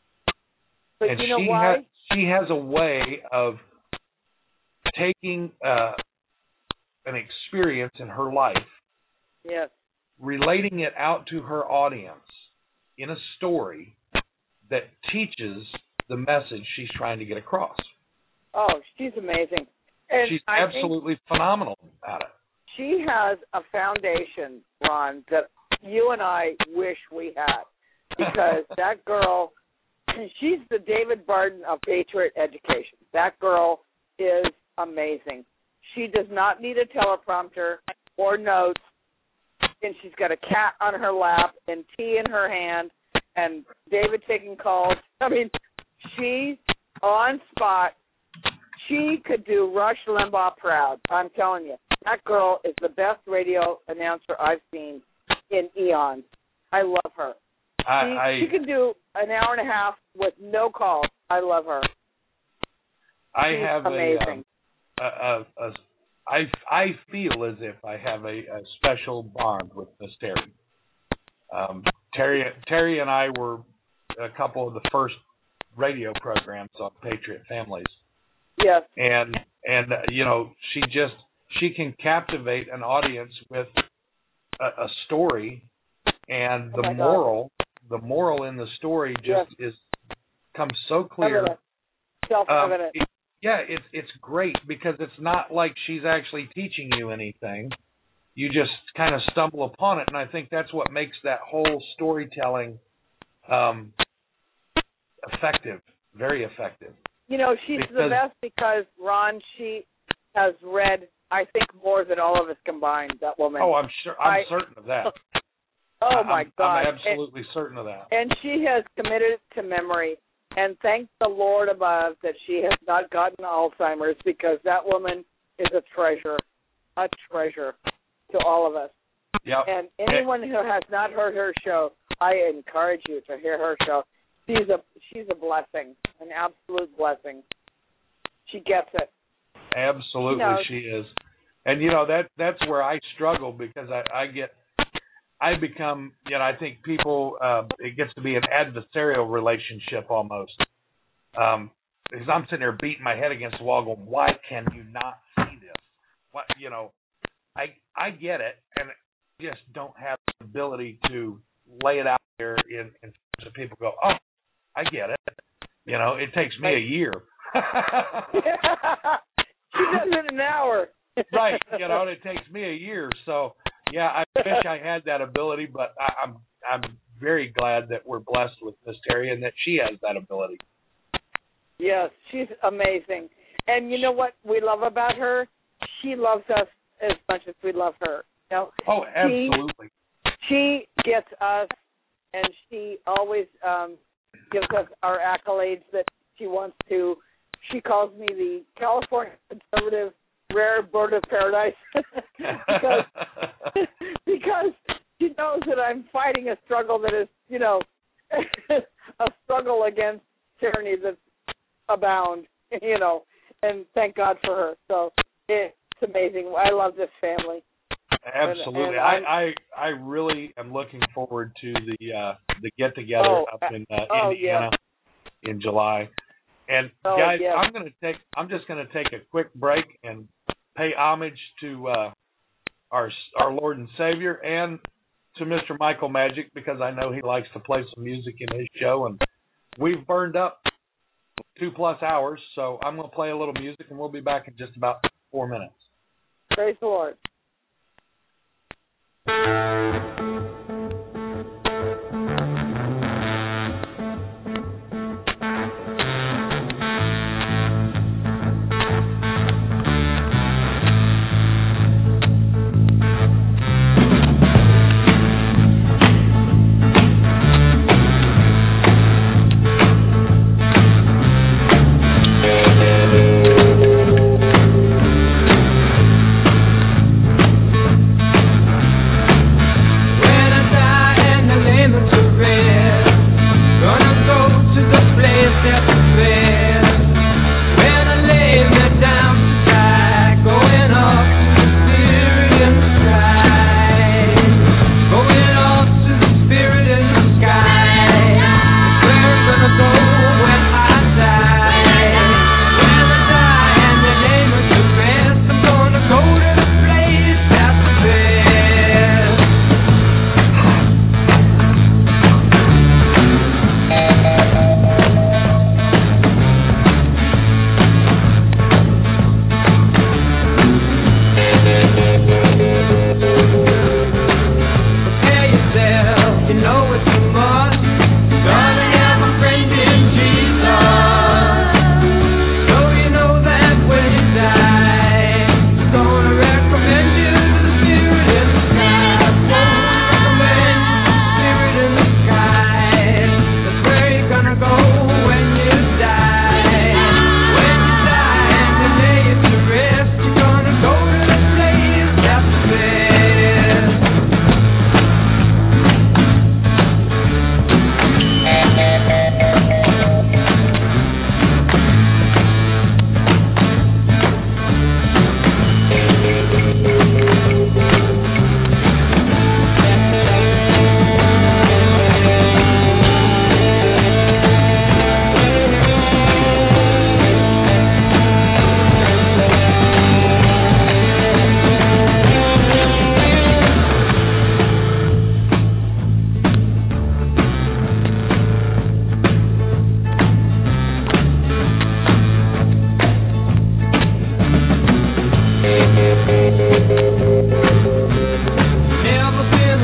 But and you know why? She has a way of taking an experience in her life, Yes. relating it out to her audience in a story that teaches the message she's trying to get across. Oh, she's amazing. And She's I absolutely phenomenal at it. She has a foundation, Ron, that you and I wish we had. Because that girl, she's the David Barton of Patriot Education. That girl is amazing. She does not need a teleprompter or notes, and she's got a cat on her lap and tea in her hand and David taking calls. I mean, she's on spot. She could do Rush Limbaugh proud. I'm telling you. That girl is the best radio announcer I've seen in eons. I love her. She can do an hour and a half with no calls. I love her. She's have amazing. I feel as if I have a special bond with Miss Terry. Terry and I were a couple of the first radio programs on Patriot Families. Yes. And you know, she can captivate an audience with a story, and the moral in the story just comes so clear. Self-evident. It's great because it's not like she's actually teaching you anything. You just kind of stumble upon it, and I think that's what makes that whole storytelling effective, very effective. You know, she's the best because, Ron, she has read, I think, more than all of us combined, that woman. Oh, I'm sure. I'm certain of that. My God. I'm absolutely certain of that. And she has committed it to memory. And thank the Lord above that she has not gotten Alzheimer's, because that woman is a treasure to all of us. Yep. And anyone who has not heard her show, I encourage you to hear her show. She's a blessing, an absolute blessing. She gets it. Absolutely, she is. And you know, that's where I struggle, because I become, you know, I think people, it gets to be an adversarial relationship almost. Because I'm sitting there beating my head against the wall going, why can you not see this? What, you know, I get it, and just don't have the ability to lay it out there in so people go, oh, I get it. You know, it takes me a year. She does it in an hour. Right. You know, it takes me a year. So, yeah, I wish I had that ability, but I'm very glad that we're blessed with Miss Terry and that she has that ability. Yes, she's amazing. And you know what we love about her? She loves us as much as we love her. You know? Oh, absolutely. She gets us, and she always gives us our accolades that she wants to. She calls me the California conservative rare bird of paradise because she knows that I'm fighting a struggle that is, you know, a struggle against tyranny that's abound, you know, and thank God for her. So it's amazing. I love this family. Absolutely. And I really am looking forward to the get together up in Indiana in July. And guys, I'm just gonna take a quick break and pay homage to our Lord and Savior and to Mr. Michael Magic, because I know he likes to play some music in his show, and we've burned up 2+ hours, so I'm gonna play a little music, and we'll be back in just about 4 minutes. Praise the Lord.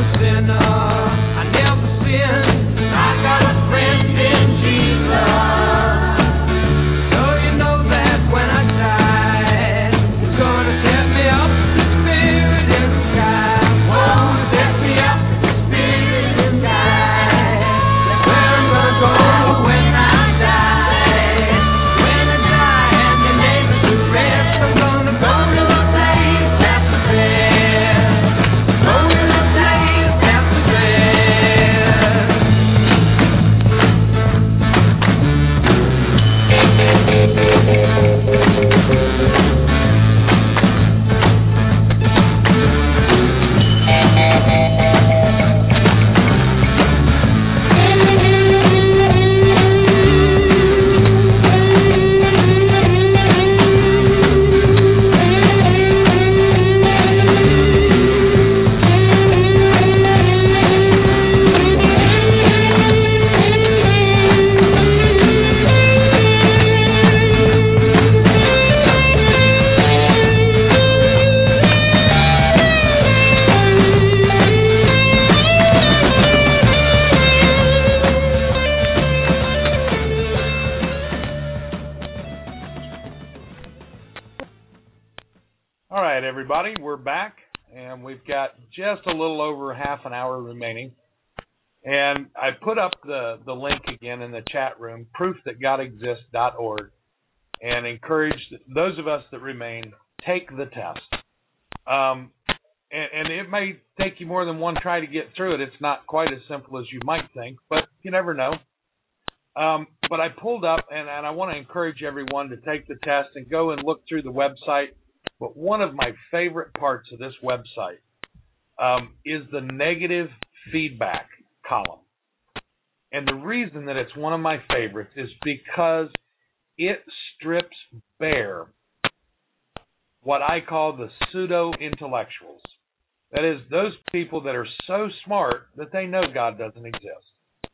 Everybody, we're back, and we've got just a little over half an hour remaining. And I put up the link again in the chat room, proofthatgodexists.org, and encourage those of us that remain, take the test. And it may take you more than one try to get through it. It's not quite as simple as you might think, but you never know. But I pulled up, and I want to encourage everyone to take the test and go and look through the website. But one of my favorite parts of this website is the negative feedback column. And the reason that it's one of my favorites is because it strips bare what I call the pseudo-intellectuals. That is, those people that are so smart that they know God doesn't exist.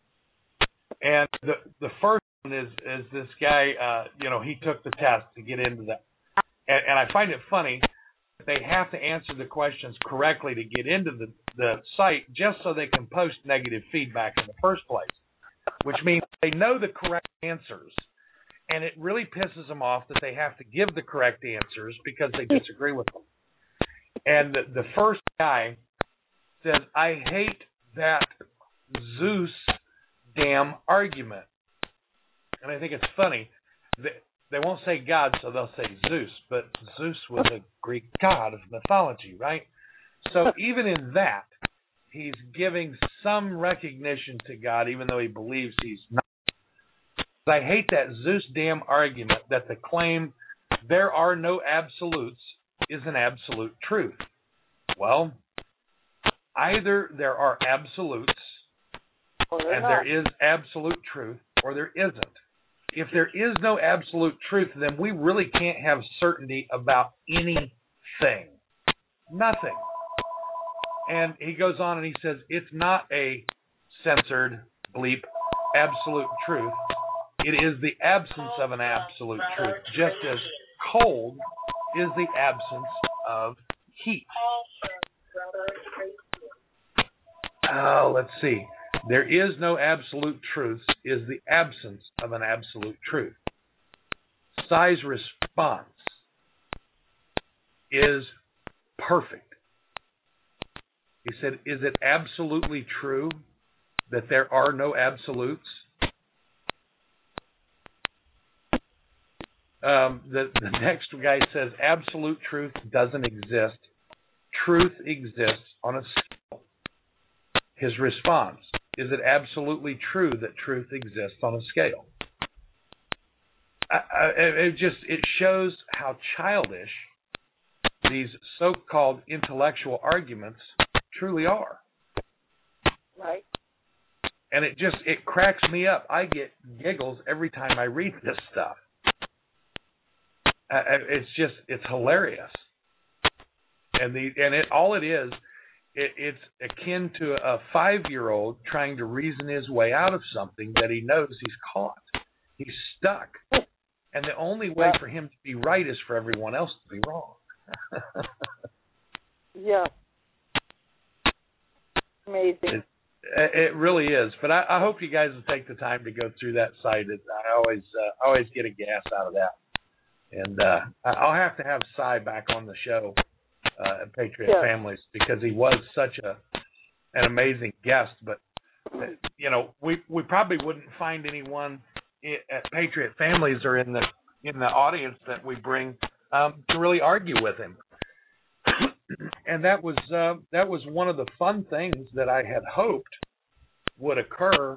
And the first one is this guy, he took the test to get into that. And I find it funny that they have to answer the questions correctly to get into the site just so they can post negative feedback in the first place, which means they know the correct answers. And it really pisses them off that they have to give the correct answers because they disagree with them. And the first guy says, I hate that Zeus damn argument. And I think it's funny that they won't say God, so they'll say Zeus. But Zeus was a Greek god of mythology, right? So even in that, he's giving some recognition to God, even though he believes he's not. I hate that Zeus damn argument that the claim there are no absolutes is an absolute truth. Well, either there are absolutes and there is absolute truth, or there isn't. If there is no absolute truth, then we really can't have certainty about anything. Nothing. And he goes on and he says, it's not a censored bleep absolute truth. It is the absence of an absolute truth, just as cold is the absence of heat. Let's see. There is no absolute truth is the absence of an absolute truth. Psy's response is perfect. He said, is it absolutely true that there are no absolutes? The next guy says, absolute truth doesn't exist. Truth exists on a scale. His response, is it absolutely true that truth exists on a scale? It shows how childish these so-called intellectual arguments truly are. Right. And it cracks me up. I get giggles every time I read this stuff. It's hilarious. And it's akin to a 5-year-old trying to reason his way out of something that he knows he's caught. He's stuck. And the only way for him to be right is for everyone else to be wrong. Yeah. Amazing. It really is. But I hope you guys will take the time to go through that site. I always get a gas out of that. And I'll have to have Cy back on the show at Patriot Families, because he was such an amazing guest. But you know, we probably wouldn't find anyone at Patriot Families or in the audience that we bring to really argue with him. And that was one of the fun things that I had hoped would occur.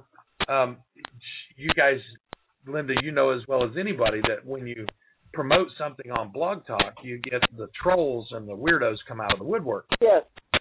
You guys, Linda, you know as well as anybody that when you promote something on Blog Talk, you get the trolls and the weirdos come out of the woodwork. Yes.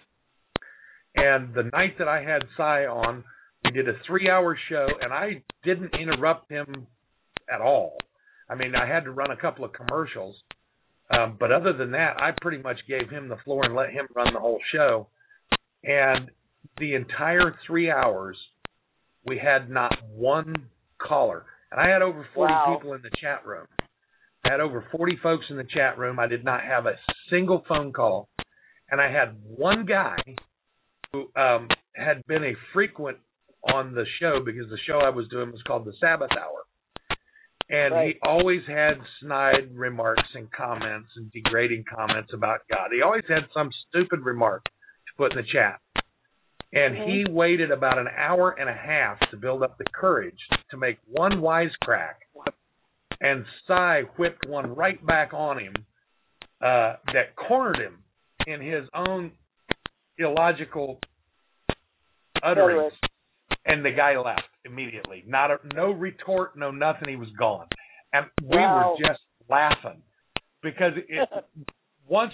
And the night that I had Cy on, we did a 3-hour show, and I didn't interrupt him at all. I mean, I had to run a couple of commercials. But other than that, I pretty much gave him the floor and let him run the whole show. And the entire 3 hours, we had not one caller. And I had over 40 people in the chat room. I had over 40 folks in the chat room. I did not have a single phone call. And I had one guy who had been a frequent on the show, because the show I was doing was called the Sabbath Hour. And he always had snide remarks and comments and degrading comments about God. He always had some stupid remark to put in the chat. And he waited about an hour and a half to build up the courage to make one wisecrack. And Cy whipped one right back on him that cornered him in his own illogical utterance. And the guy left immediately. No retort, no nothing. He was gone. And we were just laughing. Because once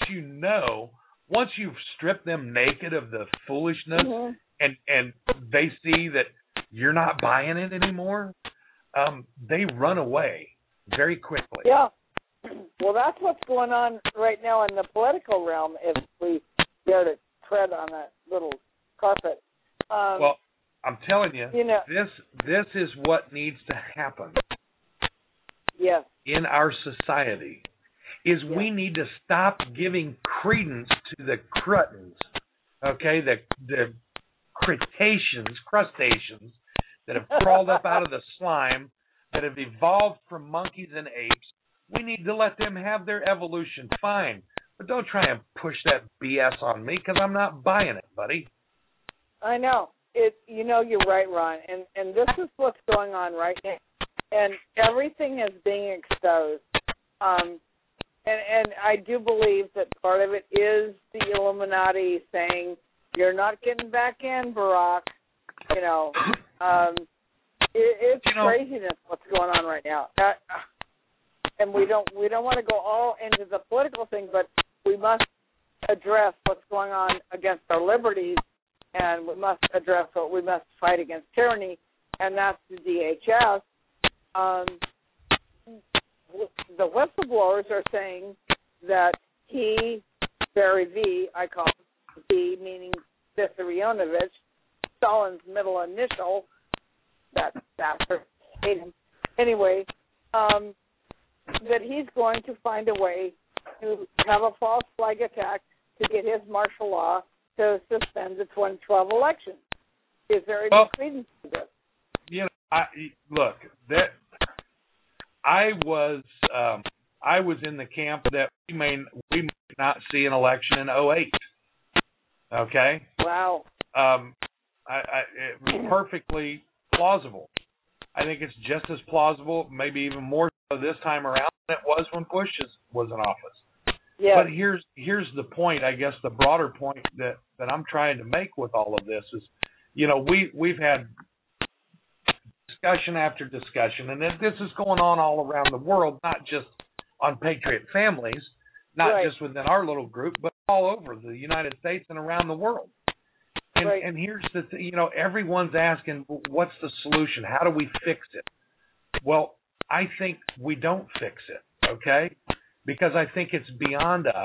you've stripped them naked of the foolishness and they see that you're not buying it anymore, they run away very quickly. Yeah. Well, that's what's going on right now in the political realm, if we dare to tread on that little carpet. Well, I'm telling you, this is what needs to happen in our society, is we need to stop giving credence to the crustaceans, okay, the crustaceans that have crawled up out of the slime, that have evolved from monkeys and apes. We need to let them have their evolution, fine. But don't try and push that BS on me, because I'm not buying it, buddy. I know. You're right, Ron, and this is what's going on right now, and everything is being exposed. And I do believe that part of it is the Illuminati saying, "You're not getting back in, Barack." It's craziness what's going on right now, and we don't want to go all into the political thing, but we must address what's going on against our liberties. And we must address what we must fight against tyranny, and that's the DHS. The whistleblowers are saying that Barry V, I call him V, meaning Vissarionovich, Stalin's middle initial, that bastard, hate him. Anyway, that he's going to find a way to have a false flag attack to get his martial law to suspend the 2012 election. Is there any credence to this? I was in the camp that we may not see an election in 2008. Okay. Wow. It was perfectly plausible. I think it's just as plausible, maybe even more so this time around than it was when Bush was in office. Yeah. But here's the point, I guess the broader point that I'm trying to make with all of this is, we've had discussion after discussion, and this is going on all around the world, not just on Patriot Families, not just within our little group, but all over the United States and around the world. And here's the thing, everyone's asking, what's the solution? How do we fix it? Well, I think we don't fix it, okay? Because I think it's beyond us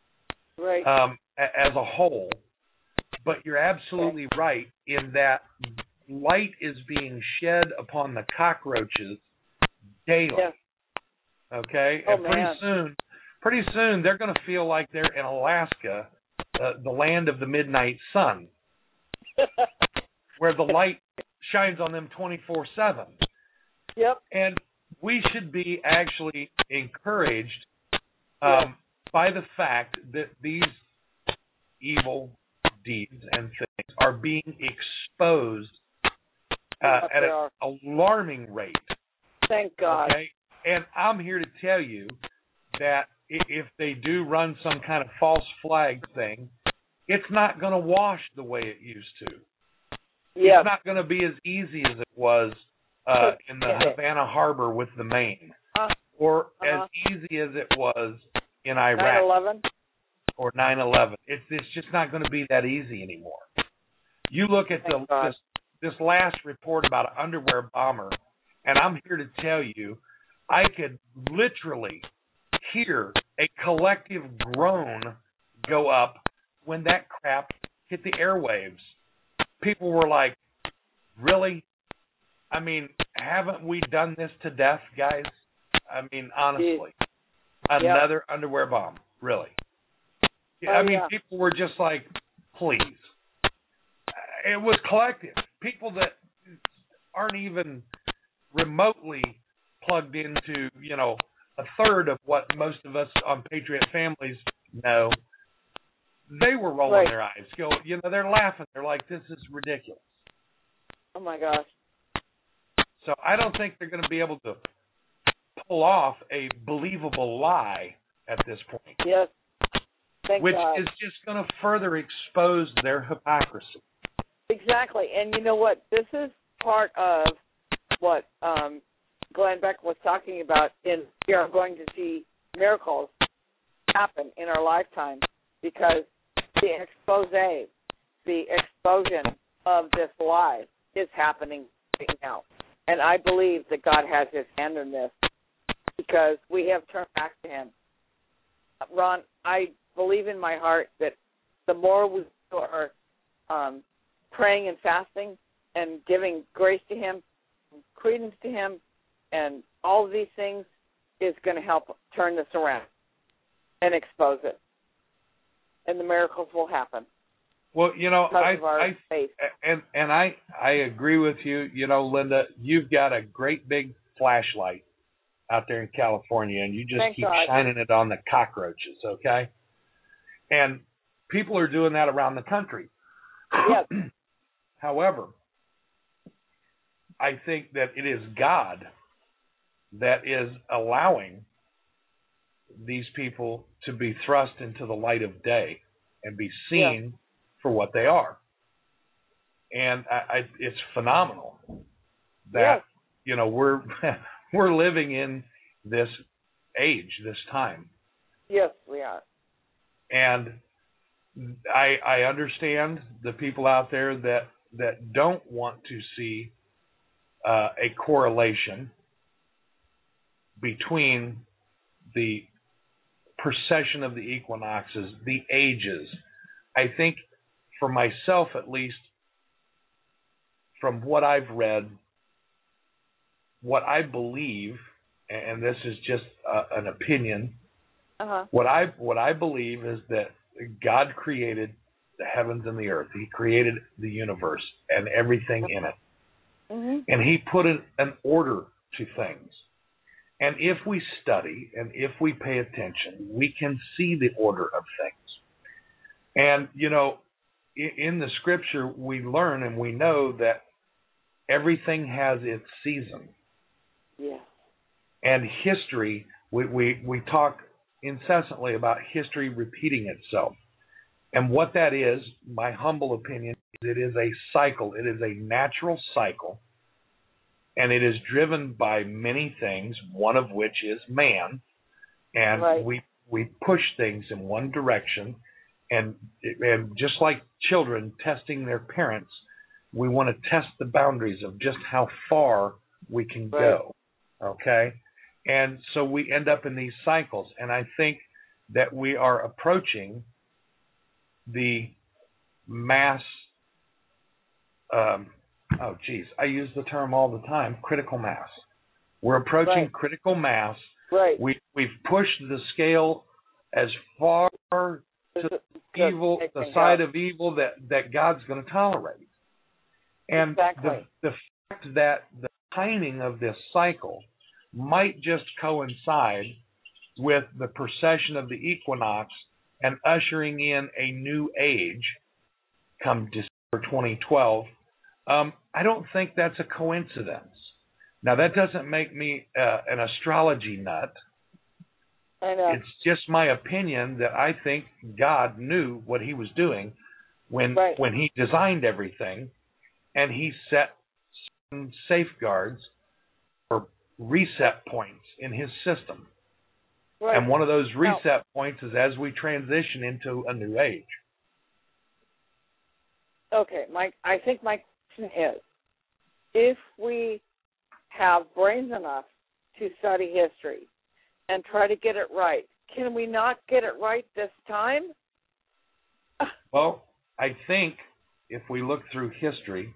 as a whole. But you're absolutely right in that light is being shed upon the cockroaches daily. Yeah. Okay? Oh, and pretty soon they're going to feel like they're in Alaska, the land of the midnight sun. where the light shines on them 24/7. Yep. And we should be actually encouraged by the fact that these evil deeds and things are being exposed at an alarming rate. Thank God. Okay? And I'm here to tell you that if they do run some kind of false flag thing, it's not going to wash the way it used to. Yeah. It's not going to be as easy as it was in the Havana Harbor with the Maine, or as easy as it was in Iraq 9/11 or 9/11. It's just not going to be that easy anymore. You look at this last report about an underwear bomber, and I'm here to tell you, I could literally hear a collective groan go up when that crap hit the airwaves. People were like, really? I mean, haven't we done this to death, guys? I mean, honestly. Another underwear bomb, really. I mean, people were just like, please. It was collective. People that aren't even remotely plugged into, a third of what most of us on Patriot Families know, they were rolling their eyes. They're laughing. They're like, this is ridiculous. Oh, my gosh. So I don't think they're going to be able to pull off a believable lie at this point. Yes. Thank which God. is just going to further expose their hypocrisy. Exactly. And you know what? This is part of what Glenn Beck was talking about in we are going to see miracles happen in our lifetime because the explosion of this lie is happening right now. And I believe that God has his hand in this because we have turned back to him. Ron, I believe in my heart that the more we are praying and fasting and giving grace to him, credence to him, and all of these things is going to help turn this around and expose it. And the miracles will happen. Well, I agree with you. Linda, you've got a great big flashlight out there in California, and you just keep shining it on the cockroaches, okay? And people are doing that around the country. Yes. However, I think that it is God that is allowing these people to be thrust into the light of day and be seen for what they are. And it's phenomenal that we're living in this age, this time. Yes, we are. And I understand the people out there that don't want to see a correlation between the precession of the equinoxes, the ages. I think, for myself at least, from what I've read, what I believe, and this is just an opinion, what I believe is that God created the heavens and the earth. He created the universe and everything in it. Mm-hmm. And he put an order to things. And if we study and if we pay attention, we can see the order of things. And, in the scripture, we learn and we know that everything has its season. Yeah. And history, we talk incessantly about history repeating itself. And what that is, my humble opinion, it is a cycle. It is a natural cycle. And it is driven by many things, one of which is man. And we push things in one direction. And just like children testing their parents, we want to test the boundaries of just how far we can go. Okay? And so we end up in these cycles. And I think that we are approaching the mass, I use the term all the time, critical mass. We're approaching critical mass. Right. We've pushed the scale as far to evil, the side of evil that God's going to tolerate. And exactly. the fact that the timing of this cycle might just coincide with the precession of the equinox and ushering in a new age come December 2012, I don't think that's a coincidence. Now, that doesn't make me an astrology nut. I know. It's just my opinion that I think God knew what he was doing when he designed everything, and he set some safeguards or reset points in his system. Right. And one of those reset points is as we transition into a new age. Okay, I think my question is, if we have brains enough to study history and try to get it right, can we not get it right this time? Well, I think if we look through history,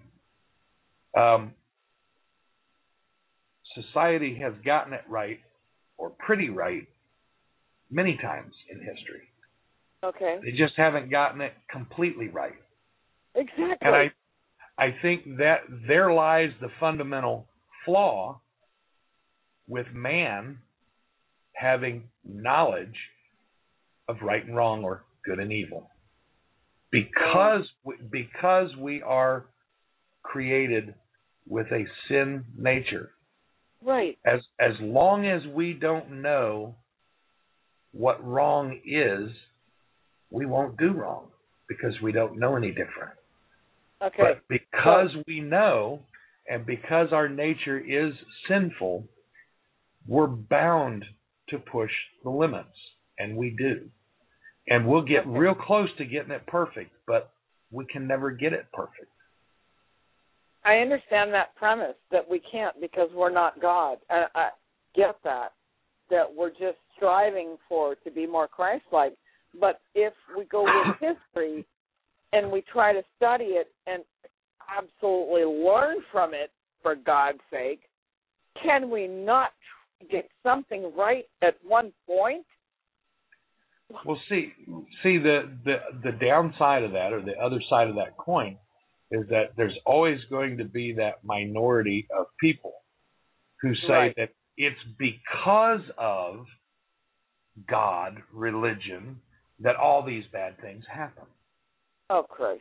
society has gotten it right, or pretty right, many times in history. Okay. They just haven't gotten it completely right. Exactly. And I think that there lies the fundamental flaw with man having knowledge of right and wrong or good and evil. Because we are created with a sin nature. Right. As long as we don't know what wrong is, we won't do wrong because we don't know any different. Okay. But because we know, and because our nature is sinful, we're bound to push the limits, and we do. And we'll get real close to getting it perfect, but we can never get it perfect. I understand that premise that we can't because we're not God. I get that we're just striving to be more Christ-like. But if we go with history and we try to study it and absolutely learn from it, for God's sake, can we not get something right at one point? Well, see the downside of that, or the other side of that coin, is that there's always going to be that minority of people who say that it's because of God, religion, that all these bad things happen. Oh, Christ!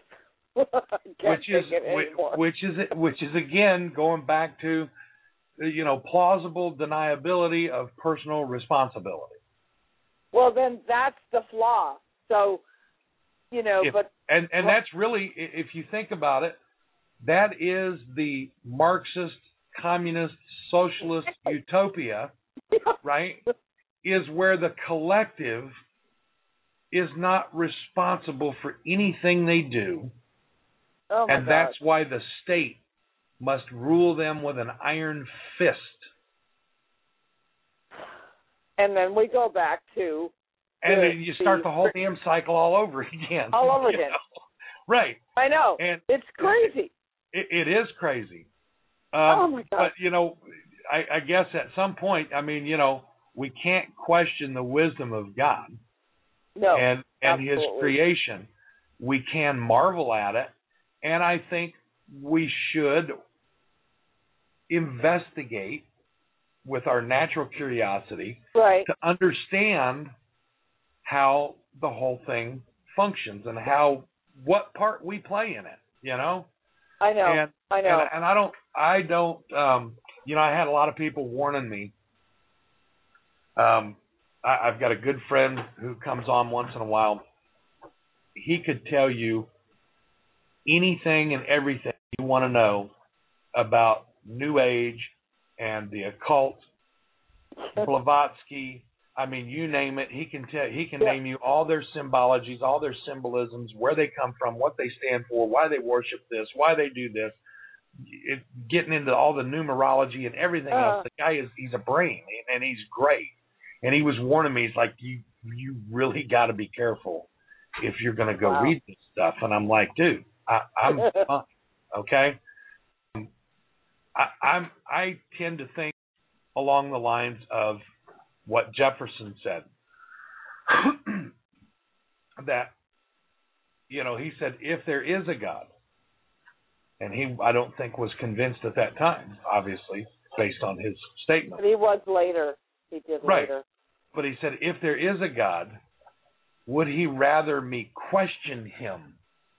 Which is again going back to plausible deniability of personal responsibility. Well, then that's the flaw. So, and that's really, if you think about it, that is the Marxist, communist, socialist utopia, right? Is where the collective is not responsible for anything they do, and that's why the state must rule them with an iron fist. And then we go back to... And then you start the whole damn cycle all over again. All over again. Right. I know. And it's crazy. It is crazy. Oh, my God. But, I guess at some point, we can't question the wisdom of God. No, and his creation. We can marvel at it. And I think we should investigate with our natural curiosity to understand how the whole thing functions and what part we play in it, I know. And I know. And I don't I had a lot of people warning me. I've got a good friend who comes on once in a while. He could tell you anything and everything you want to know about New Age and the occult, Blavatsky. I mean, you name it. He can name you all their symbologies, all their symbolisms, where they come from, what they stand for, why they worship this, why they do this. Getting into all the numerology and everything else. The guy he's a brain, and he's great. And he was warning me. He's like, you really got to be careful if you're going to go read this stuff. And I'm like, dude, I'm fine, okay. I tend to think along the lines of what Jefferson said. That, he said, if there is a God, And I don't think, was convinced at that time, obviously, based on his statement. But he was later. He did later. But he said, if there is a God, would he rather me question him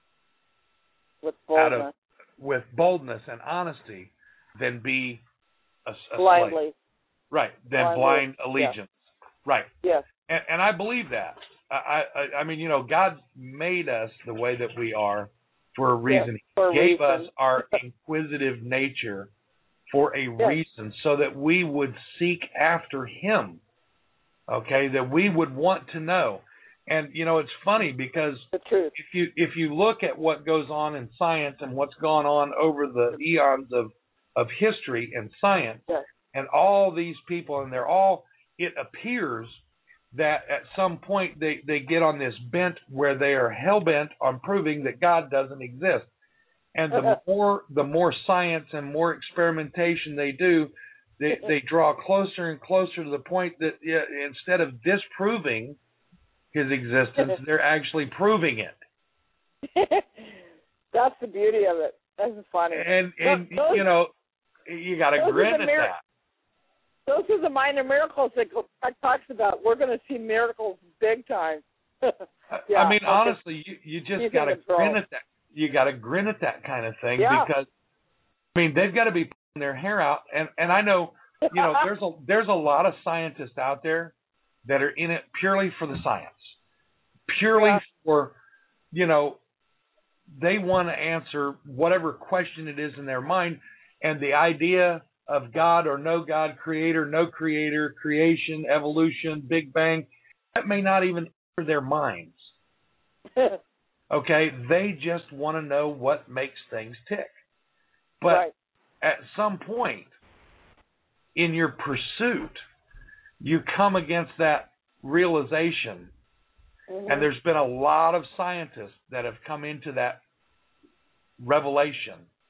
with boldness and honesty than be a blindly slave? Right, than blind allegiance. Yes. Right. Yes. And I believe that. I mean, you know, God made us the way that we are for a reason. Yes, he gave us our inquisitive nature for a reason, so that we would seek after him. Okay, that we would want to know. And you know, it's funny because the truth. if you look at what goes on in science and what's gone on over the eons of history and science, and all these people, and they're all, it appears that at some point they get on this bent where they are hell-bent on proving that God doesn't exist. And the more science and more experimentation they do, they draw closer and closer to the point that instead of disproving his existence, they're actually proving it. That's the beauty of it. That's funny. And you know, you got to grin at that. Those are the minor miracles that God talks about. We're going to see miracles big time. I mean, honestly, you just got to grin at that. You got to grin at that kind of thing because, I mean, they've got to be pulling their hair out. And I know, you know, there's a lot of scientists out there that are in it purely for the science, purely for, you know, they want to answer whatever question it is in their mind, and the idea of God or no God, creator, no creator, creation, evolution, Big Bang, that may not even enter their minds. Okay? They just want to know what makes things tick. But at some point in your pursuit, you come against that realization. And there's been a lot of scientists that have come into that revelation.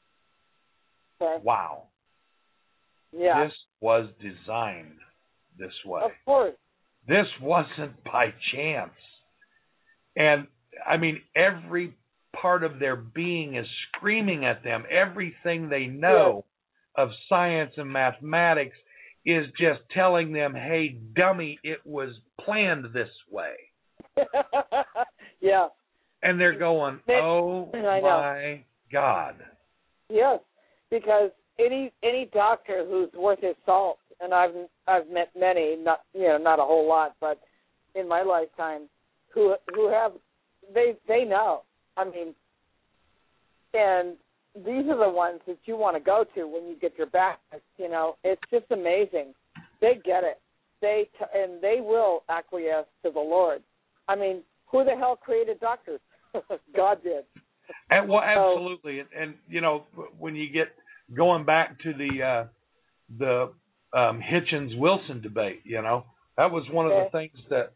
Wow. Yeah. This was designed this way. Of course. This wasn't by chance. And, I mean, every part of their being is screaming at them. Everything they know of science and mathematics is just telling them, hey, dummy, it was planned this way. Yeah. And they're going, oh, my God. Yes, because any doctor who's worth his salt, and I've met many, not a whole lot, but in my lifetime, who have they know. I mean, and these are the ones that you want to go to when you get your back. You know, it's just amazing. They get it. And they will acquiesce to the Lord. I mean, who the hell created doctors? God did. And, well, absolutely. And you know, when you get going back to the Hitchens-Wilson debate, you know, that was one of the things that.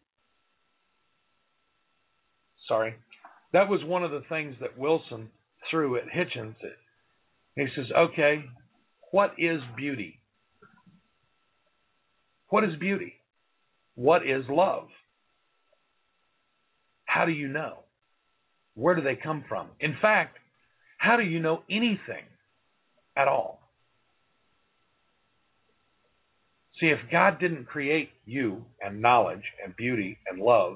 Sorry, that was one of the things that Wilson threw at Hitchens. He says, "Okay, what is beauty? What is beauty? What is love? How do you know? Where do they come from? In fact, how do you know anything at all? See, if God didn't create you and knowledge and beauty and love,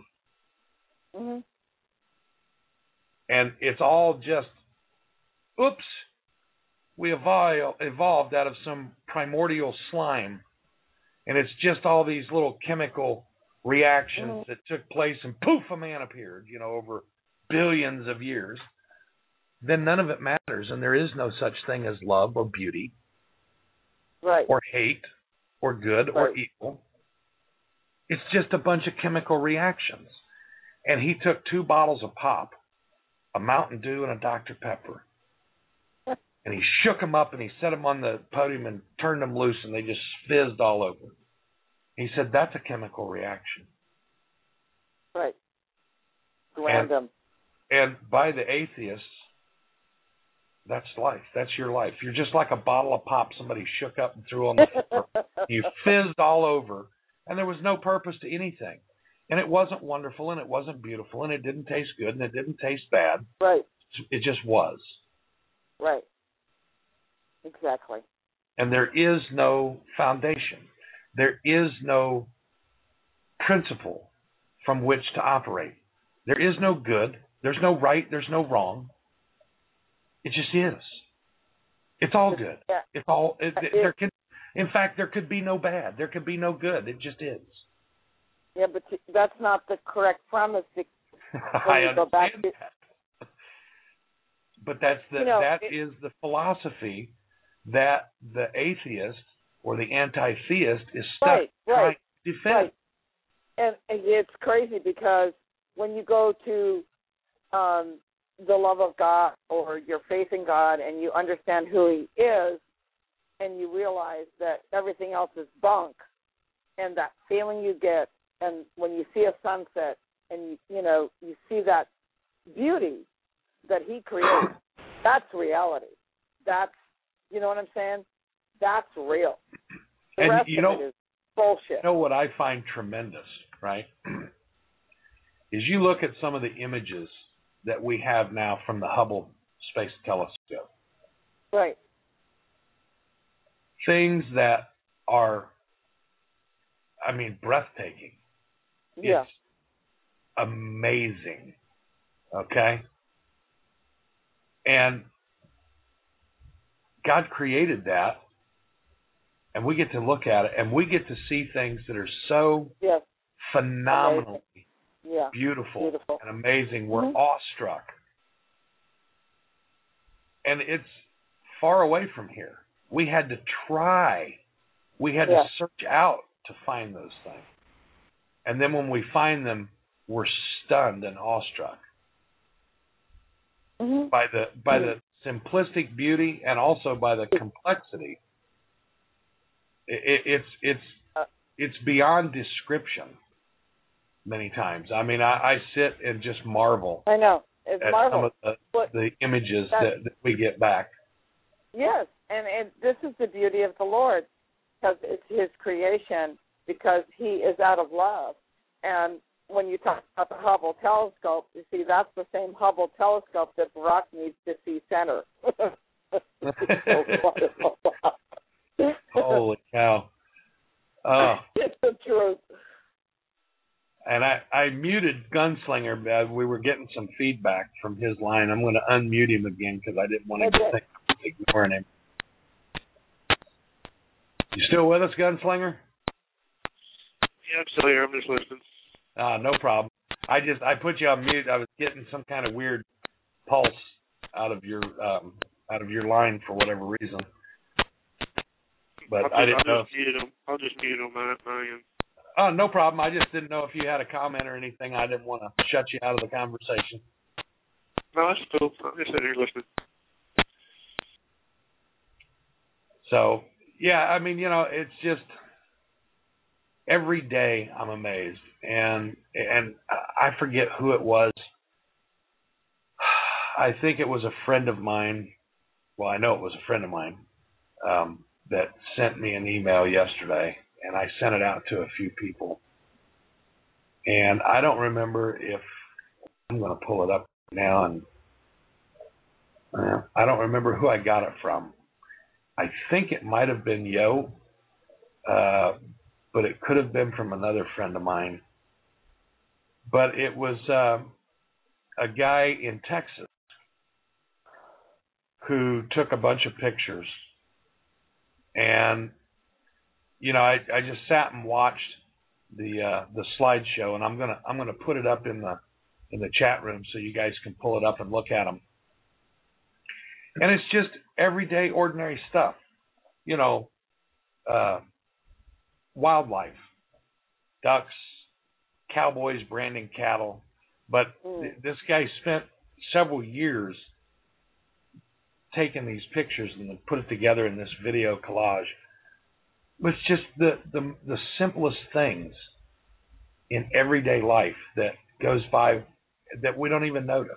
and it's all just, oops, we evolved out of some primordial slime, and it's just all these little chemical reactions that took place, and poof, a man appeared, you know, over billions of years, then none of it matters, and there is no such thing as love or beauty, or hate, or good, or evil. It's just a bunch of chemical reactions. And he took 2 bottles of pop, a Mountain Dew and a Dr. Pepper, and he shook them up and he set them on the podium and turned them loose, and they just fizzed all over. He said, that's a chemical reaction. Right. Random. And by the atheists, that's life. That's your life. You're just like a bottle of pop somebody shook up and threw on the floor. You fizzed all over, and there was no purpose to anything. And it wasn't wonderful, and it wasn't beautiful, and it didn't taste good, and it didn't taste bad. Right. It just was. Right. Exactly. And there is no foundation. There is no principle from which to operate. There is no good. There's no right. There's no wrong. It just is. It's all good. Yeah. It's all. In fact, there could be no bad. There could be no good. It just is. Yeah, but that's not the correct premise. I understand that. But that is the philosophy that the atheist or the anti-theist is stuck trying to defend. Right. And it's crazy because when you go to the love of God or your faith in God and you understand who He is and you realize that everything else is bunk, and that feeling you get, and when you see a sunset and you see that beauty that He created, that's reality. That's, you know what I'm saying? That's real. The rest of it is bullshit. You know what I find tremendous, right, is you look at some of the images that we have now from the Hubble Space Telescope. Right. Things that are, breathtaking. Yeah. It's amazing. Okay? And God created that, and we get to look at it, and we get to see things that are so phenomenally beautiful and amazing. We're awestruck. And it's far away from here. We had to try. We had to search out to find those things. And then when we find them, we're stunned and awestruck by the simplistic beauty and also by the complexity. It's beyond description many times. I sit and just marvel. I know. It's at marvelous. Some of the images that we get back. Yes, and this is the beauty of the Lord, because it's His creation, because He is out of love. And when you talk about the Hubble telescope, you see that's the same Hubble telescope that Barack needs to see center. Holy cow. Oh. It's the truth. And I muted Gunslinger. We were getting some feedback from his line. I'm going to unmute him again because I didn't want him to think I was ignoring him. You still with us, Gunslinger? Yeah, I'm still here. I'm just listening. No problem. I put you on mute. I was getting some kind of weird pulse out of your line for whatever reason. But I didn't know. I'll just mute him on my end. Oh, no problem. I just didn't know if you had a comment or anything. I didn't want to shut you out of the conversation. No, that's cool. I'm just sitting here listening. So, yeah, it's just every day I'm amazed. And I forget who it was. I think it was a friend of mine. Well, I know it was a friend of mine that sent me an email yesterday. And I sent it out to a few people. And I don't remember if I'm going to pull it up now. And I don't remember who I got it from. I think it might have been Yo, but it could have been from another friend of mine. But it was a guy in Texas who took a bunch of pictures. And I just sat and watched the slideshow, and I'm gonna put it up in the chat room so you guys can pull it up and look at them. And it's just everyday, ordinary stuff, wildlife, ducks, cowboys branding cattle. But this guy spent several years taking these pictures and then put it together in this video collage. It's just the simplest things in everyday life that goes by that we don't even notice.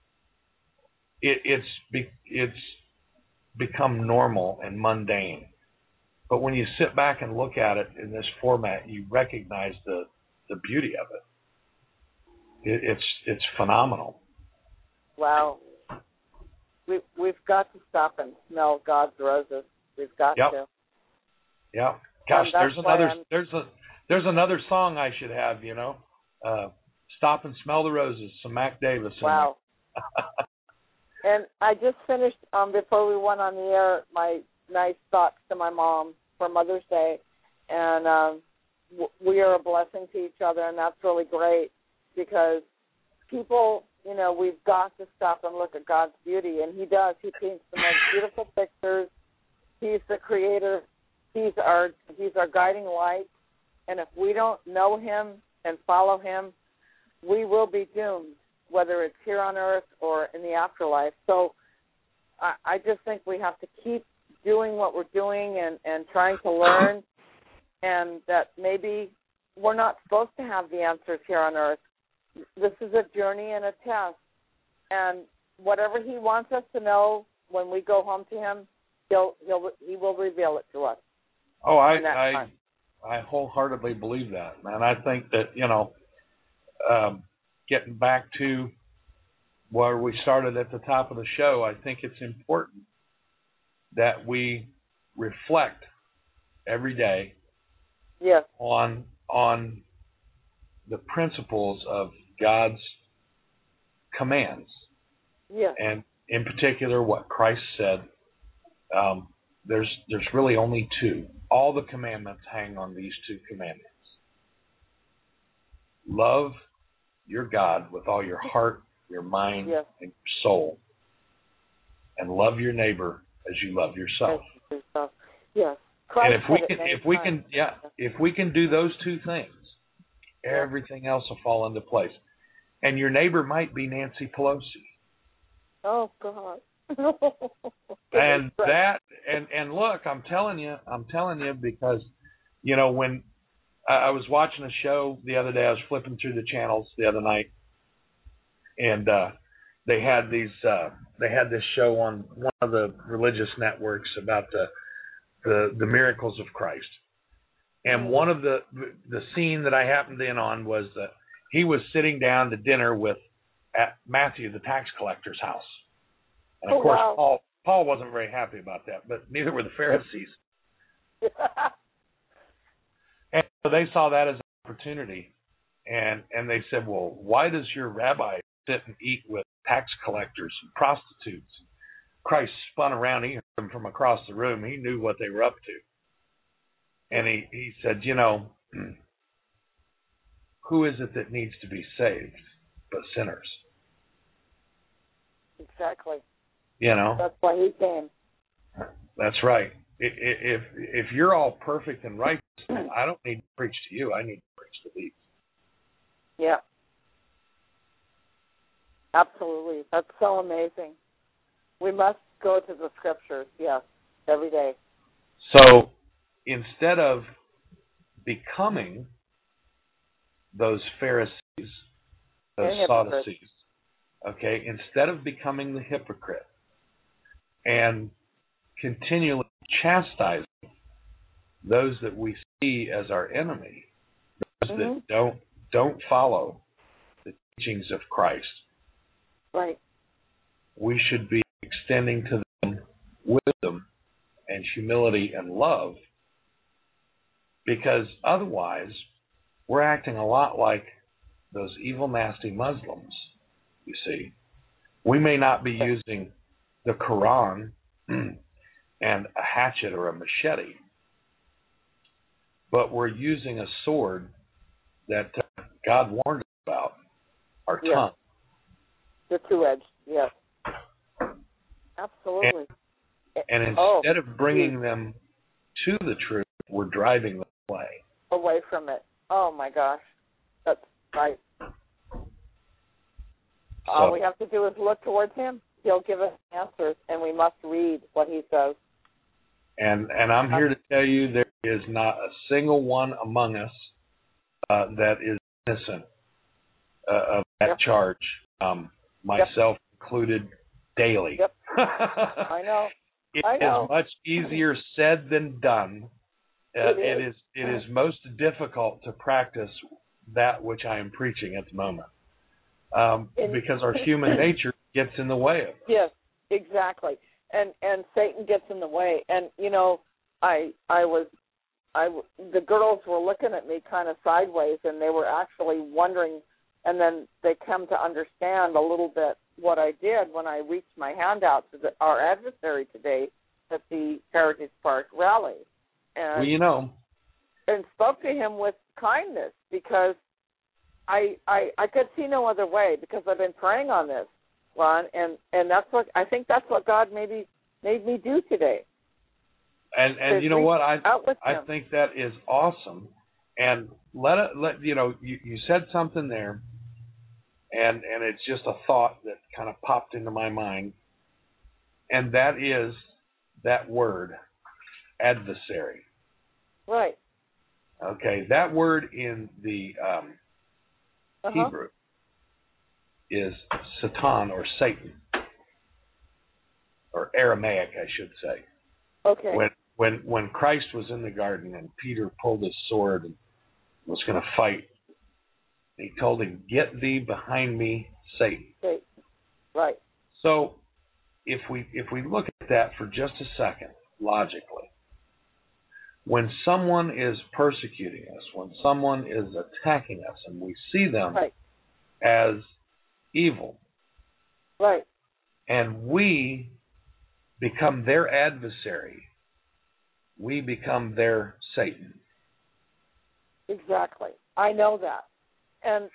It's become normal and mundane. But when you sit back and look at it in this format, you recognize the beauty of it. It's phenomenal. Wow. we've got to stop and smell God's roses. We've got to. Yeah. Gosh, there's another song I should have. Stop and Smell the Roses. Some Mac Davis. Wow. And I just finished before we went on the air my nice thoughts to my mom for Mother's Day, and we are a blessing to each other, and that's really great because people, we've got to stop and look at God's beauty, and He does. He paints the most beautiful pictures. He's the creator. He's our guiding light, and if we don't know Him and follow Him, we will be doomed, whether it's here on earth or in the afterlife. So I just think we have to keep doing what we're doing and trying to learn, and that maybe we're not supposed to have the answers here on earth. This is a journey and a test, and whatever He wants us to know when we go home to Him, He will reveal it to us. Oh, I wholeheartedly believe that, man. I think that, getting back to where we started at the top of the show, I think it's important that we reflect every day on the principles of God's commands. Yes. And in particular, what Christ said. There's really only two. All the commandments hang on these two commandments. Love your God with all your heart, your mind, and your soul. And love your neighbor as you love yourself. Yes. And if we can do those two things, everything else will fall into place. And your neighbor might be Nancy Pelosi. Oh God. And that, and look, I'm telling you, because, when I was watching a show the other day, I was flipping through the channels the other night, and they had this show on one of the religious networks about the miracles of Christ. And one of the scene that I happened in on was that he was sitting down to dinner at Matthew, the tax collector's house. And of course, Paul wasn't very happy about that, but neither were the Pharisees. And so they saw that as an opportunity. And they said, well, why does your rabbi sit and eat with tax collectors and prostitutes? Christ spun around. He heard them from across the room. He knew what they were up to. And he said, who is it that needs to be saved but sinners? Exactly. That's why He came. That's right. If you're all perfect and righteous, I don't need to preach to you. I need to preach to these. Yeah. Absolutely. That's so amazing. We must go to the scriptures, every day. So instead of becoming those Pharisees, those Sadducees, instead of becoming the hypocrite and continually chastising those that we see as our enemy, those that don't follow the teachings of Christ, right? We should be extending to them wisdom and humility and love, because otherwise we're acting a lot like those evil, nasty Muslims, you see. We may not be using the Quran and a hatchet or a machete, but we're using a sword that God warned us about, our tongue. The two-edged, yes. Absolutely. And instead of bringing them to the truth, we're driving them away. Away from it. Oh, my gosh. That's right. All we have to do is look towards Him. He'll give us answers, and we must read what He says. And I'm here to tell you there is not a single one among us that is innocent of that charge, myself included, daily. Yep. I know. It is much easier said than done. It is most difficult to practice that which I am preaching at the moment, because our human nature gets in the way of it. Yes, exactly. And Satan gets in the way. And the girls were looking at me kind of sideways, and they were actually wondering. And then they come to understand a little bit what I did when I reached my hand out to our adversary today at the Heritage Park rally. And, and spoke to him with kindness, because I could see no other way, because I've been praying on this, Ron, and I think that's what God made me do today. And you know what, I think that is awesome. And you said something there, and it's just a thought that kind of popped into my mind, and that is that word, adversary. Right. Okay, that word in the Hebrew is Satan, or Satan, or Aramaic, I should say. Okay. When Christ was in the garden and Peter pulled his sword and was going to fight, he told him, "Get thee behind me, Satan." Right. So if we look at that for just a second, logically, when someone is persecuting us, when someone is attacking us, and we see them as evil, right, and we become their adversary, we become their Satan. Exactly. I know that. And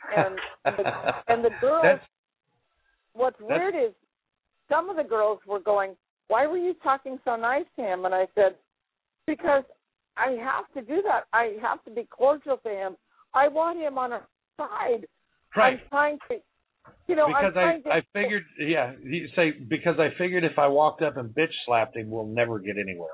the girls, what's weird is some of the girls were going, "Why were you talking so nice to him?" And I said, "Because I have to do that. I have to be cordial to him. I want him on our side." Right. I'm trying to, because I figured, you say, because I figured if I walked up and bitch slapped him, we'll never get anywhere.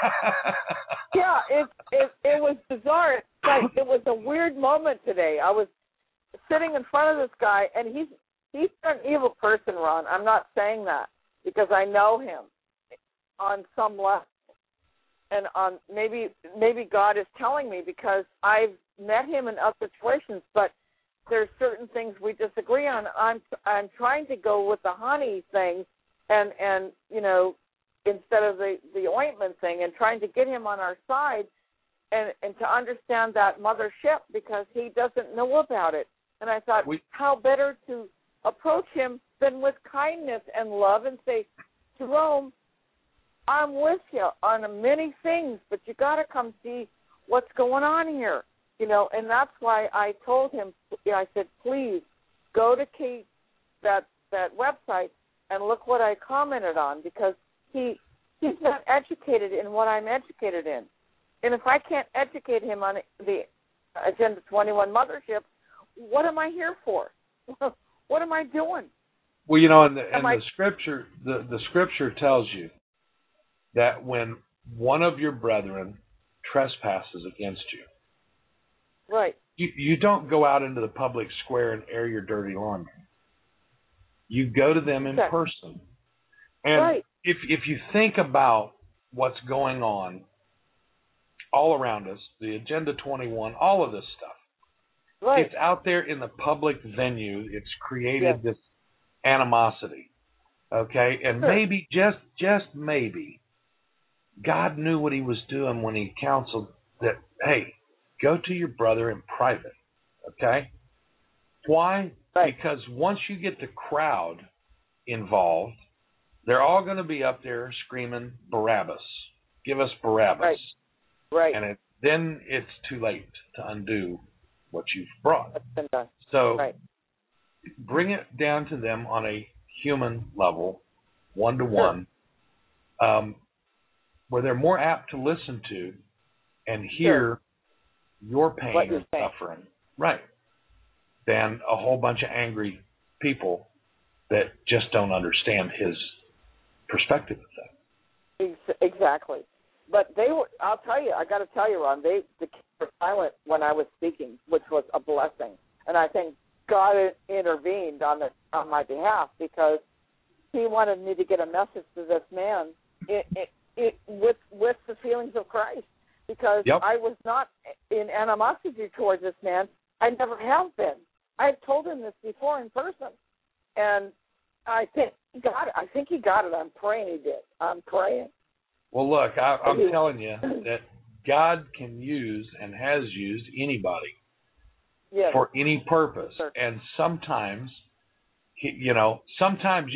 Yeah, it was bizarre. It was a weird moment today. I was sitting in front of this guy, and he's an evil person, Ron. I'm not saying that, because I know him on some level. And maybe God is telling me, because I've met him in other situations, but there's certain things we disagree on. I'm trying to go with the honey thing, and instead of the ointment thing, and trying to get him on our side, and to understand that mothership, because he doesn't know about it. And I thought, how better to approach him than with kindness and love, and say, "Jerome, I'm with you on many things, but you got to come see what's going on here." And that's why I told him, I said, "Please go to Kate, that website, and look what I commented on," because he's not educated in what I'm educated in. And if I can't educate him on the Agenda 21 mothership, what am I here for? What am I doing? Well, in the scripture, the scripture tells you that when one of your brethren trespasses against you, right, you don't go out into the public square and air your dirty laundry. You go to them in person. And if you think about what's going on all around us, the Agenda 21, all of this stuff, it's out there in the public venue. It's created this animosity, okay? And maybe, just maybe, God knew what he was doing when he counseled that, hey, go to your brother in private, okay? Why? Because once you get the crowd involved, they're all going to be up there screaming, "Barabbas. Give us Barabbas." Right. And then it's too late to undo what you've brought. So bring it down to them on a human level, one-to-one, where they're more apt to listen to and hear your pain and suffering, than a whole bunch of angry people that just don't understand his perspective of that. Exactly. But I'll tell you, I got to tell you, Ron, they were silent when I was speaking, which was a blessing. And I think God intervened on my behalf, because he wanted me to get a message to this man with the feelings of Christ, because I was not in animosity towards this man. I never have been. I've told him this before in person. And I think he got it. I think he got it. I'm praying he did. I'm praying. Well, look, I'm telling you that God can use and has used anybody for any purpose. Sure. And sometimes, sometimes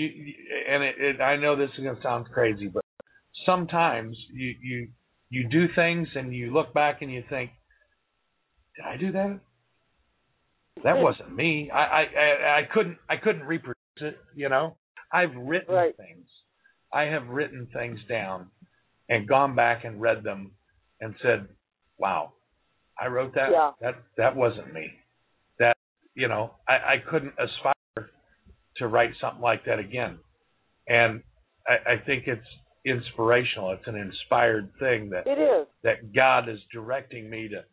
I know this is going to sound crazy, but sometimes you do things and you look back and you think, did I do that? That wasn't me. I couldn't reproduce it. I've written things. I have written things down and gone back and read them and said, wow, I wrote that. Yeah. That wasn't me. That, I couldn't aspire to write something like that again. And I think it's inspirational. It's an inspired thing that it is. That God is directing me to,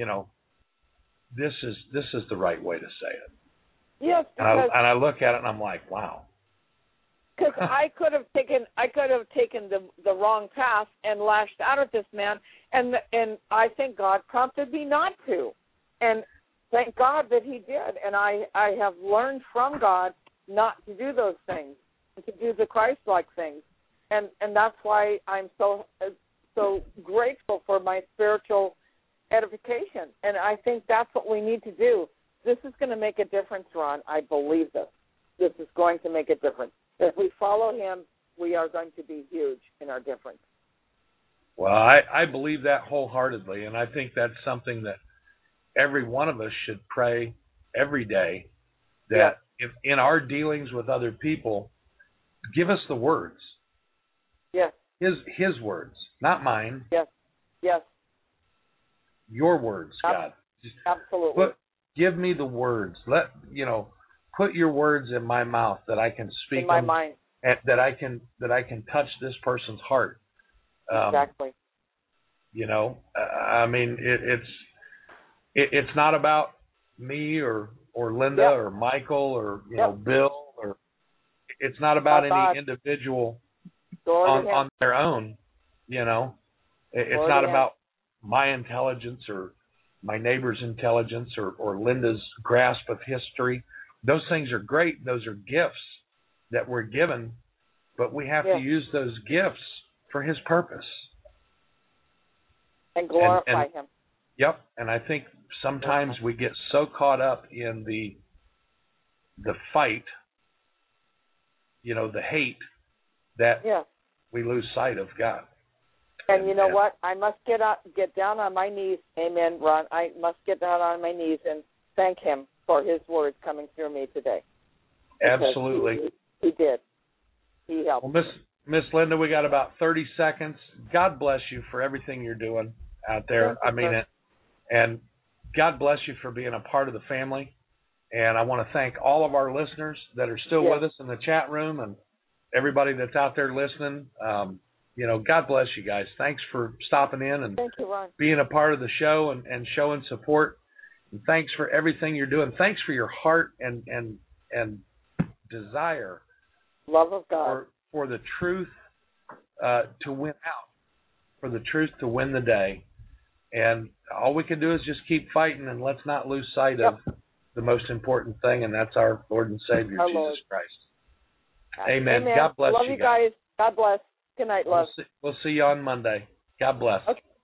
this is the right way to say it. Yes, and I look at it and I'm like, wow. Because I could have taken the wrong path and lashed out at this man, and I think God prompted me not to, and thank God that He did. And I have learned from God not to do those things, and to do the Christ-like things, and that's why I'm so grateful for my spiritual edification. And I think that's what we need to do. This is going to make a difference, Ron. I believe this. This is going to make a difference. If we follow Him, we are going to be huge in our difference. Well, I believe that wholeheartedly, and I think that's something that every one of us should pray every day, that if in our dealings with other people, give us the words. Yes. His words, not mine. Yes. Yes. Your words, God. Absolutely. Give me the words. Put your words in my mouth that I can speak in my mind, and that I can touch this person's heart. Exactly. I mean, it's not about me or Linda or Michael or Bill, or it's not about any individual on their own. It's not about my intelligence or my neighbor's intelligence or Linda's grasp of history. Those things are great. Those are gifts that we're given, but we have to use those gifts for His purpose. And glorify Him. Yep. And I think sometimes we get so caught up in the fight, the hate, that we lose sight of God. And you know what? I must get down on my knees. Amen, Ron. I must get down on my knees and thank Him for His words coming through me today. Absolutely. He did. He helped. Well, Miss Linda, we got about 30 seconds. God bless you for everything you're doing out there. I mean it. And God bless you for being a part of the family. And I want to thank all of our listeners that are still with us in the chat room, and everybody that's out there listening. God bless you guys. Thanks for stopping in and thank you, Ron, being a part of the show and showing support. And thanks for everything you're doing. Thanks for your heart and desire, love of God, for the truth to win out, for the truth to win the day. And all we can do is just keep fighting, and let's not lose sight of the most important thing, and that's our Lord and Savior, Jesus Christ. Amen. God bless you. Love you guys. God bless. Good night, love. We'll see you on Monday. God bless. Okay.